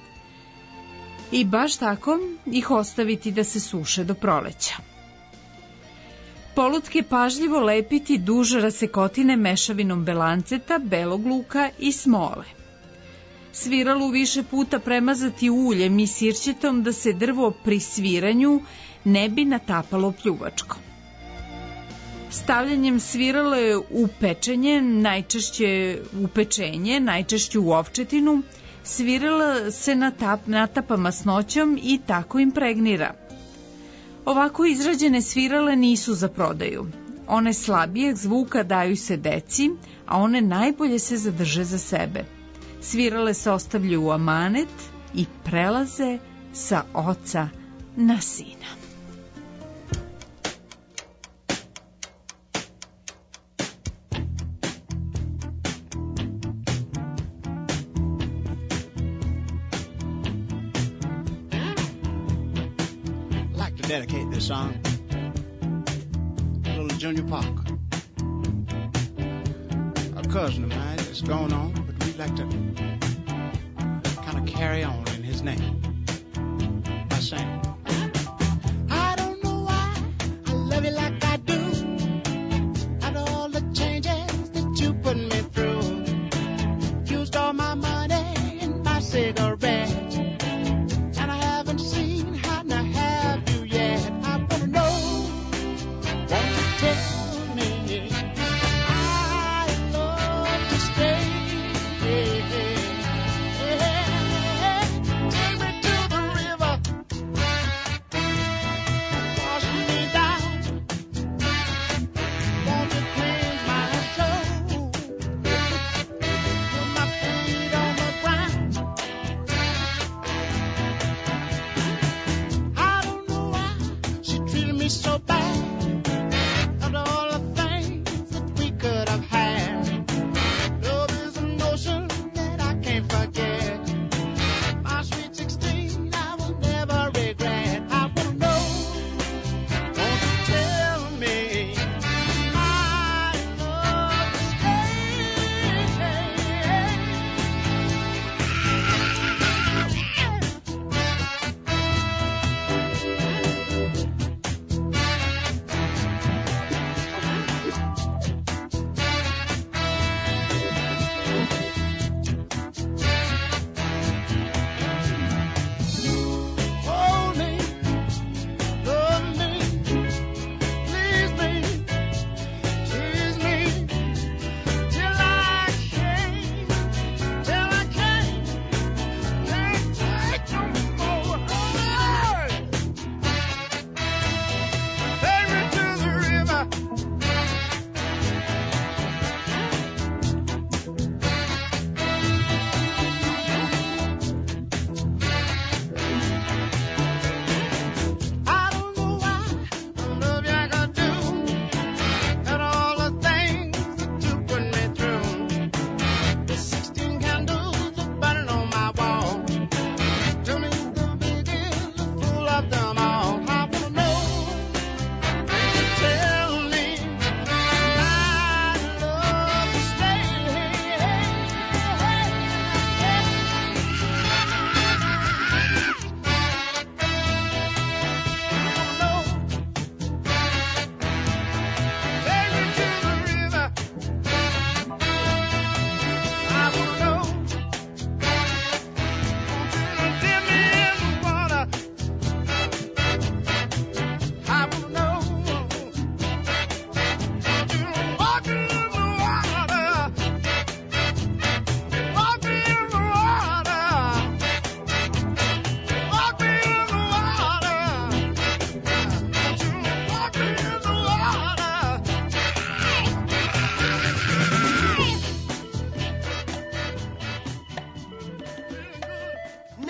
I baš tako ih ostaviti da se suše do proleća. Polutke pažljivo lepiti duž rasekotine mešavinom belanceta, belog luka i smole. Sviralu više puta premazati uljem i sirćetom da se drvo pri sviranju ne bi natapalo pljuvačkom. Stavljanjem svirale u pečenje, najčešće u ovčetinu, svirala se natapa masnoćom i tako impregnira. Ovako izrađene svirale nisu za prodaju. One slabijeg zvuka daju se deci, a one najbolje se zadrže za sebe. Svirale se ostavljaju u amanet i prelaze sa oca na sina. Dedicate this song to little Junior Parker, a cousin of mine that's gone on, but we'd like to kind of carry on in his name by saying, I don't know why I love you like I do, and all the changes that you put me through. Used all my money and my cigarettes, and I haven't seen how to have you.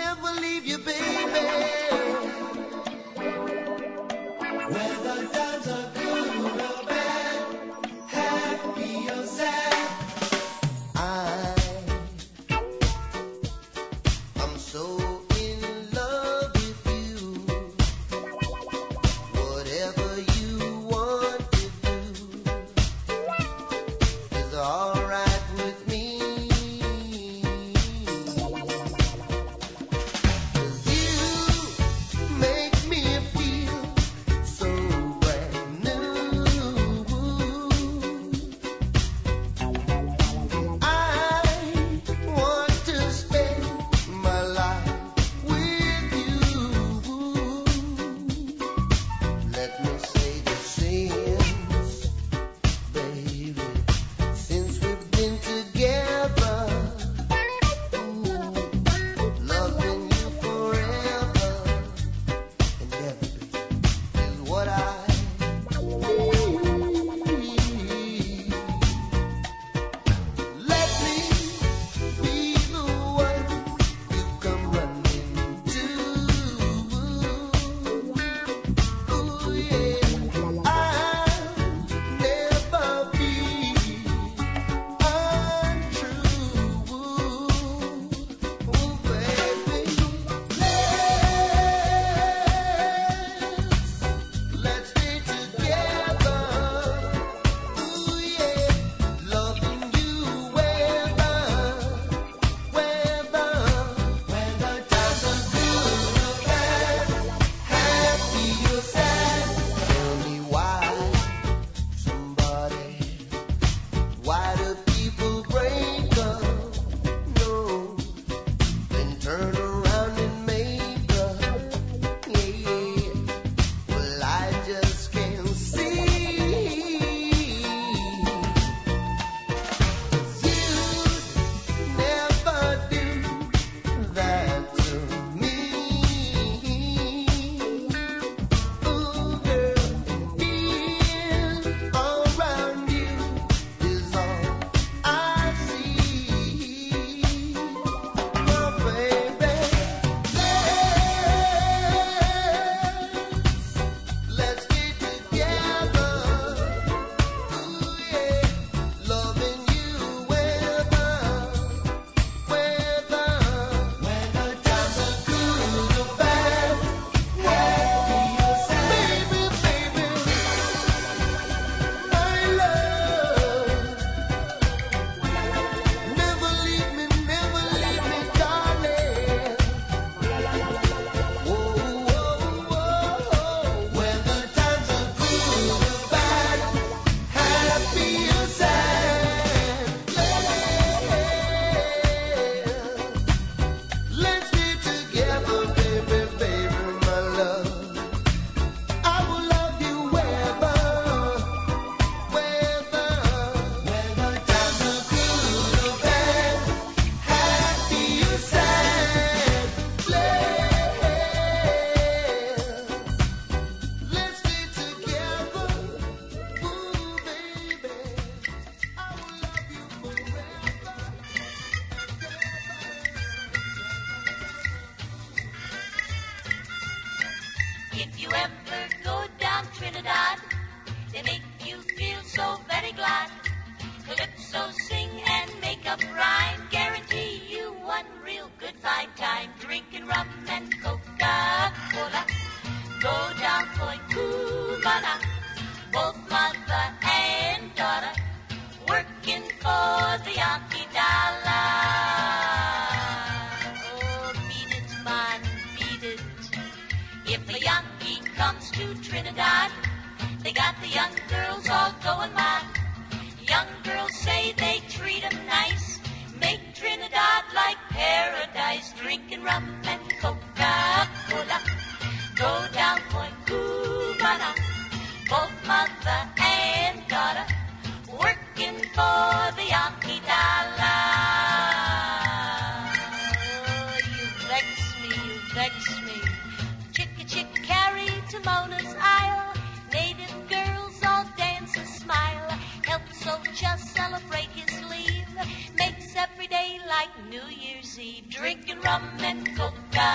never leave you, baby. Whether times are good or bad, happy or sad, I'm so in love with you. Whatever you want to do is alright with me. 'Cause you make me feel so brand new. I want to spend my life with you. Let me say the since, baby, since we've been together, loving you forever and ever is what I need. Let me be the one you come running to. Ooh, yeah. I'll never be untrue. Ooh, baby. Let's stay together. Ooh, yeah. Loving you whether times are good or bad, happy or sad. Tell me why do people break up? No, then turn around and make up. Yeah, well, I just can't see. You'd never do that to me. Ooh, girl, being around you is all I see. Oh, baby, let's get together. Ooh, yeah, loving you whether times are good or bad, happy or sad. Baby, my love, never leave me, darling. Whoa, whether times are good or bad, happy or sad. Let's stay together, baby, my love. I will love you whether times are good or bad, happy or sad. Let's stay together, ooh, baby. I will love you forever. If you ever go down Trinidad, they make you feel so very glad. Calypso sing and make up rhyme, guarantee you one real good fine time. Drinking rum and Coca-Cola, go down Point Cumana, both mother and daughter, working for the Yankee dollar. Oh, beat it, man, beat it. If a Yankee comes to Trinidad, they got the young girls all going mad. Young girls say they treat 'em nice, make Trinidad like paradise. Drinking rum and Coca-Cola, go down Point Cumana, both mother and daughter, working for the Yankee dollar. Oh, you vex me. Chick carry to Mona's Isle, native girls all dance and smile. Help soldier celebrate his leave, makes every day like New Year's Eve. Drinking rum and Coca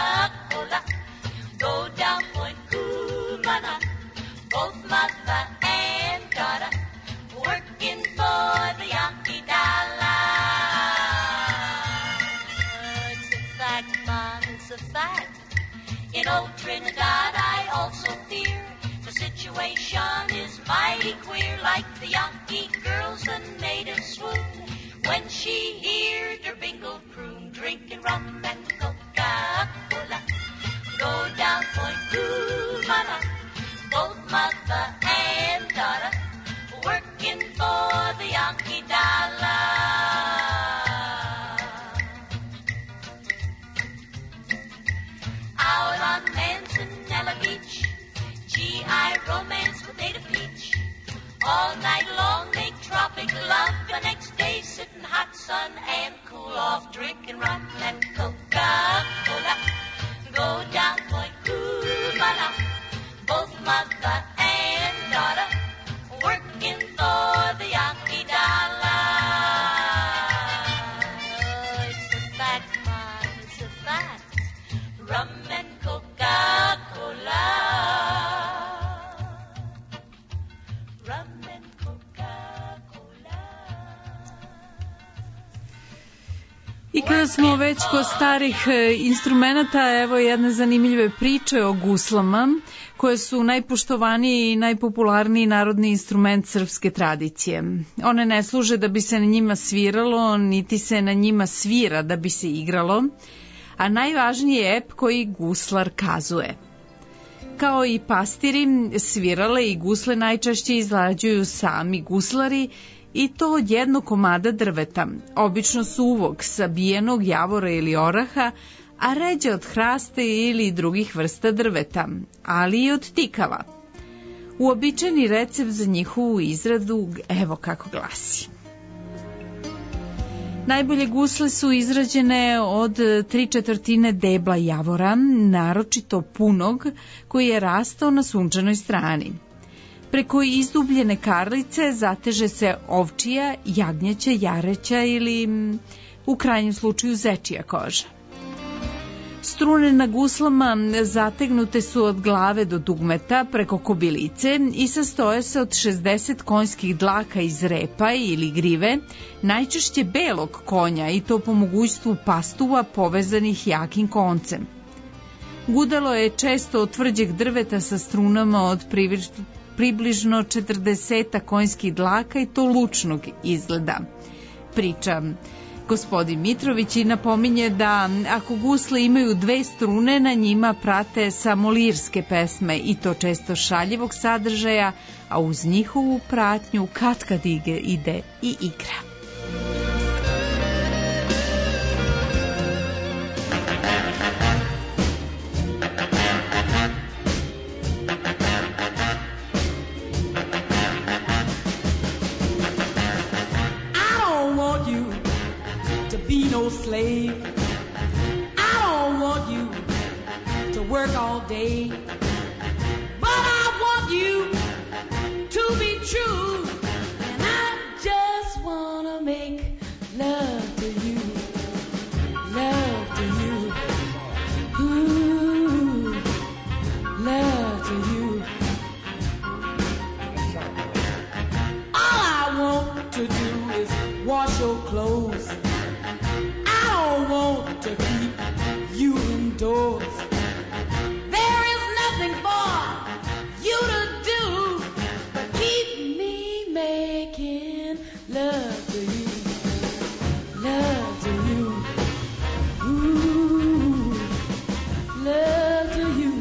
a fact. In old Trinidad I also fear the situation is mighty queer. Like the Yankee girls, the natives swoon when she hears her bingle croon, drinking rum and Coca-Cola. Go down Point Cumana, both mother and daughter, working for the Yankee dollar. Out on Manzanella Beach, GI romance with Ada Peach. All night long make tropic love, the next day sit in hot sun and cool off, drinking rum and Coca-Cola. Go down Point Cumana, both mother and daughter, working for the Yankee dollar. It's a fact, man, it's a fact. Rum and Coca-Cola. Rum and Coca-Cola. I kada smo već kod starih instrumenta, evo jedne zanimljive priče o guslama, koje su najpoštovaniji i najpopularniji narodni instrument srpske tradicije. One ne služe da bi se na njima sviralo, niti se na njima svira da bi se igralo, a najvažniji je ep koji guslar kazuje. Kao i pastiri, svirale i gusle najčešće izrađuju sami guslari, i to od jednog komada drveta, obično suvog, sabijenog javora ili oraha, a ređe od hrasta ili drugih vrsta drveta, ali i od tikava. Uobičajeni recept za njihovu izradu evo kako glasi. Najbolje gusle su izrađene od 3/4 debla javora, naročito punog, koji je rastao na sunčanoj strani. Preko izdubljene karlice zateže se ovčija, jagnjeća, jareća ili u krajnjem slučaju zečija koža. Strune na guslama zategnute su od glave do dugmeta preko kobilice i sastoje se od 60 konjskih dlaka iz repa ili grive, najčešće belog konja, i to po mogućstvu pastuva povezanih jakim koncem. Gudalo je često od tvrđeg drveta sa strunama od približno 40 konjskih dlaka i to lučnog izgleda. Priča gospodin Mitrović i napominje da ako gusle imaju 2 strune, na njima prate samo lirske pesme i to često šaljivog sadržaja, a uz njihovu pratnju katkad ide i igra. No slave. I don't want you to work all day, but I want you to be true, and I just want to make love to you, love to you, ooh, love to you. All I want to do is wash your clothes. I want to keep you indoors. There is nothing for you to do but keep me making love to you, love to you, ooh, love to you.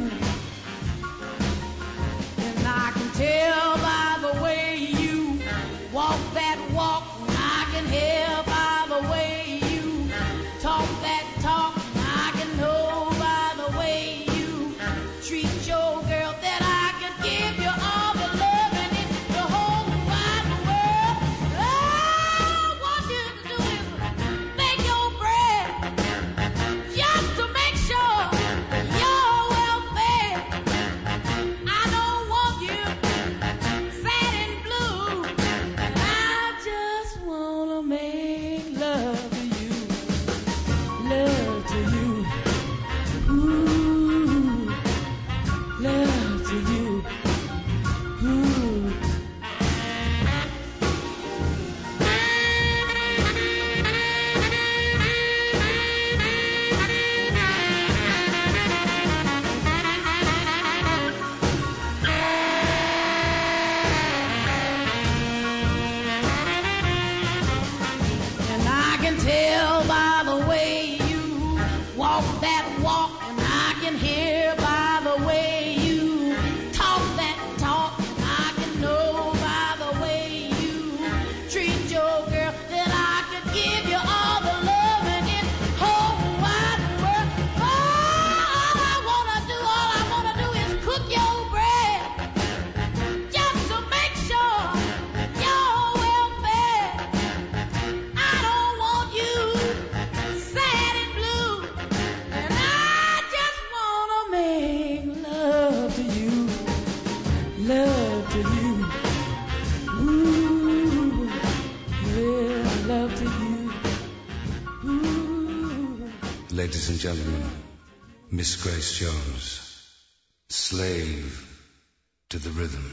And I can tell by the way you walk that walk, and I can hear by the way talk that talk, I can know by the way Ladies and gentlemen, Miss Grace Jones, slave to the rhythm.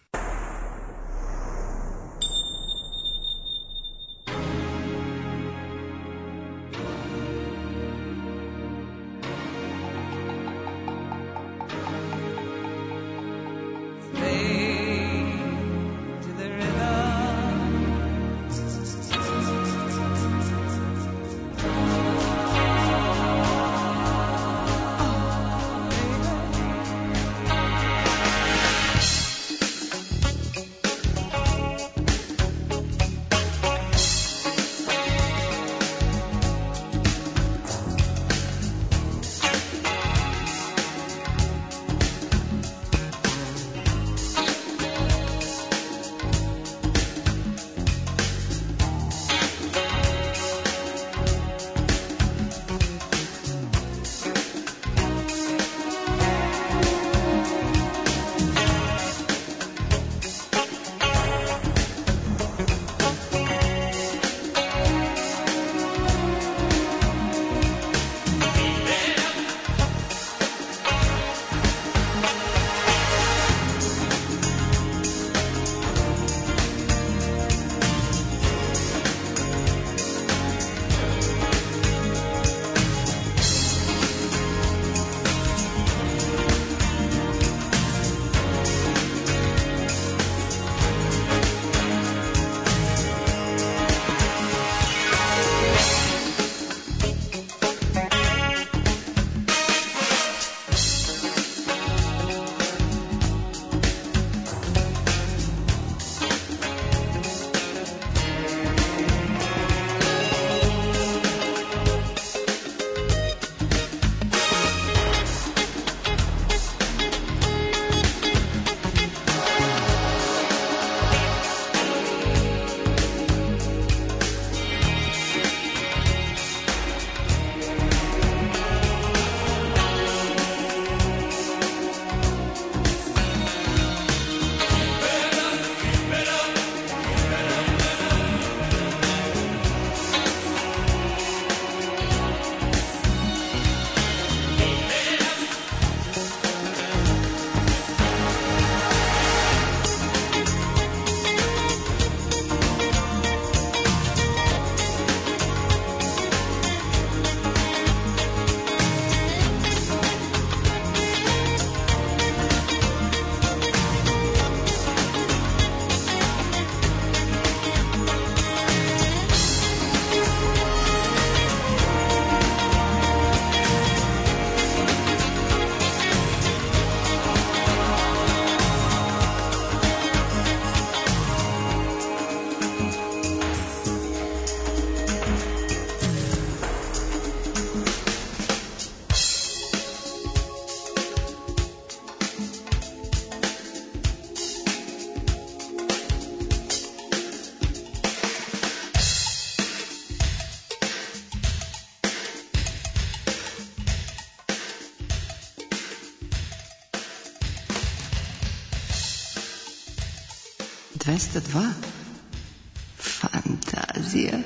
Fantazija.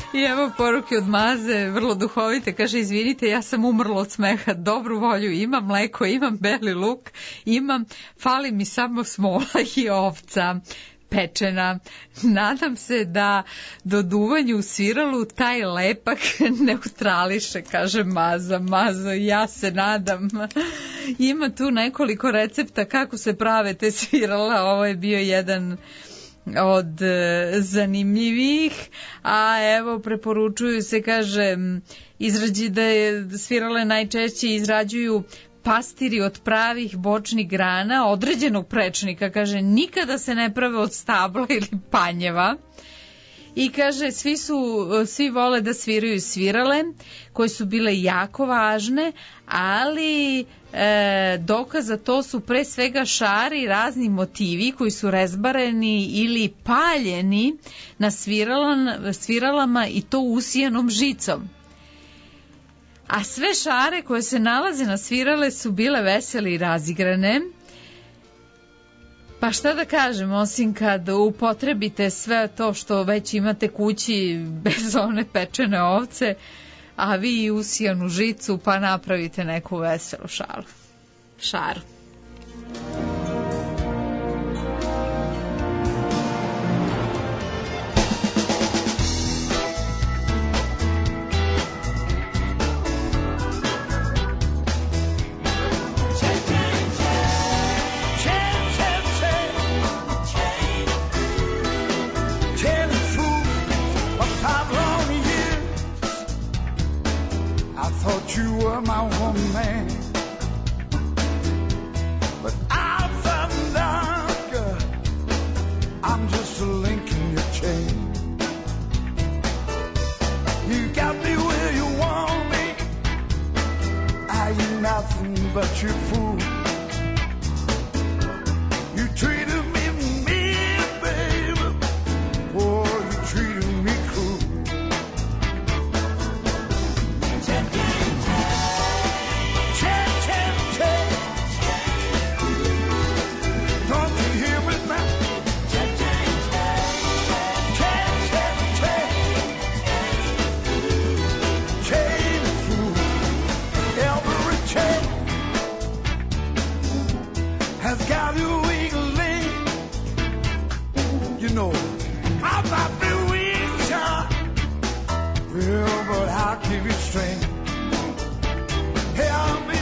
I evo poruke od Maze, vrlo duhovite, kaže izvinite, ja sam umrla od smeha, dobru volju imam, mleko imam, beli luk imam, fali mi samo smola i ovca pečena. Nadam se da do duvanja u sviralu taj lepak neutrališe, kaže Maza. Mazo, ja se nadam. Ima tu nekoliko recepta kako se prave te svirala, ovo je bio jedan od zanimljivih, a evo preporučuju se, kaže, da je svirale najčešće izrađuju pastiri od pravih bočnih grana određenog prečnika, kaže, nikada se ne prave od stabla ili panjeva. I kaže, svi vole da sviraju svirale koje su bile jako važne, ali dokaz za to su pre svega šari i razni motivi koji su rezbareni ili paljeni na sviralama i to usijanom žicom. A sve šare koje se nalaze na svirale su bile vesele i razigrane. Pa šta da kažem, osim kad upotrebite sve to što već imate kući bez one pečene ovce, a vi i usijanu žicu, pa napravite neku veselu šaru. You were my woman, but I found out, girl, I'm just a link in your chain. You got me where you want me, I ain't nothing but your fool. You treated me mean, baby, boy, you treated me cruel. Has got you wiggling, you know, I'm not the weak shot, well, but I'll keep it straight. Help me,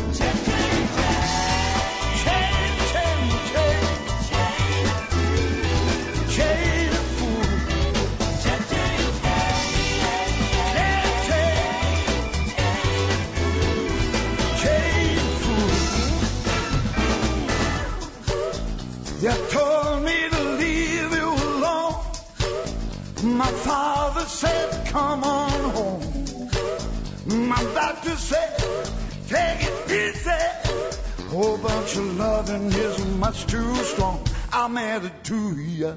chain a fool, you told me to leave you alone. My father said, come on home. My doctor said, take it easy. Whole bunch of loving is much too strong. I'm added to you.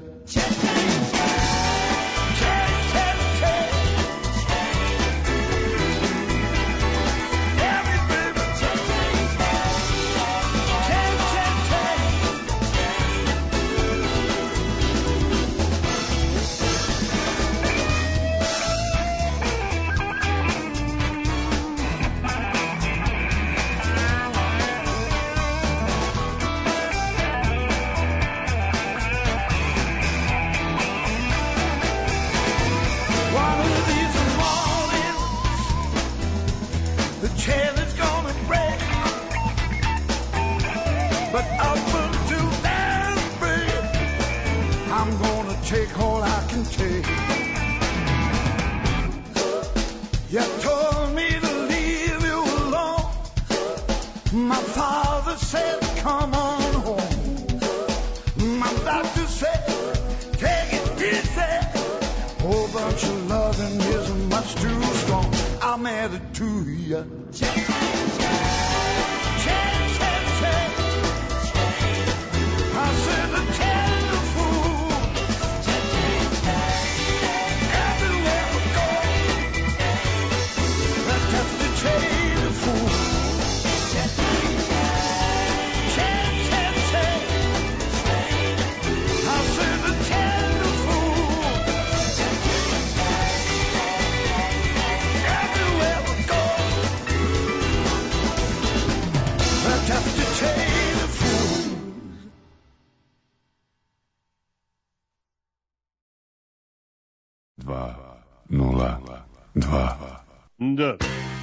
Take all I can take. You told me to leave you alone. My father said, come on home. My doctor said, take it easy. Whole bunch of loving isn't much too strong. I'm added to you. I said the tender fool. Da.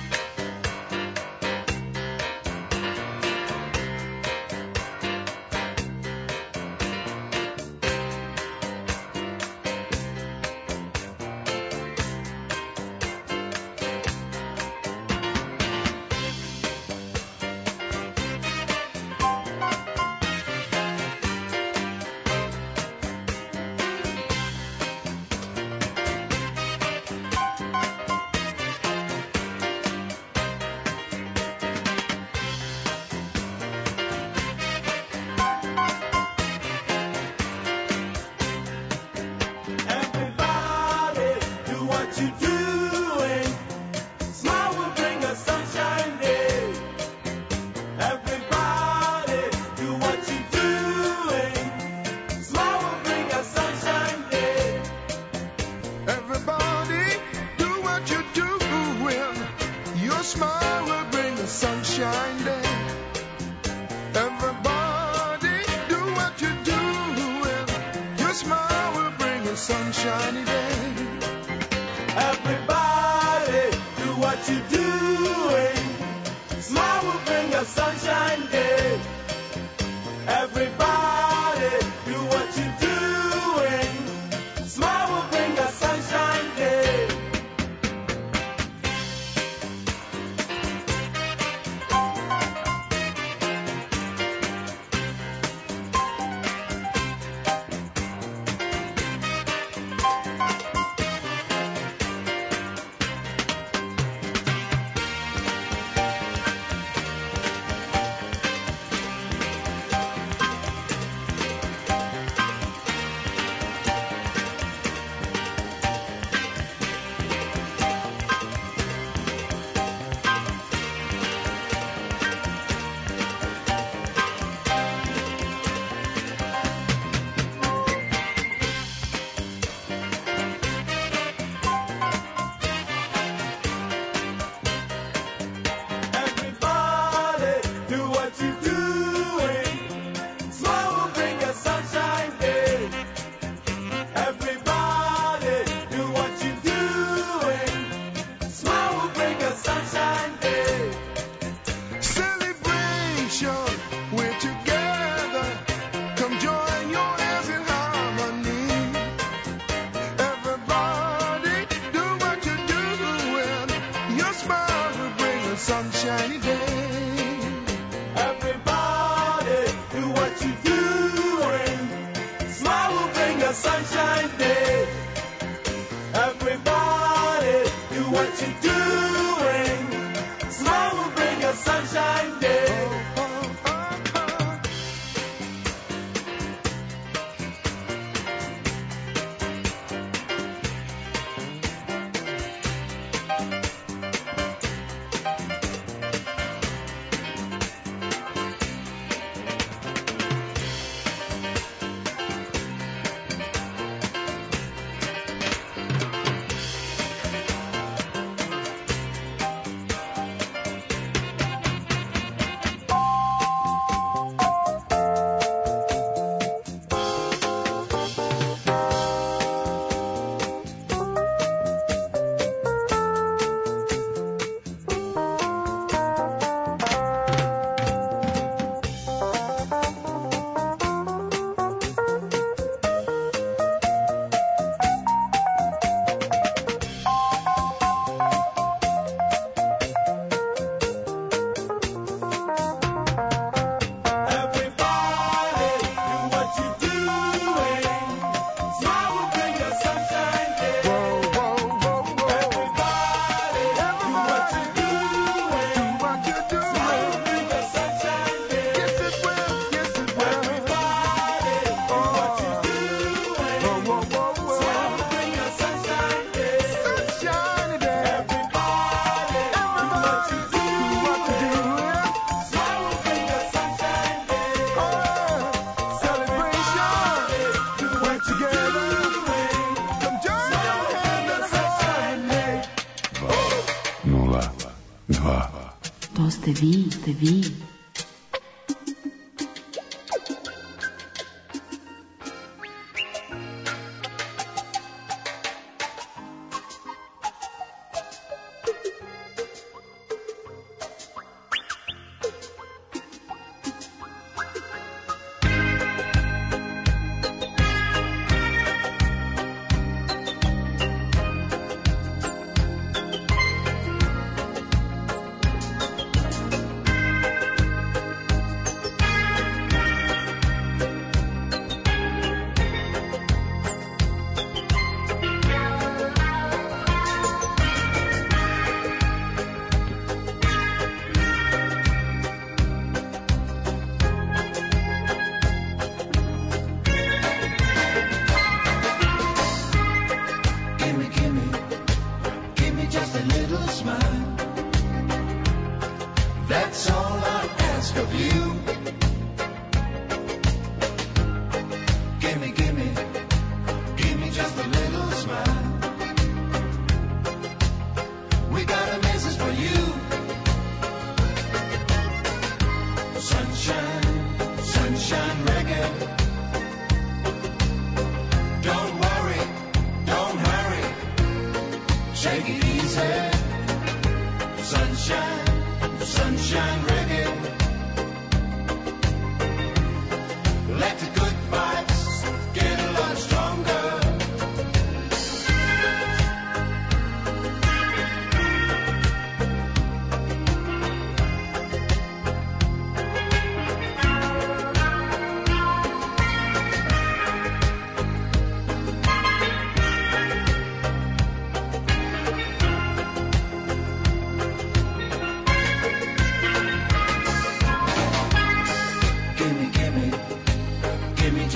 ste vi.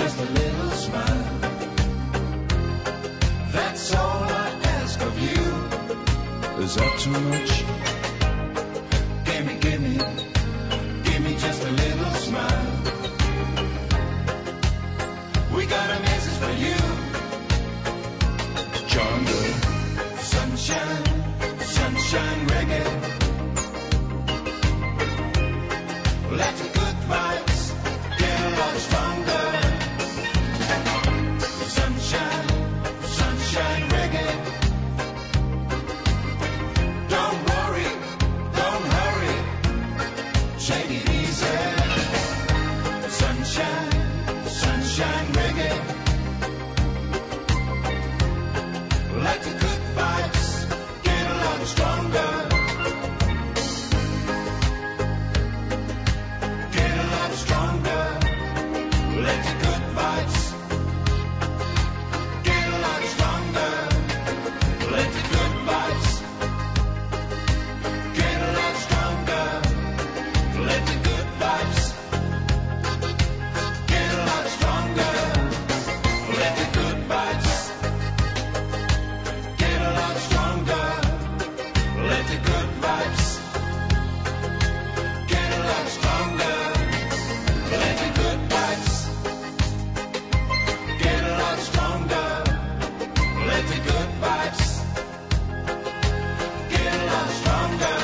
just a little smile. That's all I ask of you. Is that too much? Give me just a little smile. We got a message for you. Jungle, sunshine, sunshine reggae. Let the good vibes get a lot stronger. Sunshine, sunshine reggae. Don't worry, don't hurry. Take it easy. Sunshine, sunshine reggae. Let the good vibes get a lot stronger. Get a lot stronger. Let the good vibes get a lot stronger. Let the good vibes get a lot stronger. Let the good vibes get a lot stronger. Let the good vibes get a lot stronger. Let the good vibes get a lot stronger. Let the good vibes get a lot stronger. Let the good vibes get a lot stronger.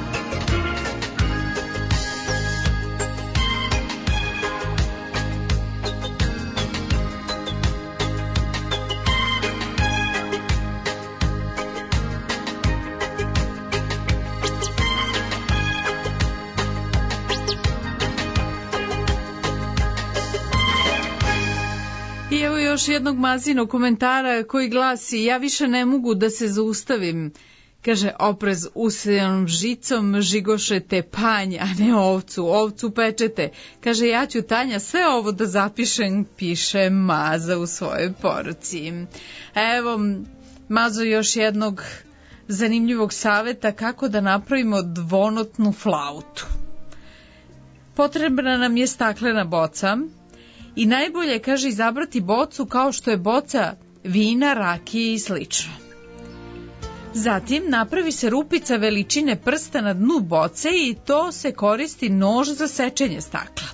I evo još jednog Mazinog komentara koji glasi: ja više ne mogu da se zaustavim. Kaže, oprez usejanom žicom žigošete panj, a ne ovcu. Ovcu pečete. Kaže, ja ću, Tanja, sve ovo da zapišem, piše Maza u svojoj poruci. Evo, Mazo, još jednog zanimljivog saveta kako da napravimo dvonotnu flautu. Potrebna nam je staklena boca i najbolje, kaže, izabrati bocu kao što je boca vina, rakije i slično. Zatim napravi se rupica veličine prsta na dnu boce i to se koristi nož za sečenje stakla.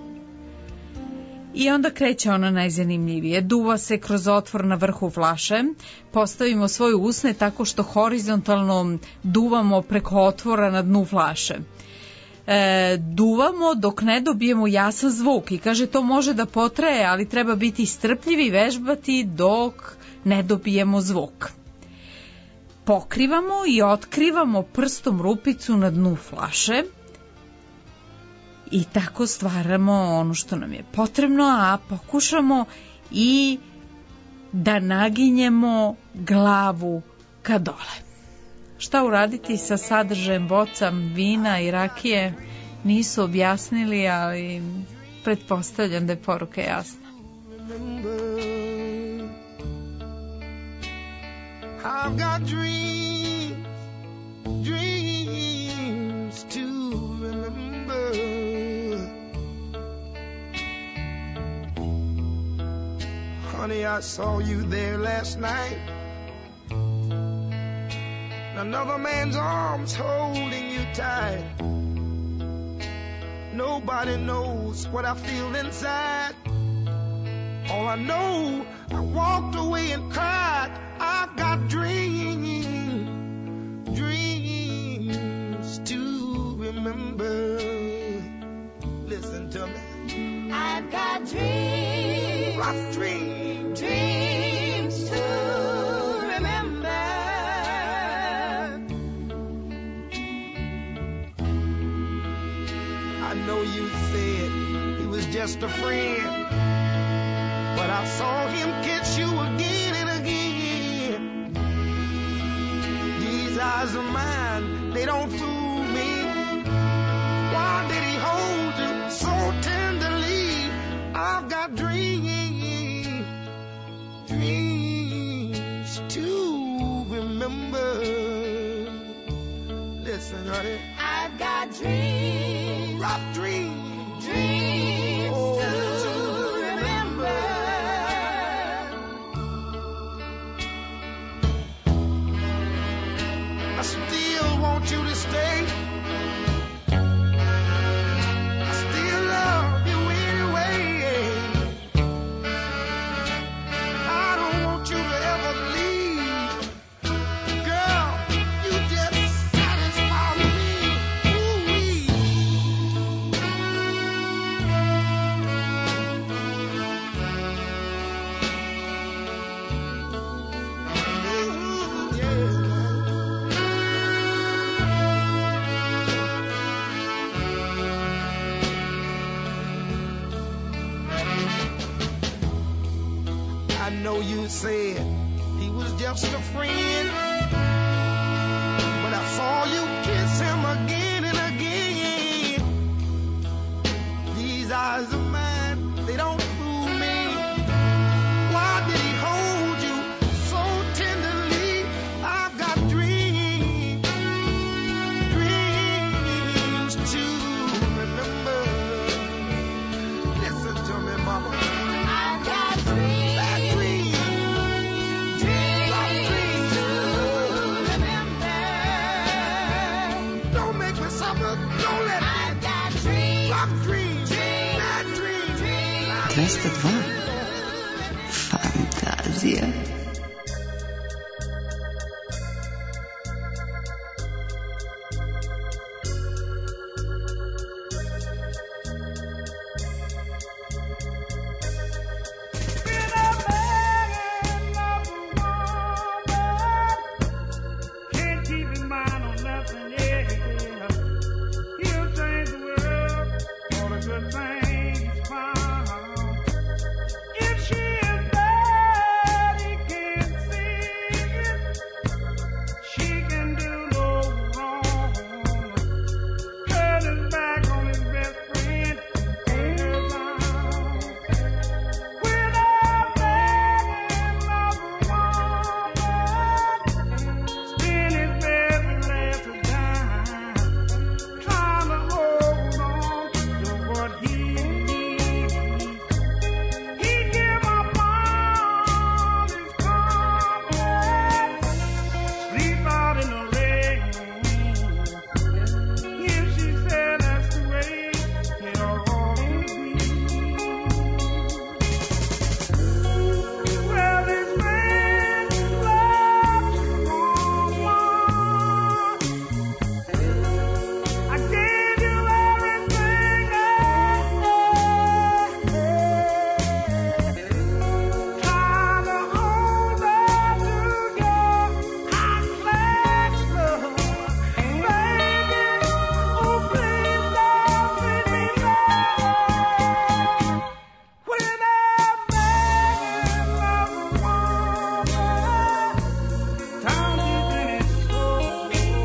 I onda kreće ono najzanimljivije. Duva se kroz otvor na vrhu flaše. Postavimo svoje usne tako što horizontalno duvamo preko otvora na dnu flaše. Duvamo dok ne dobijemo jasan zvuk i kaže to može da potraje, ali treba biti strpljivi i vežbati dok ne dobijemo zvuk. Pokrivamo i otkrivamo prstom rupicu na dnu flaše i tako stvaramo ono što nam je potrebno, a pokušamo i da naginjemo glavu ka dole. Šta uraditi sa sadržajem boca vina i rakije nisu objasnili, ali pretpostavljam da je poruka jasna. I've got dreams, dreams to remember. Honey, I saw you there last night. Another man's arms holding you tight. Nobody knows what I feel inside. All I know, I walked away and cried. I've got dreams, dreams to remember. Listen to me. I've got dreams, rough dreams, dreams to remember. I know you said he was just a friend, but I saw him kiss you again and again. These eyes of mine, they don't fool me. Why did he hold you so tenderly? I've got dreams, dreams to remember. Listen, honey. I've got dreams, rough dreams, dreams to remember. I know you said he was just a friend, but I saw you kiss him again and again. These eyes of mine, they don't fool me. Why did he hold you so tenderly? I've got dreams to remember. Listen to me, mama. I've got dreams to remember. Don't make me suffer. Don't let me. I've got dreams. Rock dreams. Bad dreams. 202. Fantazija. Can't keep his mind on nothing, yeah. He'll change the world for the good things he's found. If she is bad, he can't see it. She can do no wrong. Turn his back on his best friend and her bound. Without begging of a woman, spend his very last dime, trying to hold on to what he needs. He give up all his comfort, sleep out in the rain. If she said that's the way it ought to be. Well, this man loves the wrong one. I gave you everything I had. Trying to hold on to your high-class love. Baby, oh, please don't treat me bad. Without begging of a woman, down deep in his soul,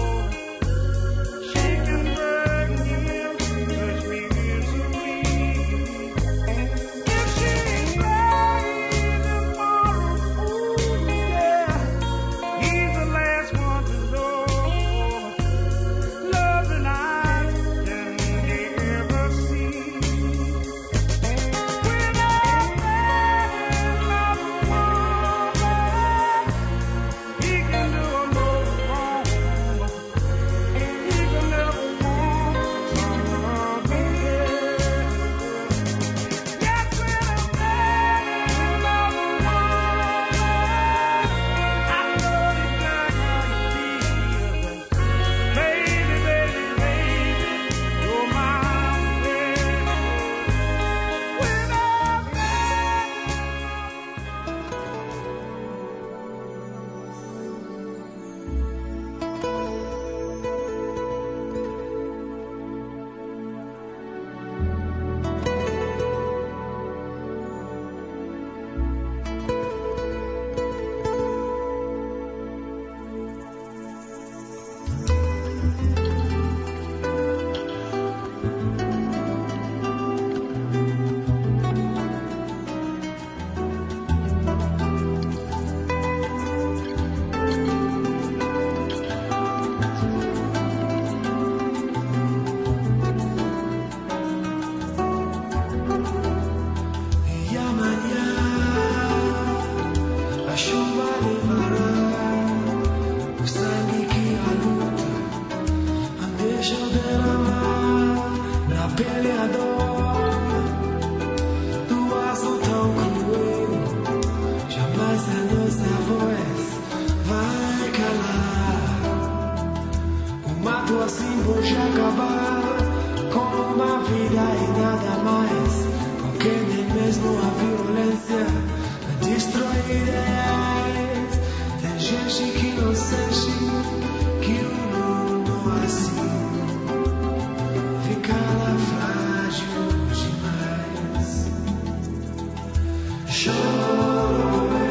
she can beg him to touch me easily. If she crazy for a fool, yeah, he's the last one to know love and eyes than they ever see. Without begging of a woman, he can do no wrong. He can never want something else. Yes, when I'm begging of a woman, I know exactly how you feel. Baby, baby, baby, you're my baby. Without Y mañana la chuva levará o sangue que a luta a deixa derramar na pele a dor do aço tão cruel. Jamais a nossa voz vai calar. O mato assim pode acabar com uma vida e nada mais. Porque nem mesmo a violência destrói ideias. Tem gente que não sente que o mundo assim fica lá frágil demais. Choro.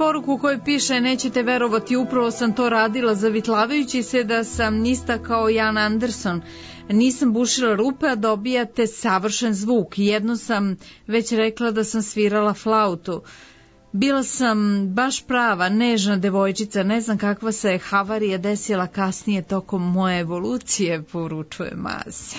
poruku koju piše: nećete verovati, upravo sam to radila zavitlavajući se da sam nista kao Jan Anderson. Nisam bušila rupe, a dobijate savršen zvuk. Jedno sam već rekla da sam svirala flautu. Bila sam baš prava, nežna devojčica, ne znam kakva se havarija desila kasnije tokom moje evolucije, poručuje Mazja.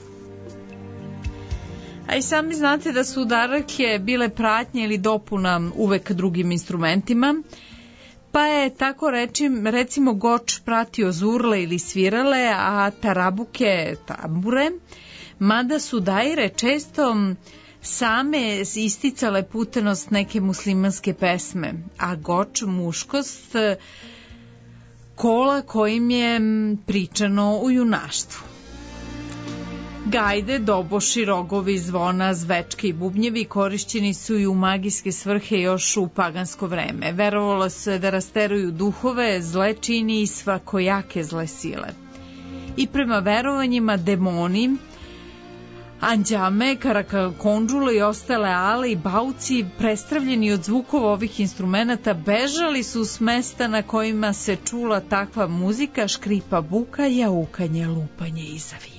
A i sami znate da su udarake bile pratnje ili dopuna uvek drugim instrumentima, pa je tako recimo goč pratio zurle ili svirale, a tarabuke tambure, mada su daire često same isticale putenost neke muslimanske pesme, a goč muškost kola kojim je pričano u junaštvu. Gajde, doboši, rogovi, zvona, zvečke i bubnjevi korišćeni su i u magijske svrhe još u pagansko vreme. Verovalo se da rasteruju duhove, zle čini i svakojake zle sile. I prema verovanjima demoni, anđame, karakondžule i ostale ale i bauci, prestravljeni od zvukova ovih instrumenata, bežali su s mesta na kojima se čula takva muzika, škripa buka, jaukanje, lupanje i zavijanje.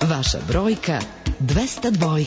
Vaša brojka 202.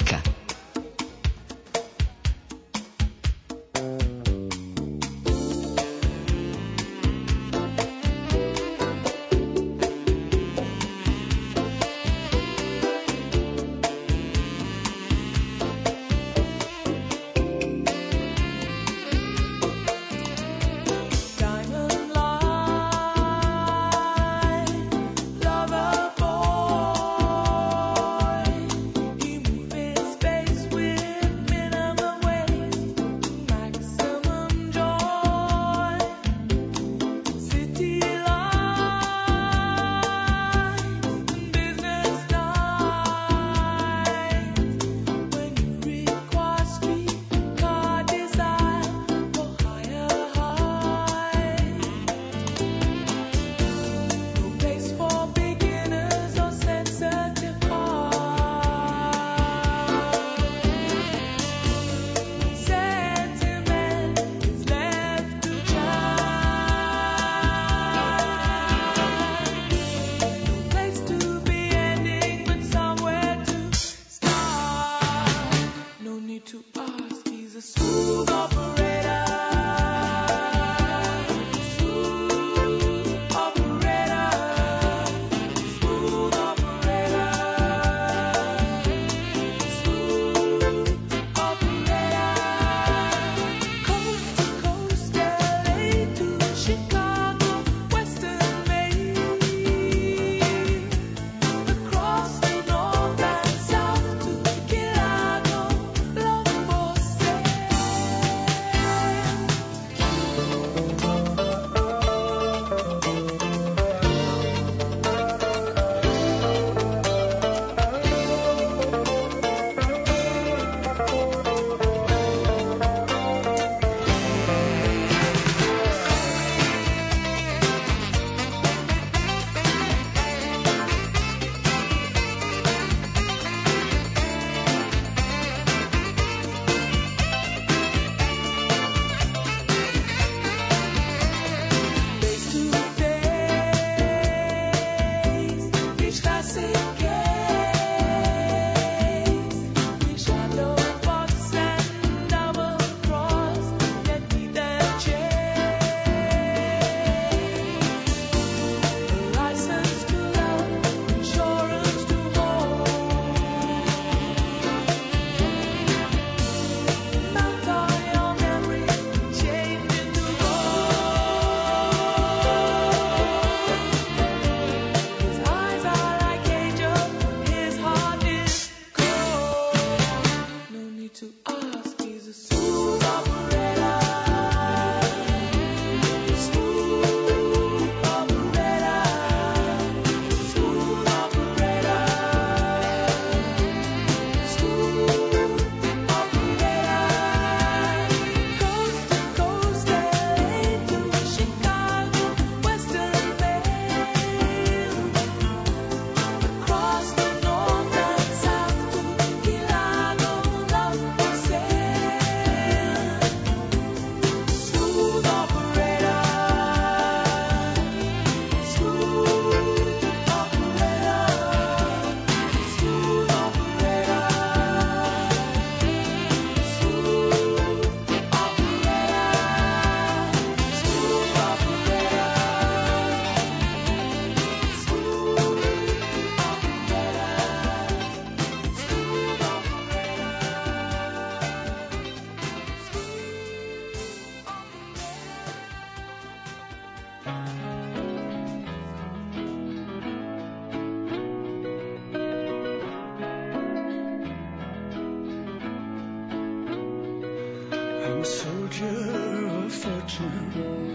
I'm a soldier of fortune,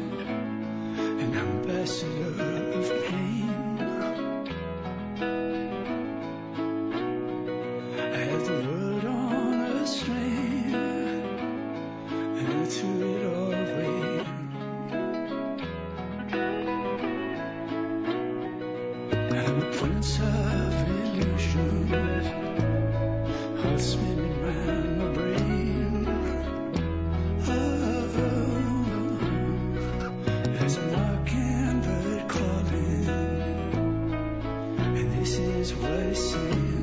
an ambassador of pain. I have the world on a string, and through it all rain. I'm a prince of illusions, heart spinning round my brain. There's a mockingbird calling, and this is what it sings.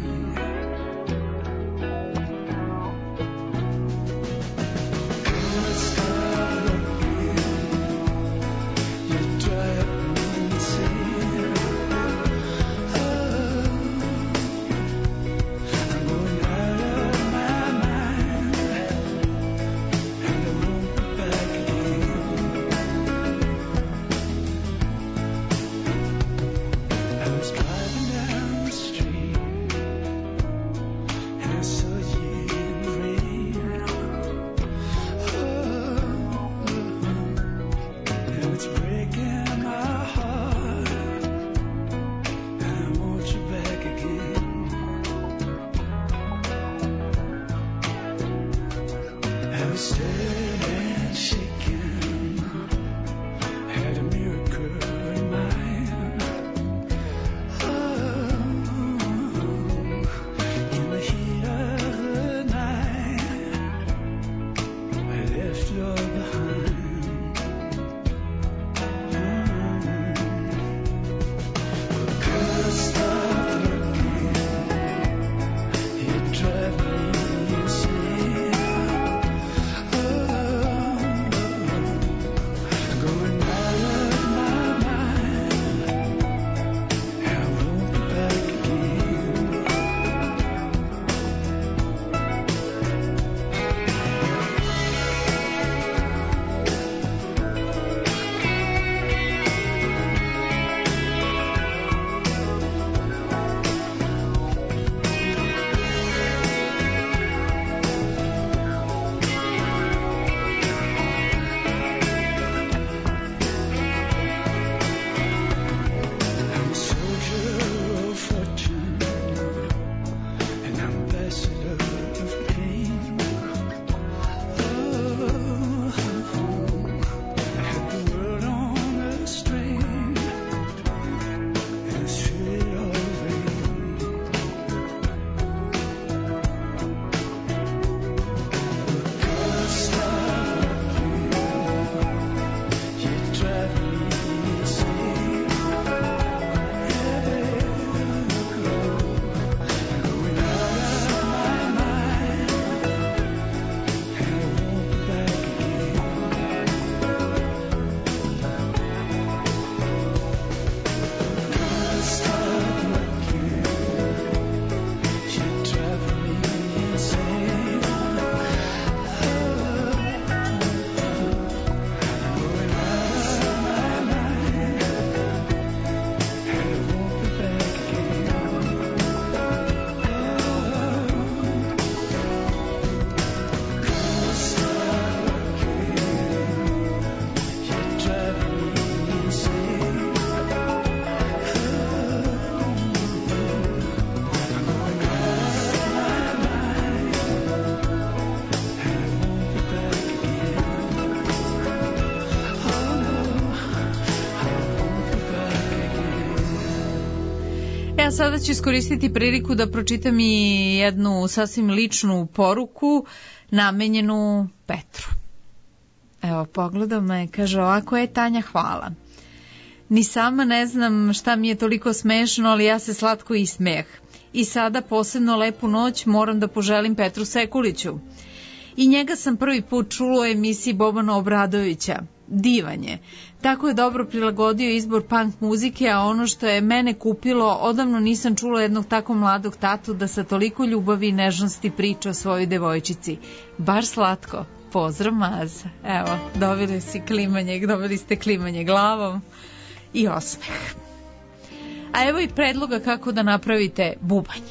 A sada ću iskoristiti priliku da pročitam i jednu sasvim ličnu poruku namenjenu Petru. Evo, pogledam me, kaže ovako, Tanja, hvala. Ni sama ne znam šta mi je toliko smešno, ali ja se slatko ismejah. I sada posebno lepu noć moram da poželim Petru Sekuliću. I njega sam prvi put čula u emisiji Bobana Obradovića. Divan je. Tako je dobro prilagodio izbor punk muzike, a ono što je mene kupilo, odavno nisam čula jednog tako mladog tatu da sa toliko ljubavi i nežnosti priča o svojoj devojčici. Baš slatko. Pozdrav, Maza. Evo, dobili ste klimanje glavom i osmeh. A evo i predloga kako da napravite bubanj.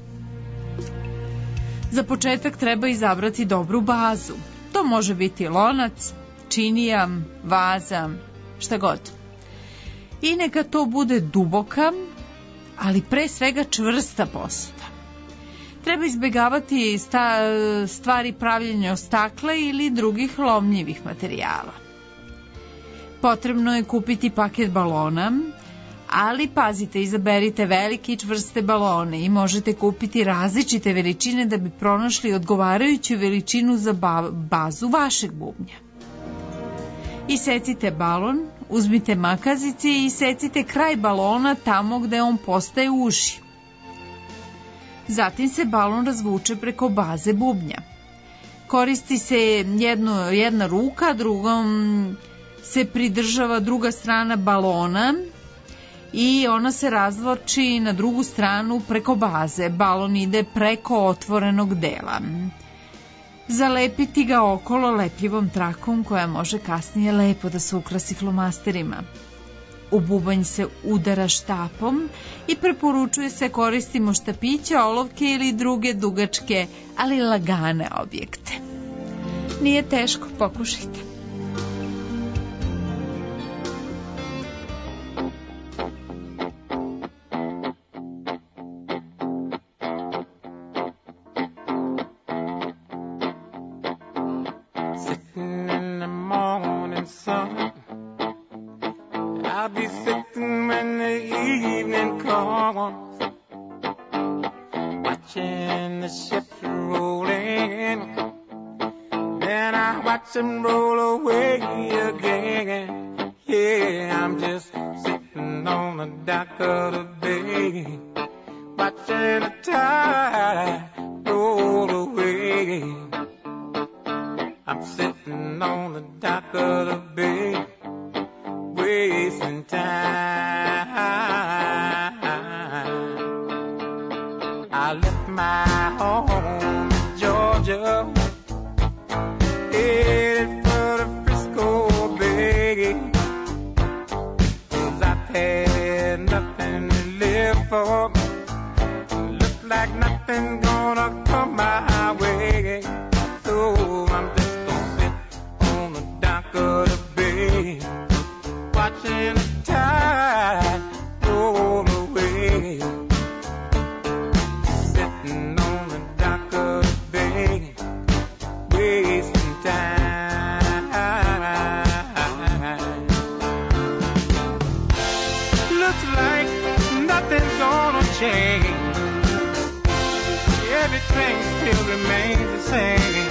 Za početak treba izabrati dobru bazu. To može biti lonac, činija, vaza, šta god. I neka to bude duboka, ali pre svega čvrsta posada. Treba izbegavati stvari pravljenja od stakla ili drugih lomljivih materijala. Potrebno je kupiti paket balona, ali pazite, izaberite velike i čvrste balone i možete kupiti različite veličine da bi pronašli odgovarajuću veličinu za bazu vašeg bubnja. Isecite balon, uzmite makazice i isecite kraj balona tamo gde on postaje uži. Zatim se balon razvuče preko baze bubnja. Koristi se jedna ruka, drugom se pridržava druga strana balona i ona se razvlači na drugu stranu preko baze. Balon ide preko otvorenog dela. Zalepiti ga okolo lepljivom trakom koja može kasnije lepo da se ukrasi flomasterima. U bubanj se udara štapom i preporučuje se koristimo štapiće, olovke ili druge dugačke, ali lagane objekte. Nije teško, pokušajte. I'll be sitting when the evening comes, watching the ships rolling. Then I watch them roll away again. Yeah, I'm just sitting on the dock of the bay, watching the tide roll away. I'm sitting on the dock of the bay, wasting time. I left my home in Georgia, headed for the Frisco Bay, 'cause I've had nothing to live for. Looks like nothing's gonna come my way, so I'm just gonna sit on the dock of the bay, watching the tide roll away. Sitting on the dock of the bay, wasting time. Looks like nothing's gonna change. Everything still remains the same.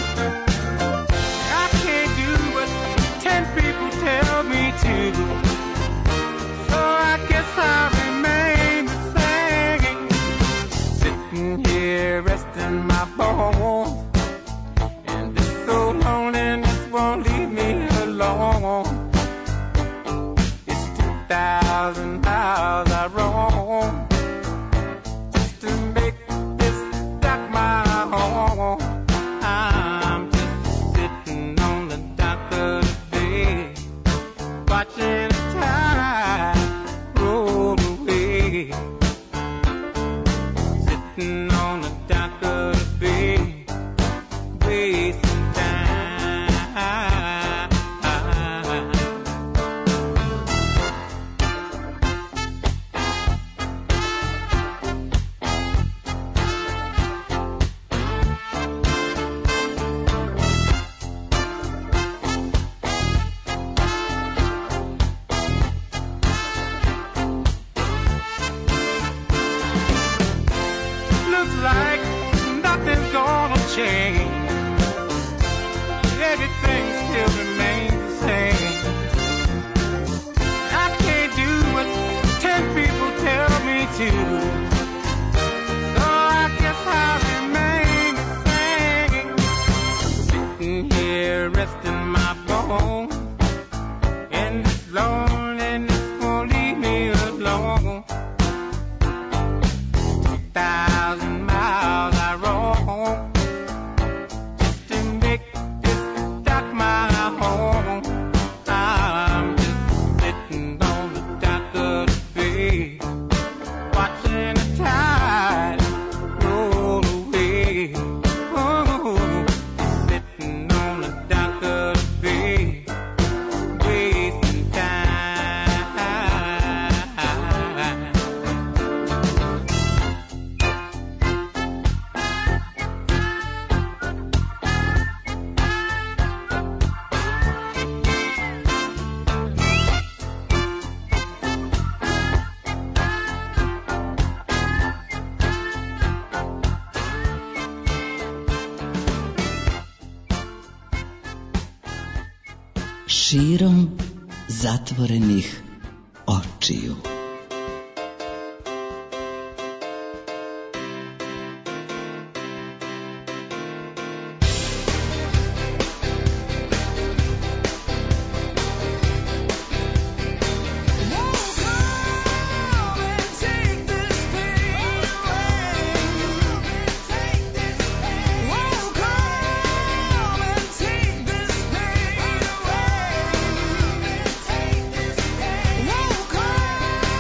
I can't do what 10 people tell me to, so I guess I'll remain the same. Sitting here resting my bones, and this so loneliness won't leave me alone. It's 2,000 miles I roam just to make this dock my home. I'm just sitting on the dock of the bay, watching the tide roll away. Sitting on the dock of the bay, wasting time. too. So I guess I'll remain the same, sitting here resting my bones, and this loneliness won't leave me alone. 2,000 miles I roam just to make this dock my home. I'm just sitting on the dock of the bay, watching the tide roll away. Oh, sitting on the dock of the bay, wasting time. Širom zatvorenih očiju. Won't come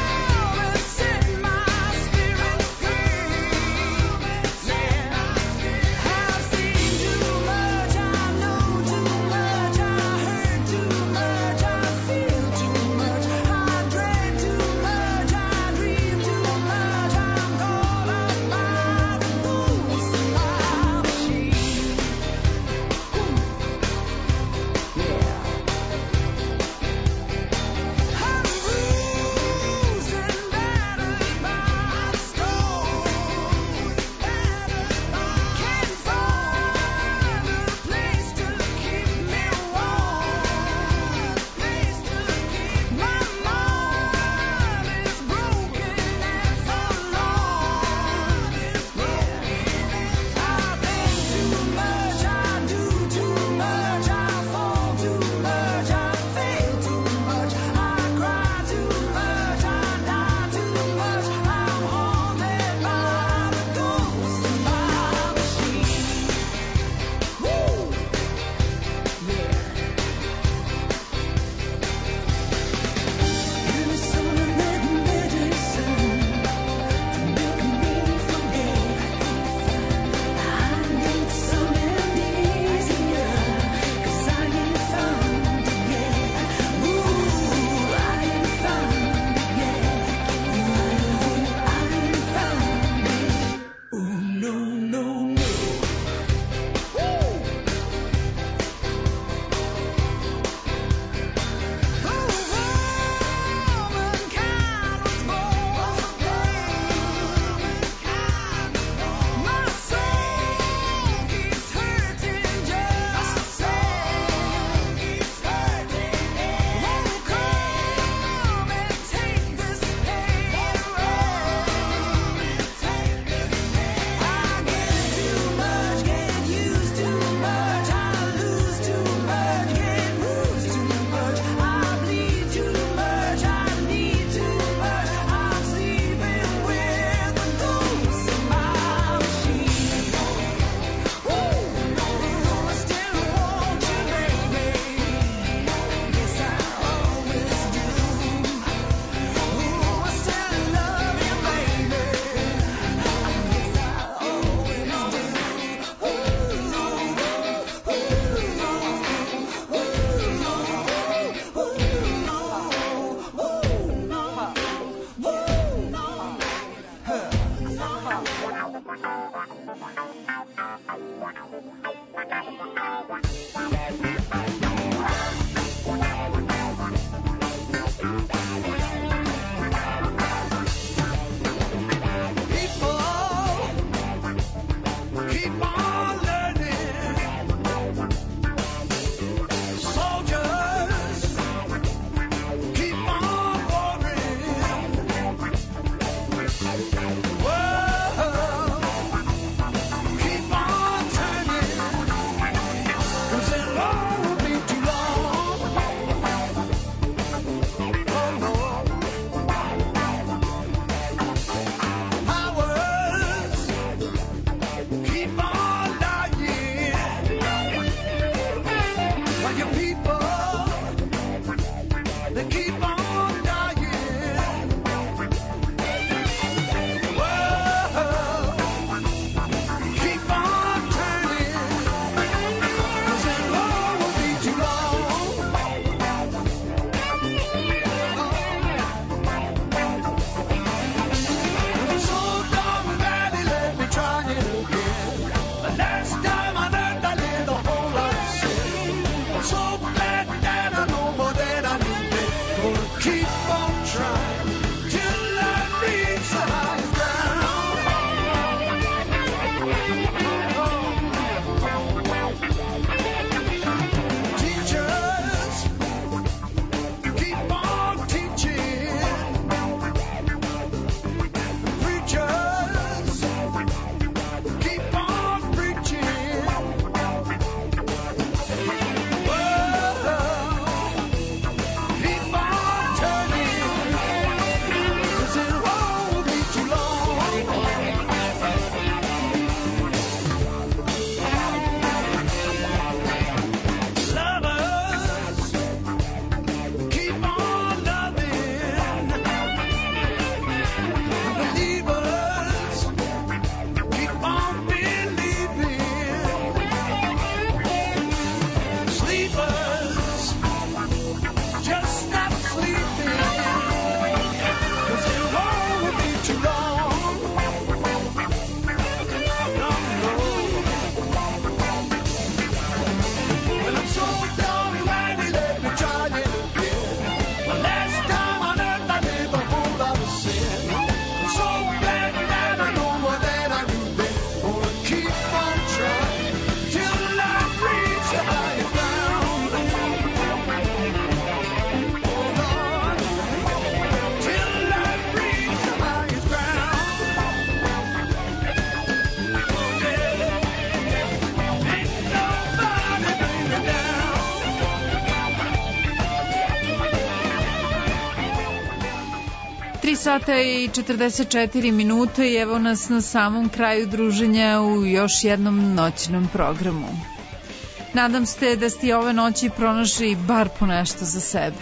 3 sata i 44 minute i evo nas na samom kraju druženja u još jednom noćnom programu. Nadam se da ste ove noći bar po nešto za sebe.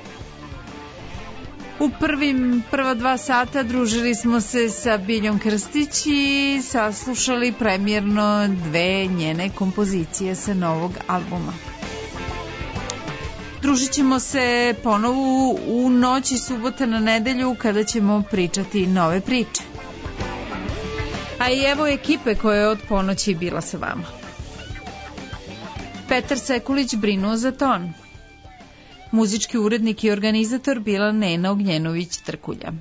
U prva 2 sata družili smo se sa Biljom Krstić i saslušali premijerno 2 njene kompozicije sa novog albuma. Družit ćemo se ponovo u noći subota na nedelju kada ćemo pričati nove priče. A i evo ekipe koja je od ponoći bila sa vama. Petar Sekulić brinuo za ton. Muzički urednik i organizator bila Nena Ognjenović-Trkulja.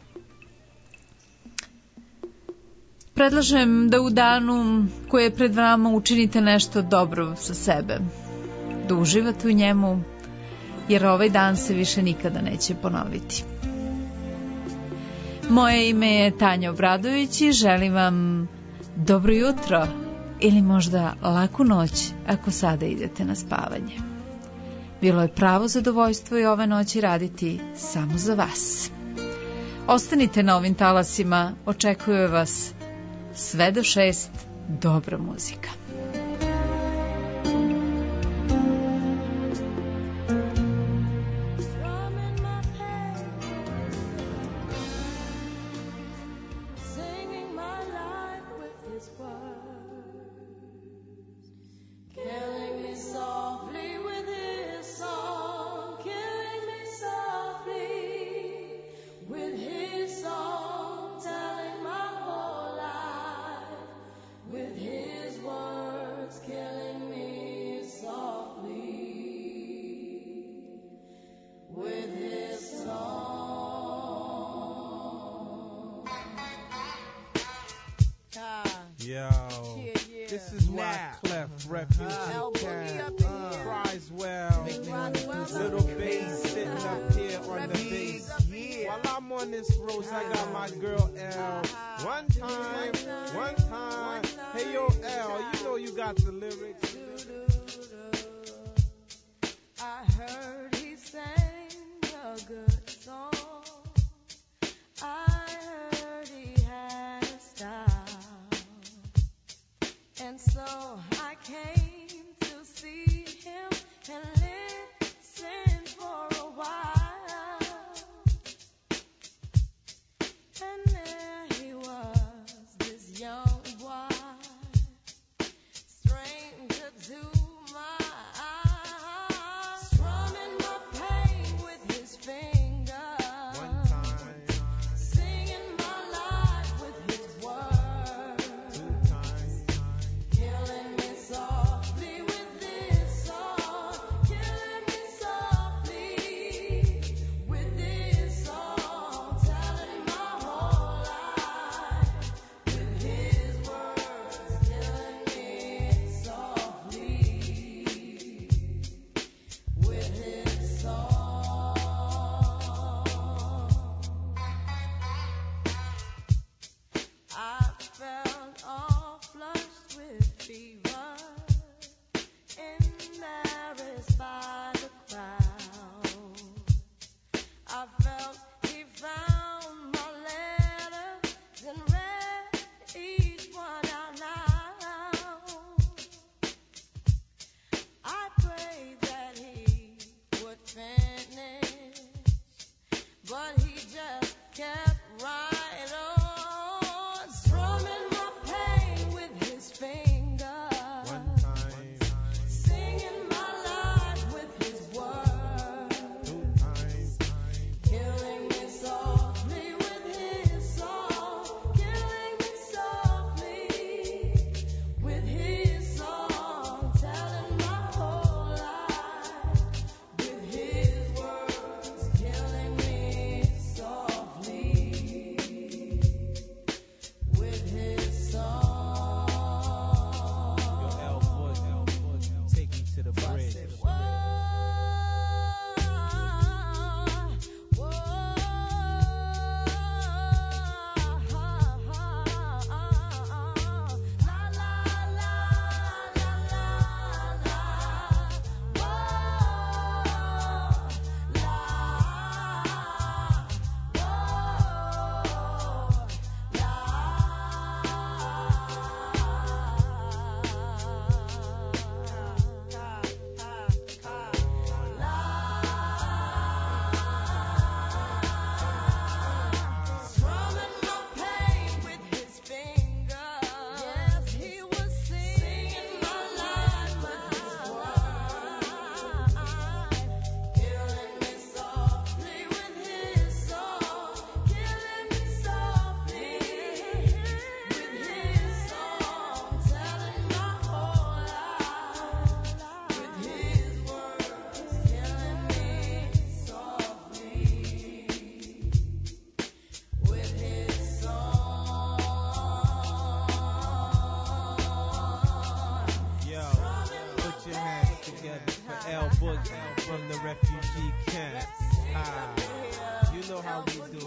Predlažem da u danu koje je pred vama učinite nešto dobro za sebe. Da uživate u njemu, jer ovaj dan se više nikada neće ponoviti. Moje ime je Tanja Obradović i želim vam dobro jutro ili možda laku noć ako sada idete na spavanje. Bilo je pravo zadovoljstvo i ove noći raditi samo za vas. Ostanite na ovim talasima, očekuje vas sve do 6 dobra muzika.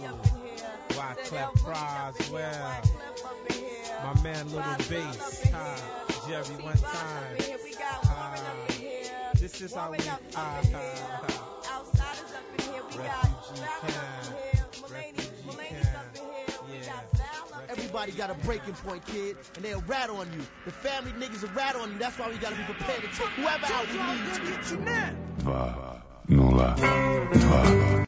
Wyclef Croswell, my man Little Bass, Jerry one time. This is how we refugee camp. Yeah. Everybody got a breaking point, kid, and they'll rat on you. The family niggas will rat on you. That's why we gotta be prepared to take whoever out we need to. Два, нула, два.